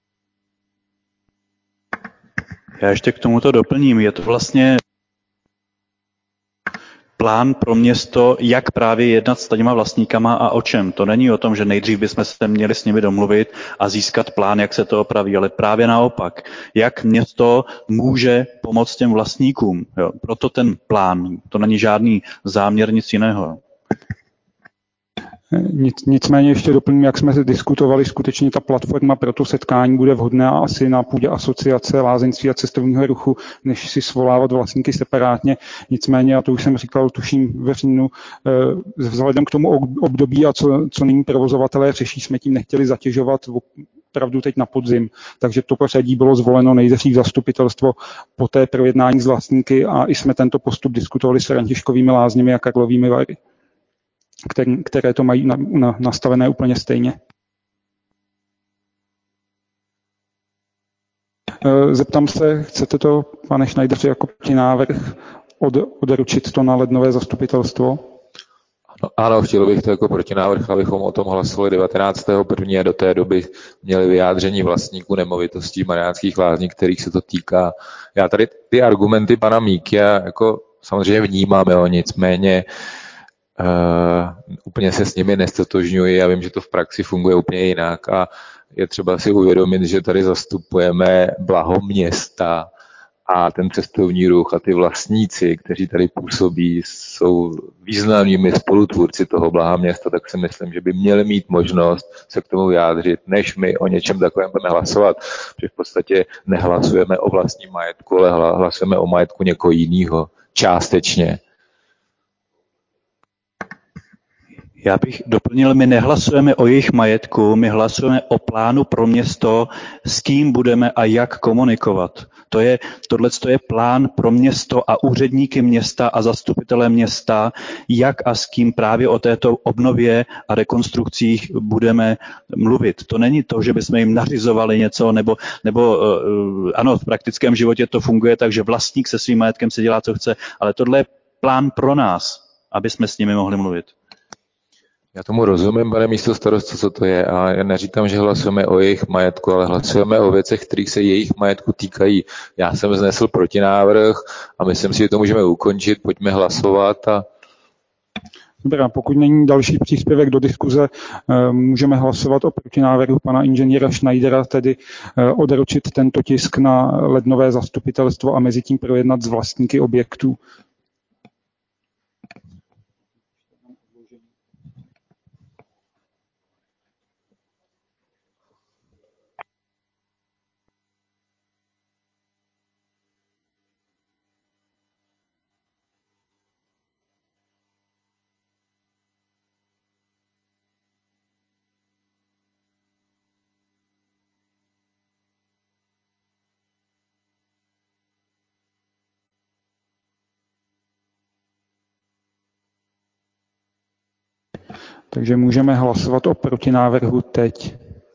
Já ještě k tomuto doplním. Je to vlastně plán pro město, jak právě jednat s těma vlastníkama a o čem. To není o tom, že nejdřív bychom se měli s nimi domluvit a získat plán, jak se to opraví, ale právě naopak, jak město může pomoct těm vlastníkům. Jo. Proto ten plán, to není žádný záměr, nic jiného. Nic, nicméně ještě doplním, jak jsme diskutovali, skutečně ta platforma pro to setkání bude vhodná asi na půdě asociace lázeňství a cestovního ruchu, než si svolávat vlastníky separátně. Nicméně, a to už jsem říkal, tuším v říjnu, vzhledem k tomu období a co, co nyní provozovatelé řeší, jsme tím nechtěli zatěžovat opravdu teď na podzim. Takže to pořadí bylo zvoleno nejdřív zastupitelstvo, poté projednání s vlastníky a i jsme tento postup diskutovali s Františkovými lázněmi a Karlovými Vary, Které, které to mají na, na, nastavené úplně stejně. Zeptám se, chcete to, pane Šnajdře, jako protinávrh od, odručit to na lednové zastupitelstvo? No, ano, chtěl bych to jako protinávrh, abychom o tom hlasovali devatenáctého prvního a do té doby měli vyjádření vlastníků nemovitostí Mariánských Lázní, kterých se to týká. Já tady ty argumenty pana Míky jako samozřejmě vnímám, jo, nicméně Uh, úplně se s nimi nestotožňuji. Já vím, že to v praxi funguje úplně jinak a je třeba si uvědomit, že tady zastupujeme blaho města a ten cestovní ruch a ty vlastníci, kteří tady působí, jsou významnými spolutvůrci toho blaha města, tak si myslím, že by měli mít možnost se k tomu vyjádřit, než my o něčem takovém budeme hlasovat, protože v podstatě nehlasujeme o vlastním majetku, ale hlasujeme o majetku někoho jiného, částečně. Já bych doplnil, my nehlasujeme o jejich majetku, my hlasujeme o plánu pro město, s kým budeme a jak komunikovat. To je, tohleto je plán pro město a úředníky města a zastupitele města, jak a s kým právě o této obnově a rekonstrukcích budeme mluvit. To není to, že bychom jim nařizovali něco, nebo, nebo ano, v praktickém životě to funguje tak, že vlastník se svým majetkem se dělá, co chce, ale tohle je plán pro nás, aby jsme s nimi mohli mluvit. Já tomu rozumím, pane místostarostce, co to je, a já neříkám, že hlasujeme o jejich majetku, ale hlasujeme o věcech, kterých se jejich majetku týkají. Já jsem vznesl protinávrh a myslím si, že to můžeme ukončit, pojďme hlasovat. A... Dobrá, pokud není další příspěvek do diskuze, můžeme hlasovat o protinávrhu pana inženýra Schneidera, tedy odročit tento tisk na lednové zastupitelstvo a mezi tím projednat s vlastníky objektů. Takže můžeme hlasovat o protinávrhu teď.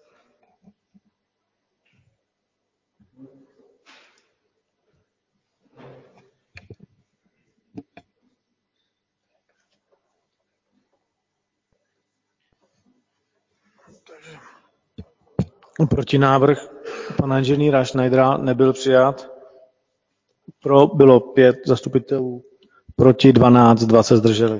Protinávrh pana inženýra Schneidera nebyl přijat. Pro bylo pět zastupitelů, proti dvanáct, dva se zdrželi.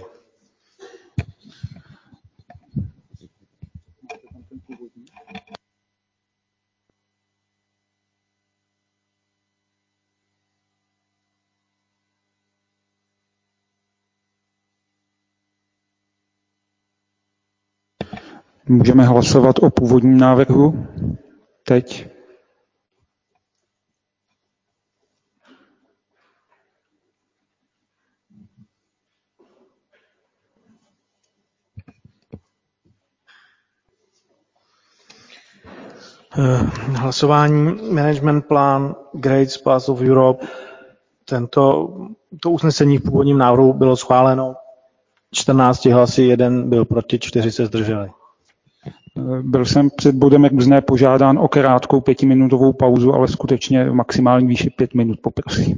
Můžeme hlasovat o původním návrhu teď. Hlasování Management Plan Great Path of Europe. Tento, to usnesení v původním návrhu bylo schváleno čtrnácti hlasy, jeden byl proti, čtyři se zdrželi. Byl jsem před bodem různé požádán o krátkou pětiminutovou pauzu, ale skutečně v maximální výši pět minut poprosím.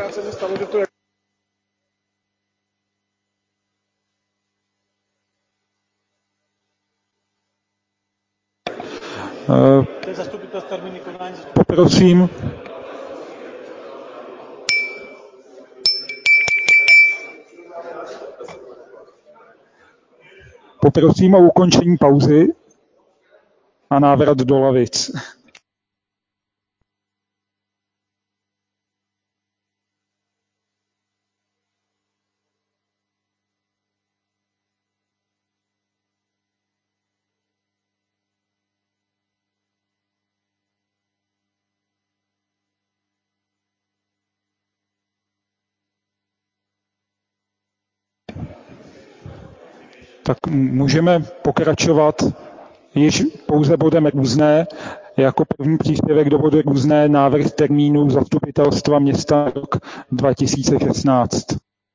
dvakrát se mi stalo, že to je... Uh, poprosím, poprosím o ukončení pauzy a návrat do lavic. Tak můžeme pokračovat již pouze bodem různé. Jako první příspěvek do bodu různé návrh termínů zastupitelstva města rok dva tisíce šestnáct.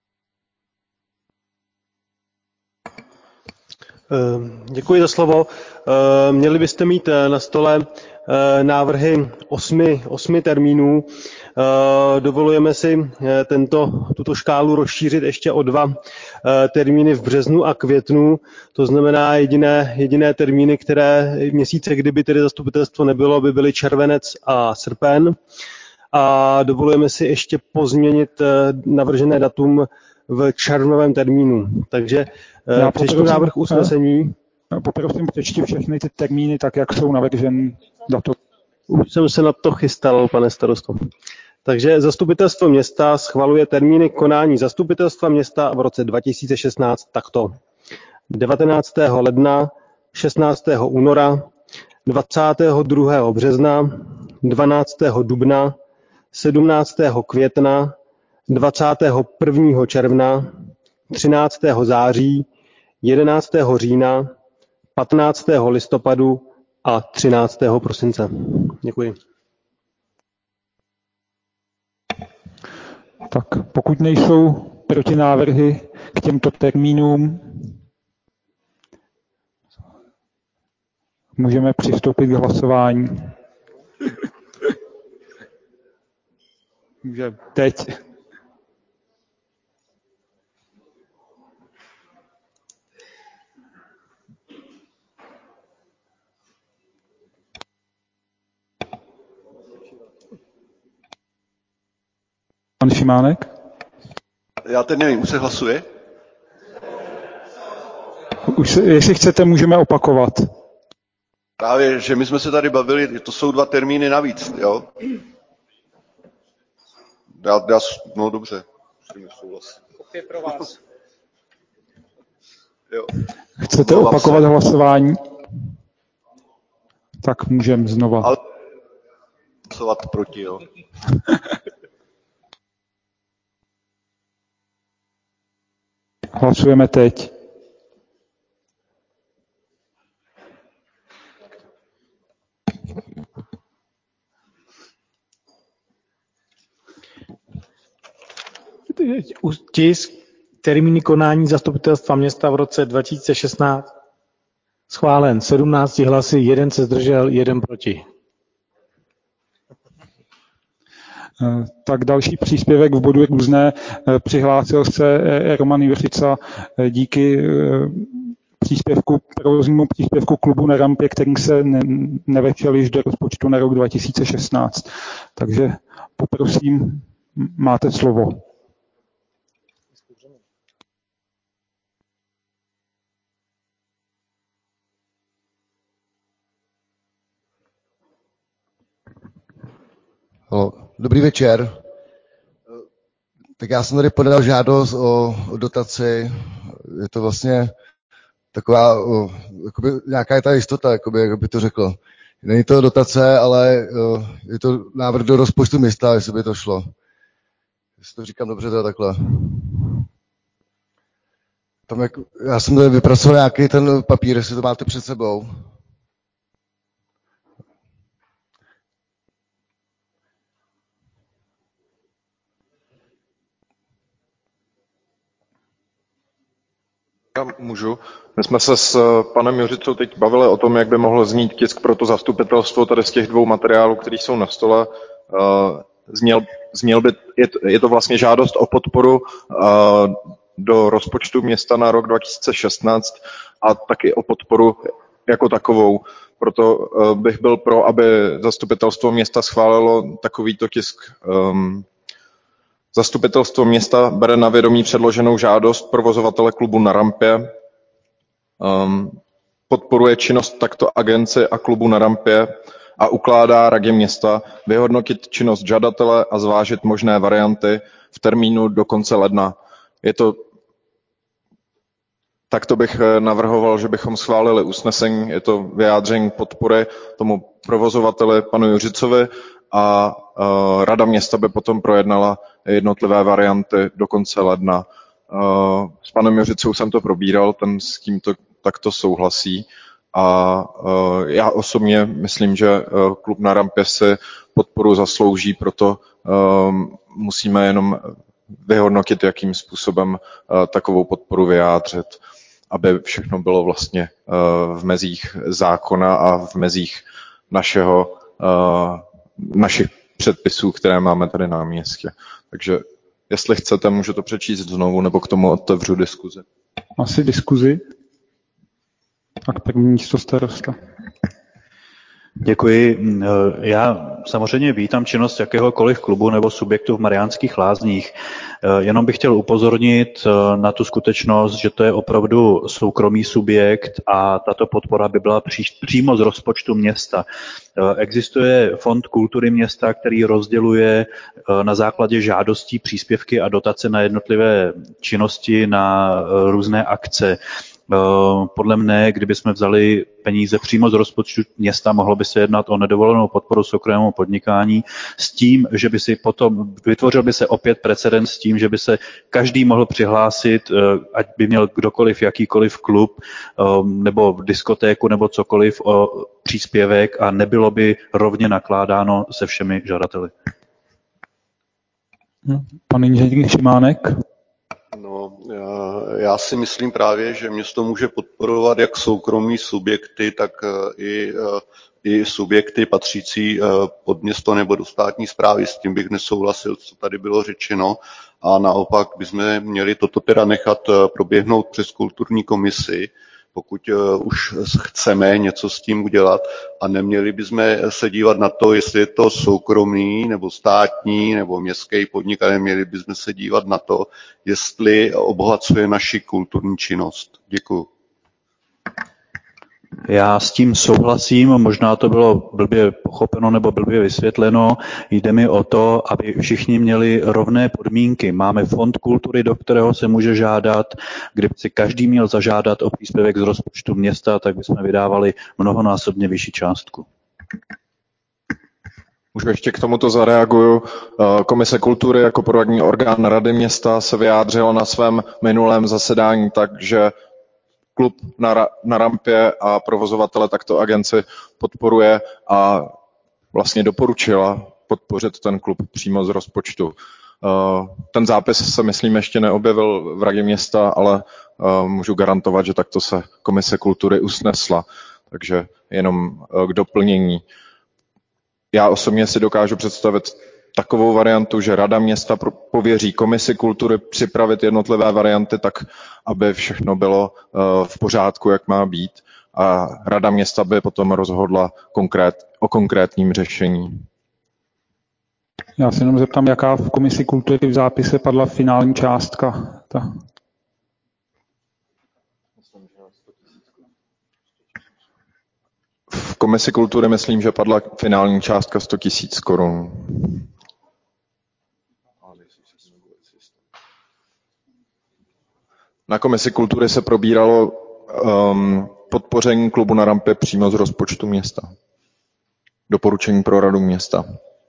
Děkuji za slovo. Měli byste mít na stole návrhy osmi, osmi termínů. Dovolujeme si tento, tuto škálu rozšířit ještě o dva termíny v březnu a květnu. To znamená jediné, jediné termíny, které měsíce, kdyby tedy zastupitelstvo nebylo, by byly červenec a srpen. A dovolujeme si ještě pozměnit navržené datum v červnovém termínu. Takže já přečtu návrh usnesení. Poprosím přečti všechny ty termíny tak, jak jsou navrženy. Datum. Už jsem se na to chystal, pane starosto. Takže zastupitelstvo města schvaluje termíny konání zastupitelstva města v roce dva tisíce šestnáct takto. devatenáctého ledna, šestnáctého února, dvacátého druhého března, dvanáctého dubna, sedmnáctého května, dvacátého prvního června, třináctého září, jedenáctého října, patnáctého listopadu a třináctého prosince. Děkuji. Tak pokud nejsou protinávrhy k těmto termínům, můžeme přistoupit k hlasování. Takže teď. Pan Šimánek? Já teď nevím, už se hlasuje? Už se, jestli chcete, můžeme opakovat. Právě, že my jsme se tady bavili, to jsou dva termíny navíc, jo? Já, já, no dobře, musím souhlasit. Opět pro vás. Jo. Chcete no, opakovat se. hlasování? Tak můžeme znova. Ale hlasovat proti, jo? Hlasujeme teď. Tisk termíny konání zastupitelstva města v roce dva tisíce šestnáct schválen sedmnácti hlasy, jeden se zdržel, jeden proti. Tak další příspěvek v bodu různé. Přihlásil se Roman Juřica díky příspěvku, provoznímu příspěvku klubu na rampě, který se ne, nevečel již do rozpočtu na rok dva tisíce šestnáct. Takže poprosím, máte slovo. Dobrý večer. Tak já jsem tady podal žádost o, o dotaci. Je to vlastně taková, o, jakoby, nějaká je ta jistota, jakoby, jak by to řekl. Není to dotace, ale o, je to návrh do rozpočtu města, jestli by to šlo. Jestli to říkám dobře, to je takhle. Tam jak, já jsem tady vypracoval nějaký ten papír, jestli to máte před sebou. Já můžu. My jsme se s panem Juřicou teď bavili o tom, jak by mohl znít tisk pro to zastupitelstvo tady z těch dvou materiálů, které jsou na stole. zněl, zněl by, je, je to vlastně žádost o podporu uh, do rozpočtu města na rok dva tisíce šestnáct a taky o podporu jako takovou. Proto uh, bych byl pro, aby zastupitelstvo města schválilo takovýto tisk. Um, Zastupitelstvo města bere na vědomí předloženou žádost provozovatele klubu Na rampě. Um, podporuje činnost takto agenci a klubu Na rampě a ukládá radě města vyhodnotit činnost žadatele a zvážit možné varianty v termínu do konce ledna. Je to, takto bych navrhoval, že bychom schválili usnesení. Je to vyjádření podpory tomu provozovateli panu Juřicovi a uh, rada města by potom projednala jednotlivé varianty do konce ledna. Uh, s panem Juřicou jsem to probíral, ten s tímto takto souhlasí a uh, já osobně myslím, že uh, klub Na rampě si podporu zaslouží, proto uh, musíme jenom vyhodnotit, jakým způsobem uh, takovou podporu vyjádřit, aby všechno bylo vlastně uh, v mezích zákona a v mezích našeho, uh, našich předpisů, které máme tady na městě. Takže jestli chcete, můžu to přečíst znovu, nebo k tomu otevřu diskuzi. Asi diskuzi. Tak první místo starosta. Děkuji. Já samozřejmě vítám činnost jakéhokoliv klubu nebo subjektu v Mariánských Lázních. Jenom bych chtěl upozornit na tu skutečnost, že to je opravdu soukromý subjekt a tato podpora by byla přímo z rozpočtu města. Existuje Fond kultury města, který rozděluje na základě žádostí příspěvky a dotace na jednotlivé činnosti, na různé akce. Podle mne, kdyby jsme vzali peníze přímo z rozpočtu města, mohlo by se jednat o nedovolenou podporu soukromému podnikání s tím, že by si potom vytvořil by se opět precedens s tím, že by se každý mohl přihlásit, ať by měl kdokoliv jakýkoliv klub nebo diskotéku nebo cokoliv o příspěvek a nebylo by rovně nakládáno se všemi žadateli. Pan inženýr Šimánek. No, já si myslím právě, že město může podporovat jak soukromí subjekty, tak i, i subjekty patřící pod město nebo do státní správy. S tím bych nesouhlasil, co tady bylo řečeno. A naopak bychom měli toto teda nechat proběhnout přes kulturní komisi, pokud už chceme něco s tím udělat, a neměli bychom se dívat na to, jestli je to soukromý nebo státní nebo městský podnik, ale měli bychom se dívat na to, jestli obohacuje naši kulturní činnost. Děkuju. Já s tím souhlasím, možná to bylo blbě pochopeno nebo blbě vysvětleno. Jde mi o to, aby všichni měli rovné podmínky. Máme fond kultury, do kterého se může žádat. Kdyby si každý měl zažádat o příspěvek z rozpočtu města, tak bychom vydávali mnohonásobně vyšší částku. Můžu ještě k tomuto zareaguju. Komise kultury jako poradní orgán Rady města se vyjádřila na svém minulém zasedání tak, že klub na, na rampě a provozovatele takto agenci podporuje a vlastně doporučila podpořit ten klub přímo z rozpočtu. Ten zápis se, myslím, ještě neobjevil v Radě města, ale můžu garantovat, že takto se Komise kultury usnesla. Takže jenom k doplnění. Já osobně si dokážu představit takovou variantu, že Rada města pověří Komisi kultury připravit jednotlivé varianty tak, aby všechno bylo v pořádku, jak má být, a Rada města by potom rozhodla konkrét, o konkrétním řešení. Já se jenom zeptám, jaká v Komisi kultury v zápise padla finální částka. Ta. V Komisi kultury myslím, že padla finální částka sto tisíc korun. Na Komisi kultury se probíralo um, podpoření klubu Na rampě přímo z rozpočtu města. Doporučení pro Radu města.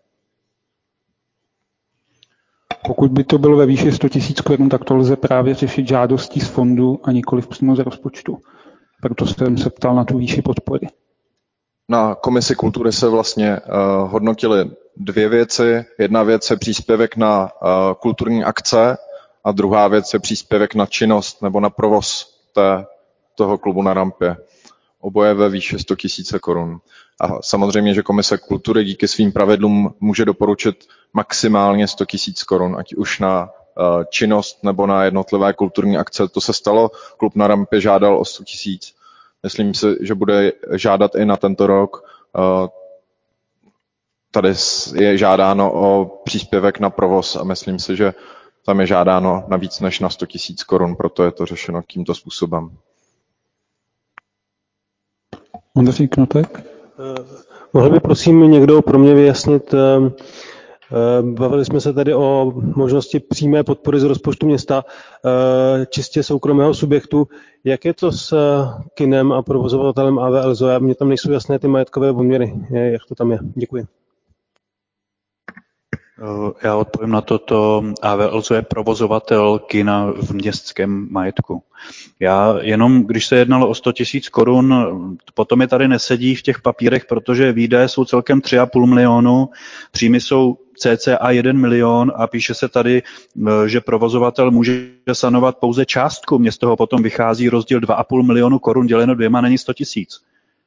Pokud by to bylo ve výši sto tisíc korun, tak to lze právě řešit žádostí z fondu a nikoliv přímo z rozpočtu. Proto jsem se ptal na tu výši podpory. Na Komisi kultury se vlastně uh, hodnotily dvě věci. Jedna věc je příspěvek na uh, kulturní akce a druhá věc je příspěvek na činnost nebo na provoz té, toho klubu Na rampě. oboje ve výši sto tisíc korun. A samozřejmě, že Komise kultury díky svým pravidlům může doporučit maximálně sto tisíc korun, ať už na činnost nebo na jednotlivé kulturní akce. To se stalo, klub Na rampě žádal o sto tisíc. Myslím si, že bude žádat i na tento rok. Tady je žádáno o příspěvek na provoz a myslím si, že tam je žádáno na víc než na sto tisíc korun, proto je to řešeno tímto způsobem. Ondřej Knotek? Mohl by prosím někdo pro mě vyjasnit, bavili jsme se tady o možnosti přímé podpory z rozpočtu města čistě soukromého subjektu. Jak je to s kinem a provozovatelem A V L Z O? Mně tam nejsou jasné ty majetkové poměry. Jak to tam je? Děkuji. Já odpovím na toto. A V L Z O je provozovatel kina v městském majetku. Já jenom, když se jednalo o sto tisíc korun, potom je tady nesedí v těch papírech, protože výdaje jsou celkem tři a půl milionu, příjmy jsou cca jeden milion a píše se tady, že provozovatel může sanovat pouze částku. Mně z toho potom vychází rozdíl dva a půl milionu korun děleno dvěma, není sto tisíc.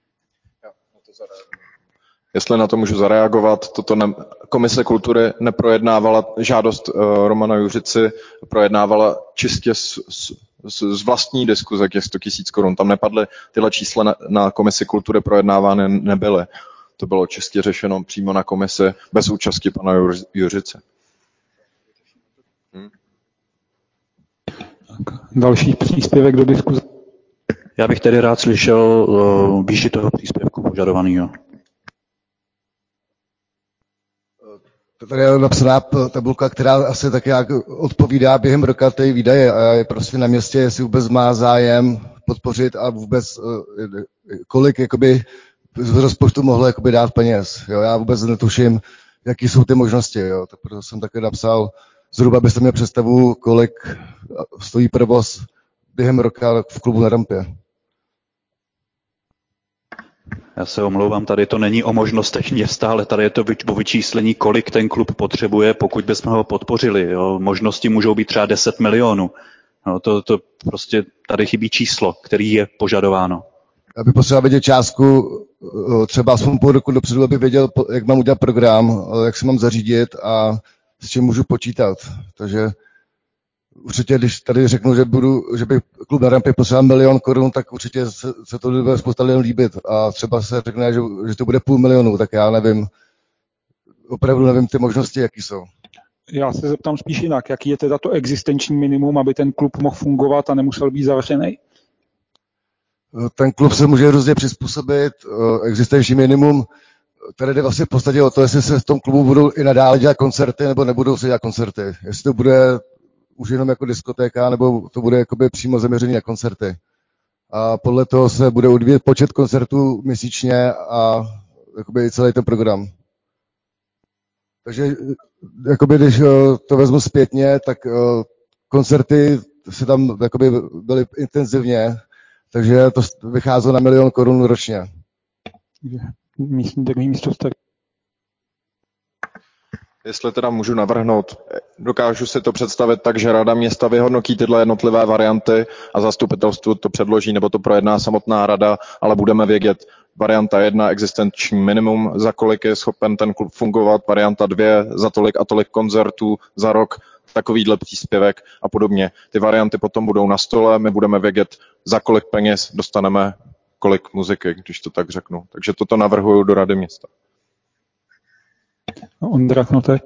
Jestli na to můžu zareagovat, toto ne, Komise kultury neprojednávala žádost uh, Romana Juřici, projednávala čistě z, z, z vlastní diskuze těch sto tisíc korun. Tam nepadly tyhle čísla na, na Komisi kultury projednávány nebyly. To bylo čistě řešeno přímo na komisi bez účasti pana Juřice. Hmm. Další příspěvek do diskuze. Já bych tedy rád slyšel uh, výši toho příspěvku požadovaného. Tady je napsaná tabulka, která asi tak jak odpovídá během roka ty výdaje a je prostě na městě, jestli vůbec má zájem podpořit a vůbec kolik jakoby z rozpočtu mohlo jakoby dát peněz. Jo? Já vůbec netuším, jaký jsou ty možnosti. Jo? Tak proto jsem také napsal, zhruba byste měl představu, kolik stojí provoz během roka v klubu Na rampě. Já se omlouvám, tady to není o možnostech města, ale tady je to o vyčíslení, kolik ten klub potřebuje, pokud bychom ho podpořili. Jo. Možnosti můžou být třeba deset milionů. No, to, to prostě tady chybí číslo, který je požadováno. Já bych potřeboval vědět částku, třeba aspoň půl roku dopředu, aby věděl, jak mám udělat program, jak se mám zařídit a s čím můžu počítat. Takže určitě, když tady řeknu, že, budu, že by klub Na rampě potřeboval milion korun, tak určitě se, se to bude spousta lidem líbit. A třeba se řekne, že, že to bude půl milionu, tak já nevím, opravdu nevím ty možnosti, jaký jsou. Já se zeptám spíš jinak, jaký je teda to existenční minimum, aby ten klub mohl fungovat a nemusel být zavřený? Ten klub se může různě přizpůsobit, existenční minimum. Tady jde vlastně v podstatě o to, jestli se v tom klubu budou i nadále dělat koncerty, nebo nebudou se dělat koncerty. Jestli to bude už jenom jako diskotéka, nebo to bude jakoby přímo zaměřený na koncerty. A podle toho se bude odvíjet počet koncertů měsíčně a jakoby celý ten program. Takže jakoby, když to vezmu zpětně, tak koncerty se tam jakoby byly intenzivně, takže to vycházelo na milion korun ročně. Místní takový místo tak. Jestli teda můžu navrhnout, dokážu si to představit tak, že Rada města vyhodnotí tyhle jednotlivé varianty a zastupitelstvu to předloží nebo to projedná samotná rada, ale budeme vědět varianta jedna, existenční minimum, za kolik je schopen ten klub fungovat, varianta dvě, za tolik a tolik koncertů za rok, takovýhle příspěvek a podobně. Ty varianty potom budou na stole, my budeme vědět, za kolik peněz dostaneme kolik muziky, když to tak řeknu. Takže toto navrhuju do Rady města. Ondra Knotek.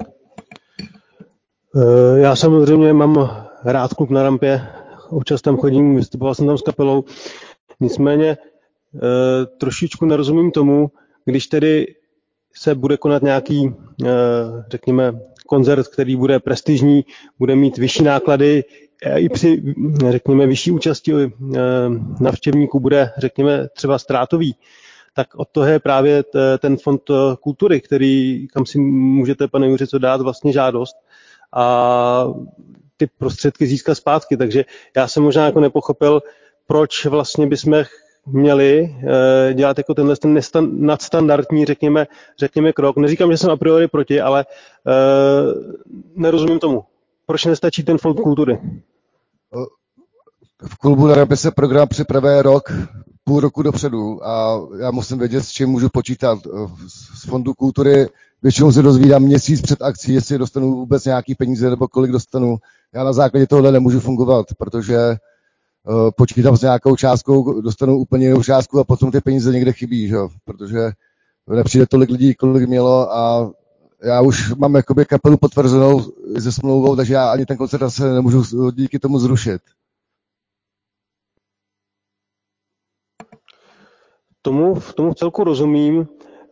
Já samozřejmě mám rád klub Na rampě, občas tam chodím, vystupoval jsem tam s kapelou, nicméně trošičku nerozumím tomu, když tedy se bude konat nějaký, řekněme, koncert, který bude prestižní, bude mít vyšší náklady, i při, řekněme, vyšší účasti navštěvníků bude, řekněme, třeba ztrátový, tak od toho je právě ten fond kultury, který, kam si můžete, pane Juřico, dát vlastně žádost a ty prostředky získat zpátky. Takže já jsem možná jako nepochopil, proč vlastně bychom měli dělat jako tenhle ten nadstandardní, řekněme, řekněme, krok. Neříkám, že jsem a priori proti, ale nerozumím tomu. Proč nestačí ten fond kultury? v klubu na Rampě se program připravuje rok, půl roku dopředu a já musím vědět, s čím můžu počítat. Z Fondu kultury většinou se dozvídám měsíc před akcí, jestli dostanu vůbec nějaký peníze nebo kolik dostanu. Já na základě tohohle nemůžu fungovat, protože uh, počítám s nějakou částkou, dostanu úplně jinou částku a potom ty peníze někde chybí, že? Protože nepřijde tolik lidí, kolik mělo a já už mám jakoby kapelu potvrzenou se smlouvou, takže já ani ten koncert asi nemůžu díky tomu zrušit. Tomu, tomu v celku rozumím.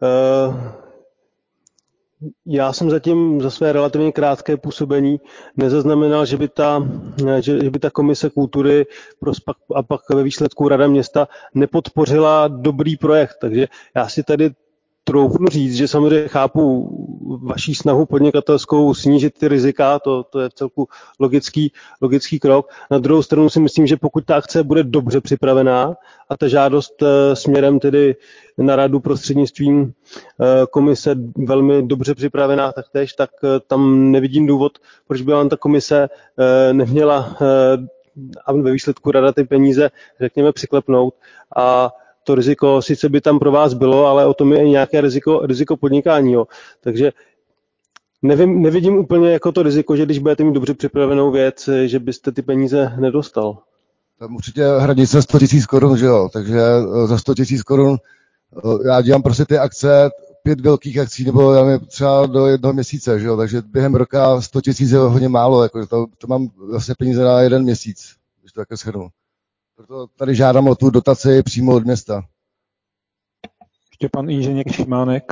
Já jsem zatím za své relativně krátké působení nezaznamenal, že by ta, že, že by ta komise kultury a pak ve výsledku Rada města nepodpořila dobrý projekt. Takže já si tady troufnu říct, že samozřejmě chápu vaší snahu podnikatelskou snížit ty rizika, to, to je celku logický, logický krok. Na druhou stranu si myslím, že pokud ta akce bude dobře připravená a ta žádost směrem tedy na radu prostřednictvím komise velmi dobře připravená taktéž, tak tam nevidím důvod, proč by vám ta komise neměla a ve výsledku rada ty peníze, řekněme, přiklepnout a to riziko sice by tam pro vás bylo, ale o tom je i nějaké riziko, riziko podnikání. Jo. Takže nevím, nevidím úplně jako to riziko, že když budete mít dobře připravenou věc, že byste ty peníze nedostal. Tam určitě hranice sto tisíc korun, že jo, takže za sto tisíc korun já dělám prostě ty akce, pět velkých akcí, nebo já nevím, třeba do jednoho měsíce, že jo, takže během roka sto tisíc je hodně málo, jako to, to mám vlastně peníze na jeden měsíc, když to také shrnu. Proto tady žádám o tu dotaci přímo od města. Ještě pan inženýr Šimánek.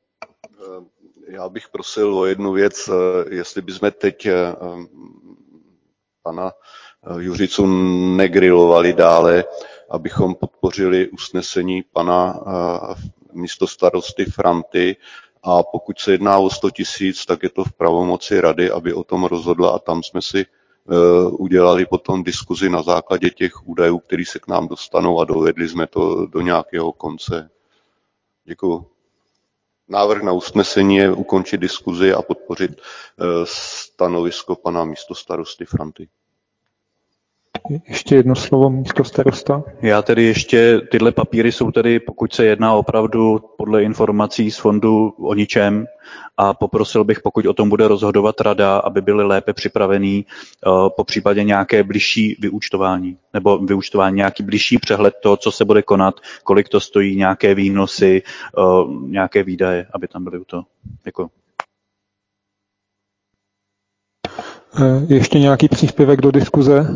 Já bych prosil o jednu věc, jestli bychom teď pana Juřicu negrilovali dále, abychom podpořili usnesení pana místostarosty Franty a pokud se jedná o sto tisíc, tak je to v pravomoci rady, aby o tom rozhodla a tam jsme si udělali potom diskuzi na základě těch údajů, které se k nám dostanou a dovedli jsme to do nějakého konce. Děkuju. Návrh na usnesení je ukončit diskuzi a podpořit stanovisko pana místostarosty Franty. Ještě jedno slovo místostarosta. Já tedy ještě, tyhle papíry jsou tedy, pokud se jedná opravdu podle informací z fondu o ničem a poprosil bych, pokud o tom bude rozhodovat rada, aby byly lépe připravený, po případě nějaké bližší vyúčtování nebo vyúčtování, nějaký bližší přehled toho, co se bude konat, kolik to stojí, nějaké výnosy, nějaké výdaje, aby tam byly u toho. Děkuji. Ještě nějaký příspěvek do diskuze?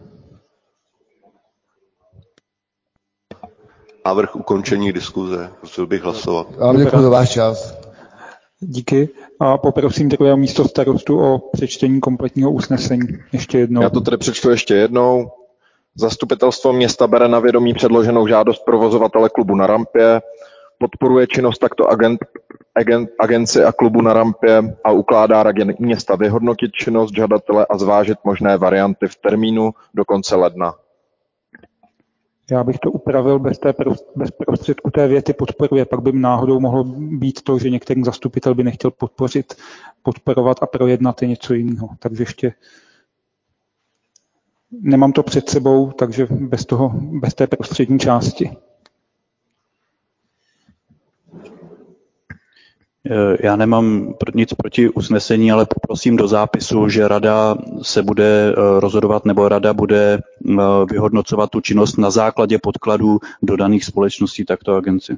Návrh ukončení diskuze. Prosil bych hlasovat. Já vám děkuji za váš čas. Díky a poprosím druhého místo starostu o přečtení kompletního usnesení. Ještě jednou. Já to tedy přečtu ještě jednou. Zastupitelstvo města bere na vědomí předloženou žádost provozovatele klubu na Rampě, podporuje činnost takto agent, agent, agenci a klubu na Rampě a ukládá radě města vyhodnotit činnost žadatele a zvážit možné varianty v termínu do konce ledna. Já bych to upravil bez, té, bez prostředku té věty podporuje, pak by náhodou mohlo být to, že některý zastupitel by nechtěl podpořit, podporovat a projednat je něco jiného. Takže ještě nemám to před sebou, takže bez toho, bez té prostřední části. Já nemám nic proti usnesení, ale poprosím do zápisu, že rada se bude rozhodovat nebo rada bude vyhodnocovat tu činnost na základě podkladů dodaných společností takto agenci.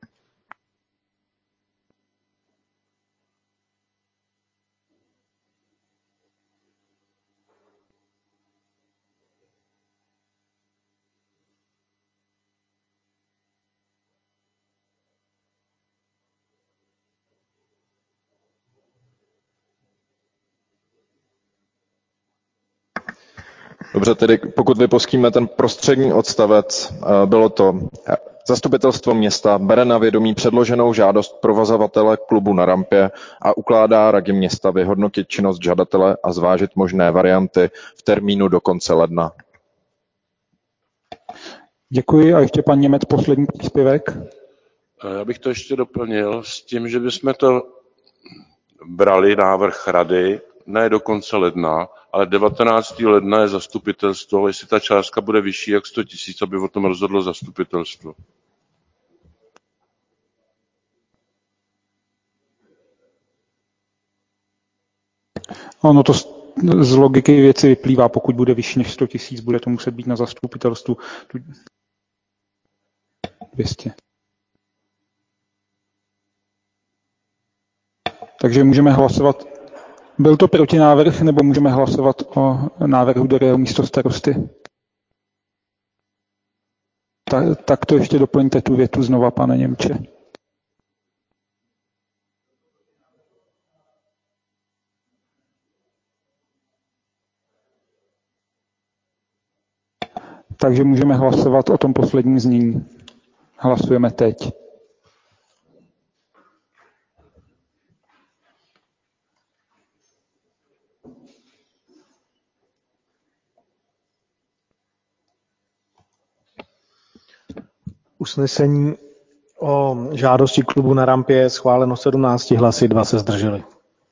Dobře, tedy pokud vypustíme ten prostřední odstavec, bylo to zastupitelstvo města bere na vědomí předloženou žádost provozovatele klubu na Rampě a ukládá radě města vyhodnotit činnost žadatele a zvážit možné varianty v termínu do konce ledna. Děkuji a ještě pan Němec poslední příspěvek. Já bych to ještě doplnil s tím, že bychom to brali návrh rady ne do konce ledna, ale devatenáctého ledna je zastupitelstvo, jestli ta částka bude vyšší jak sto tisíc, aby o tom rozhodlo zastupitelstvo. Ono to z logiky věci vyplývá, pokud bude vyšší než sto tisíc, bude to muset být na zastupitelstvu dvě stě. Takže můžeme hlasovat, byl to protinávrh, nebo můžeme hlasovat o návrhu druhého místostarosty? Tak, tak to ještě doplňte tu větu znova, pane Němče. Takže můžeme hlasovat o tom posledním znění. Hlasujeme teď. Usnesení o žádosti klubu na rampě je schváleno sedmnácti hlasy, dva se zdrželi.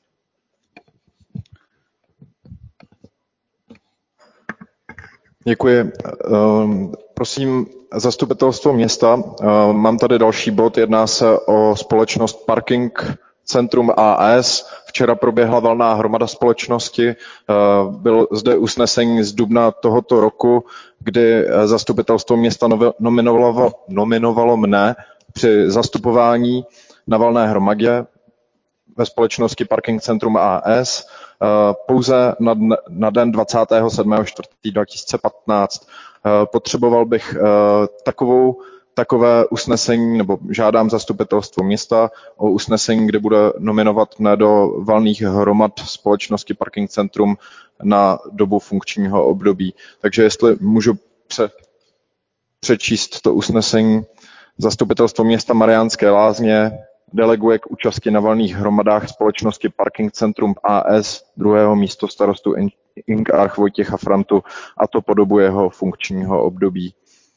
Děkuji. Prosím zastupitelstvo města, mám tady další bod, jedná se o společnost Parking Centrum A S. Včera proběhla valná hromada společnosti, bylo zde usnesení z dubna tohoto roku, kdy zastupitelstvo města nominovalo, nominovalo mne při zastupování na valné hromadě ve společnosti Parking Centrum A S pouze na, na den dvacátého sedmého čtvrtého dva tisíce patnáct. Potřeboval bych takovou, takové usnesení, nebo žádám zastupitelstvo města o usnesení, kde bude nominovat mne do valných hromad společnosti Parking Centrum na dobu funkčního období. Takže jestli můžu pře, přečíst to usnesení, zastupitelstvo města Mariánské Lázně deleguje k účasti na valných hromadách společnosti Parking Centrum A S druhého místo starostu Ing. Arch Vojtěcha Frantu, a to po dobu jeho funkčního období.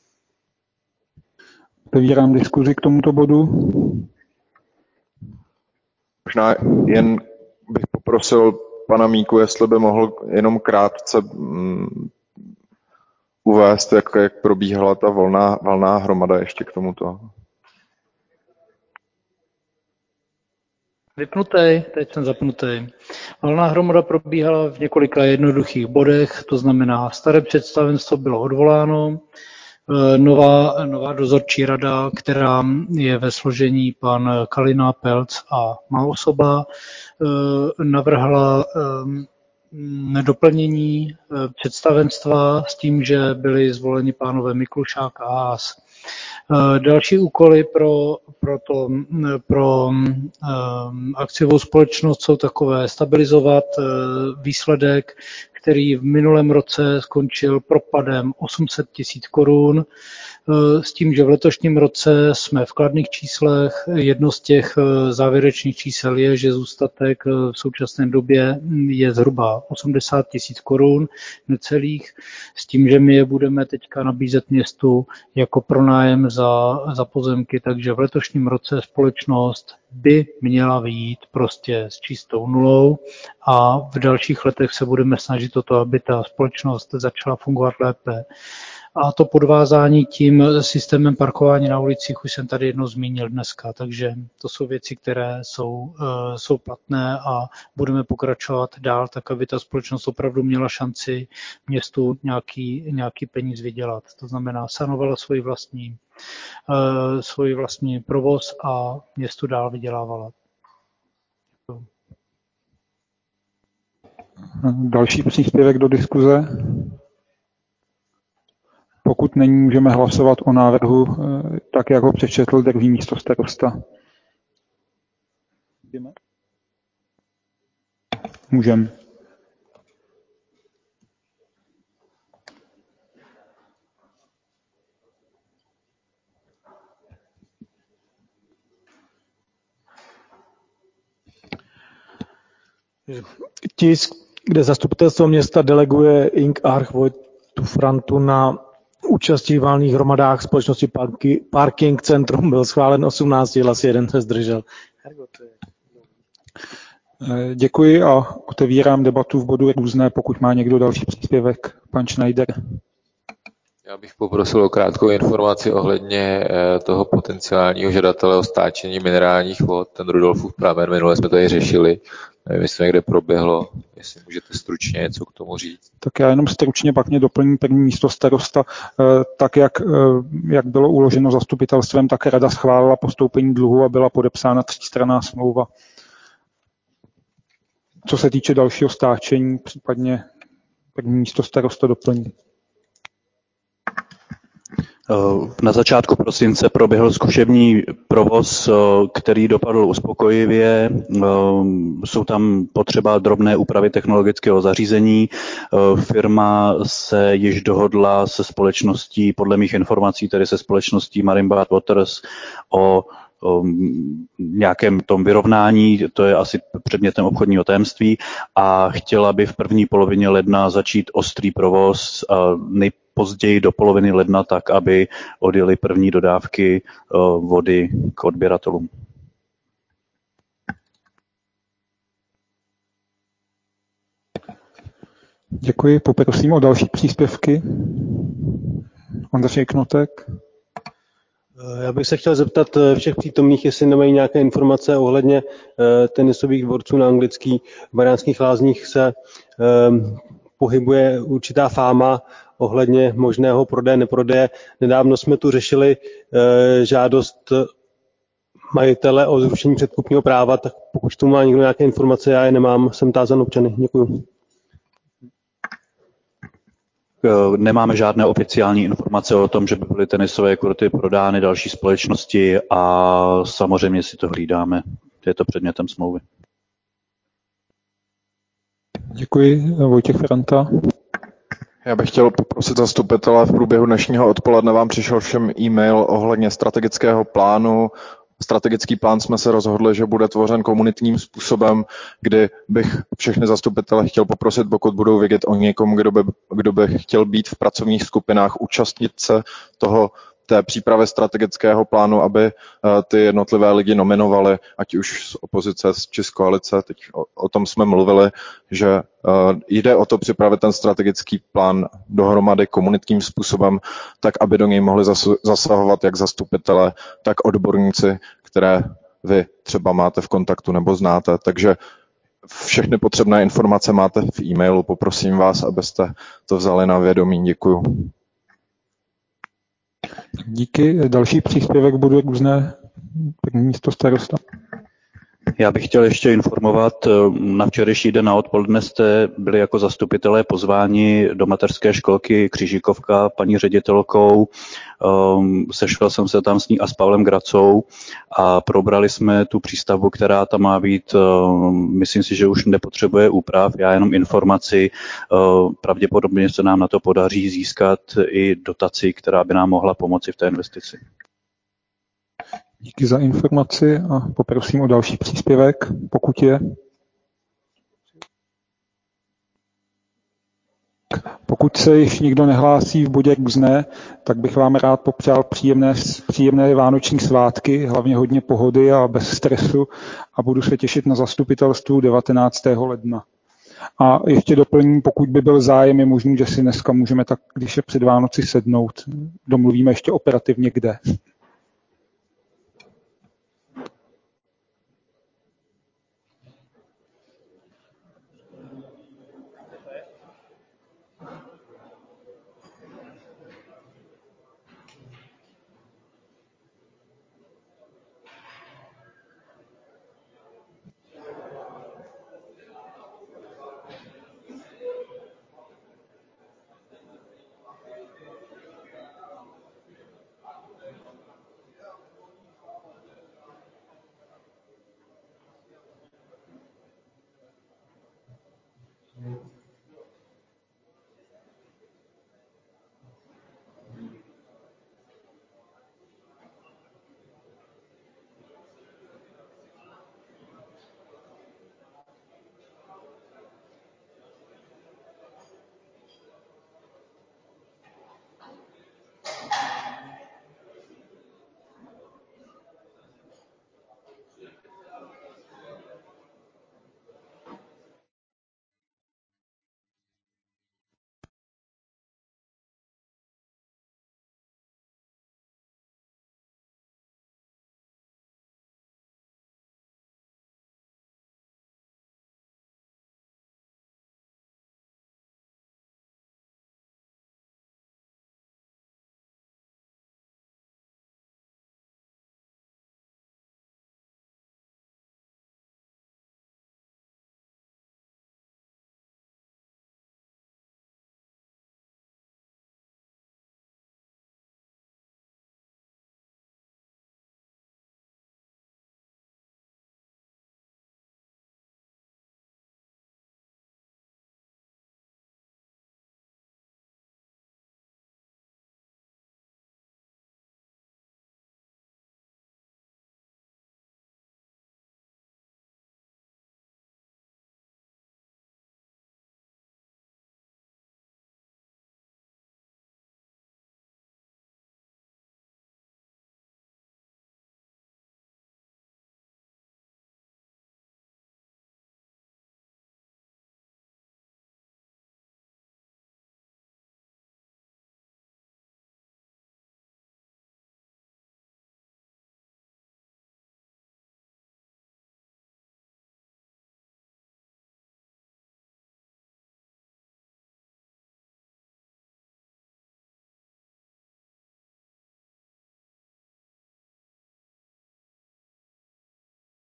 Otevírám diskuzi k tomuto bodu. Možná jen bych poprosil pana Míku, jestli by mohl jenom krátce um, uvést, jak, jak probíhala ta volná, valná hromada ještě k tomuto. Vypnutý, teď jsem zapnutý. Valná hromada probíhala v několika jednoduchých bodech, to znamená, staré představenstvo bylo odvoláno, nová, nová dozorčí rada, která je ve složení pan Kalina, Pelc a má osoba, navrhla doplnění představenstva s tím, že byli zvoleni pánové Miklušák a Haas. Další úkoly pro, pro, to, pro um, akciovou společnost jsou takové: stabilizovat uh, výsledek, který v minulém roce skončil propadem osm set tisíc korun, s tím, že v letošním roce jsme v kladných číslech. Jedno z těch závěrečných čísel je, že zůstatek v současné době je zhruba osmdesát tisíc korun necelých, s tím, že my je budeme teďka nabízet městu jako pronájem za, za pozemky, takže v letošním roce společnost by měla vyjít prostě s čistou nulou a v dalších letech se budeme snažit o to, aby ta společnost začala fungovat lépe. A to podvázání tím systémem parkování na ulicích už jsem tady jednou zmínil dneska, takže to jsou věci, které jsou, jsou platné a budeme pokračovat dál, tak aby ta společnost opravdu měla šanci městu nějaký, nějaký peníz vydělat. To znamená, sanovala svůj vlastní, svůj vlastní provoz a městu dál vydělávala. Další příspěvek do diskuze. Pokud není, můžeme hlasovat o návrhu, tak jak ho přečetl druhý místostarosta. Můžeme. Tisk, kde zastupitelstvo města deleguje Ing. Arch Vojtu Frantu na účastí v valných hromadách společnosti Parking Centrum, byl schválen osmnácti hlasy, jeden se zdržel. Děkuji a otevírám debatu v bodu různé, pokud má někdo další příspěvek. Pan Schneider. Já bych poprosil o krátkou informaci ohledně toho potenciálního žadatele o stáčení minerálních vod, ten Rudolfův pramen, minule jsme tady řešili, nevím, jestli někde proběhlo, jestli můžete stručně něco k tomu říct. Tak já jenom stručně pak mě doplní první místo starosta, tak jak, jak bylo uloženo zastupitelstvem, tak rada schválila postoupení dluhu a byla podepsána třístranná smlouva. Co se týče dalšího stáčení, případně první místo starosta doplní. Na začátku prosince proběhl zkušební provoz, který dopadl uspokojivě. Jsou tam potřeba drobné úpravy technologického zařízení. Firma se již dohodla se společností, podle mých informací, tedy se společností Marimbad Waters o o nějakém tom vyrovnání, to je asi předmětem obchodního tajemství, a chtěla by v první polovině ledna začít ostrý provoz, nejpozději do poloviny ledna, tak, aby odjeli první dodávky vody k odběratelům. Děkuji, poprosím o další příspěvky. Ondřej Knotek. Já bych se chtěl zeptat všech přítomných, jestli nemají nějaké informace ohledně tenisových dvorců na Anglický. V Mariánských Lázních se um, pohybuje určitá fáma ohledně možného prodeje, neprodeje. Nedávno jsme tu řešili uh, žádost majitele o zrušení předkupního práva, tak pokud tu má někdo nějaké informace, já je nemám, jsem tázan občany. Děkuji. Nemáme žádné oficiální informace o tom, že by byly tenisové kurty prodány další společnosti a samozřejmě si to hlídáme. Je to předmětem smlouvy. Děkuji. Vojtěch Franta. Já bych chtěl poprosit zastupitele, v průběhu dnešního odpoledne vám přišel všem e-mail ohledně strategického plánu. Strategický plán jsme se rozhodli, že bude tvořen komunitním způsobem, kdy bych všechny zastupitele chtěl poprosit, pokud budou vědět o někom, kdo by, kdo by chtěl být v pracovních skupinách, účastnit se toho té přípravy strategického plánu, aby ty jednotlivé lidi nominovali, ať už z opozice či z koalice. Teď o, o tom jsme mluvili, že jde o to připravit ten strategický plán dohromady komunitním způsobem, tak aby do něj mohli zasahovat jak zastupitelé, tak odborníci, které vy třeba máte v kontaktu nebo znáte. Takže všechny potřebné informace máte v e-mailu. Poprosím vás, abyste to vzali na vědomí. Děkuju. Díky. Další příspěvek bude různé. První místo starosta. Já bych chtěl ještě informovat, na včerejší den na odpoledne jste byli jako zastupitelé pozváni do mateřské školky Křižíkovka paní ředitelkou. Sešel jsem se tam s ní a s Pavlem Gracou a probrali jsme tu přístavbu, která tam má být. Myslím si, že už nepotřebuje úprav, já jenom informaci. Pravděpodobně se nám na to podaří získat i dotaci, která by nám mohla pomoci v té investici. Díky za informaci a poprosím o další příspěvek, pokud je. Pokud se již nikdo nehlásí v bodě různé, tak bych vám rád popřál příjemné, příjemné vánoční svátky, hlavně hodně pohody a bez stresu a budu se těšit na zastupitelstvu devatenáctého ledna. A ještě doplním, pokud by byl zájem, je možný, že si dneska můžeme tak, když je před Vánoci sednout, domluvíme ještě operativně kde.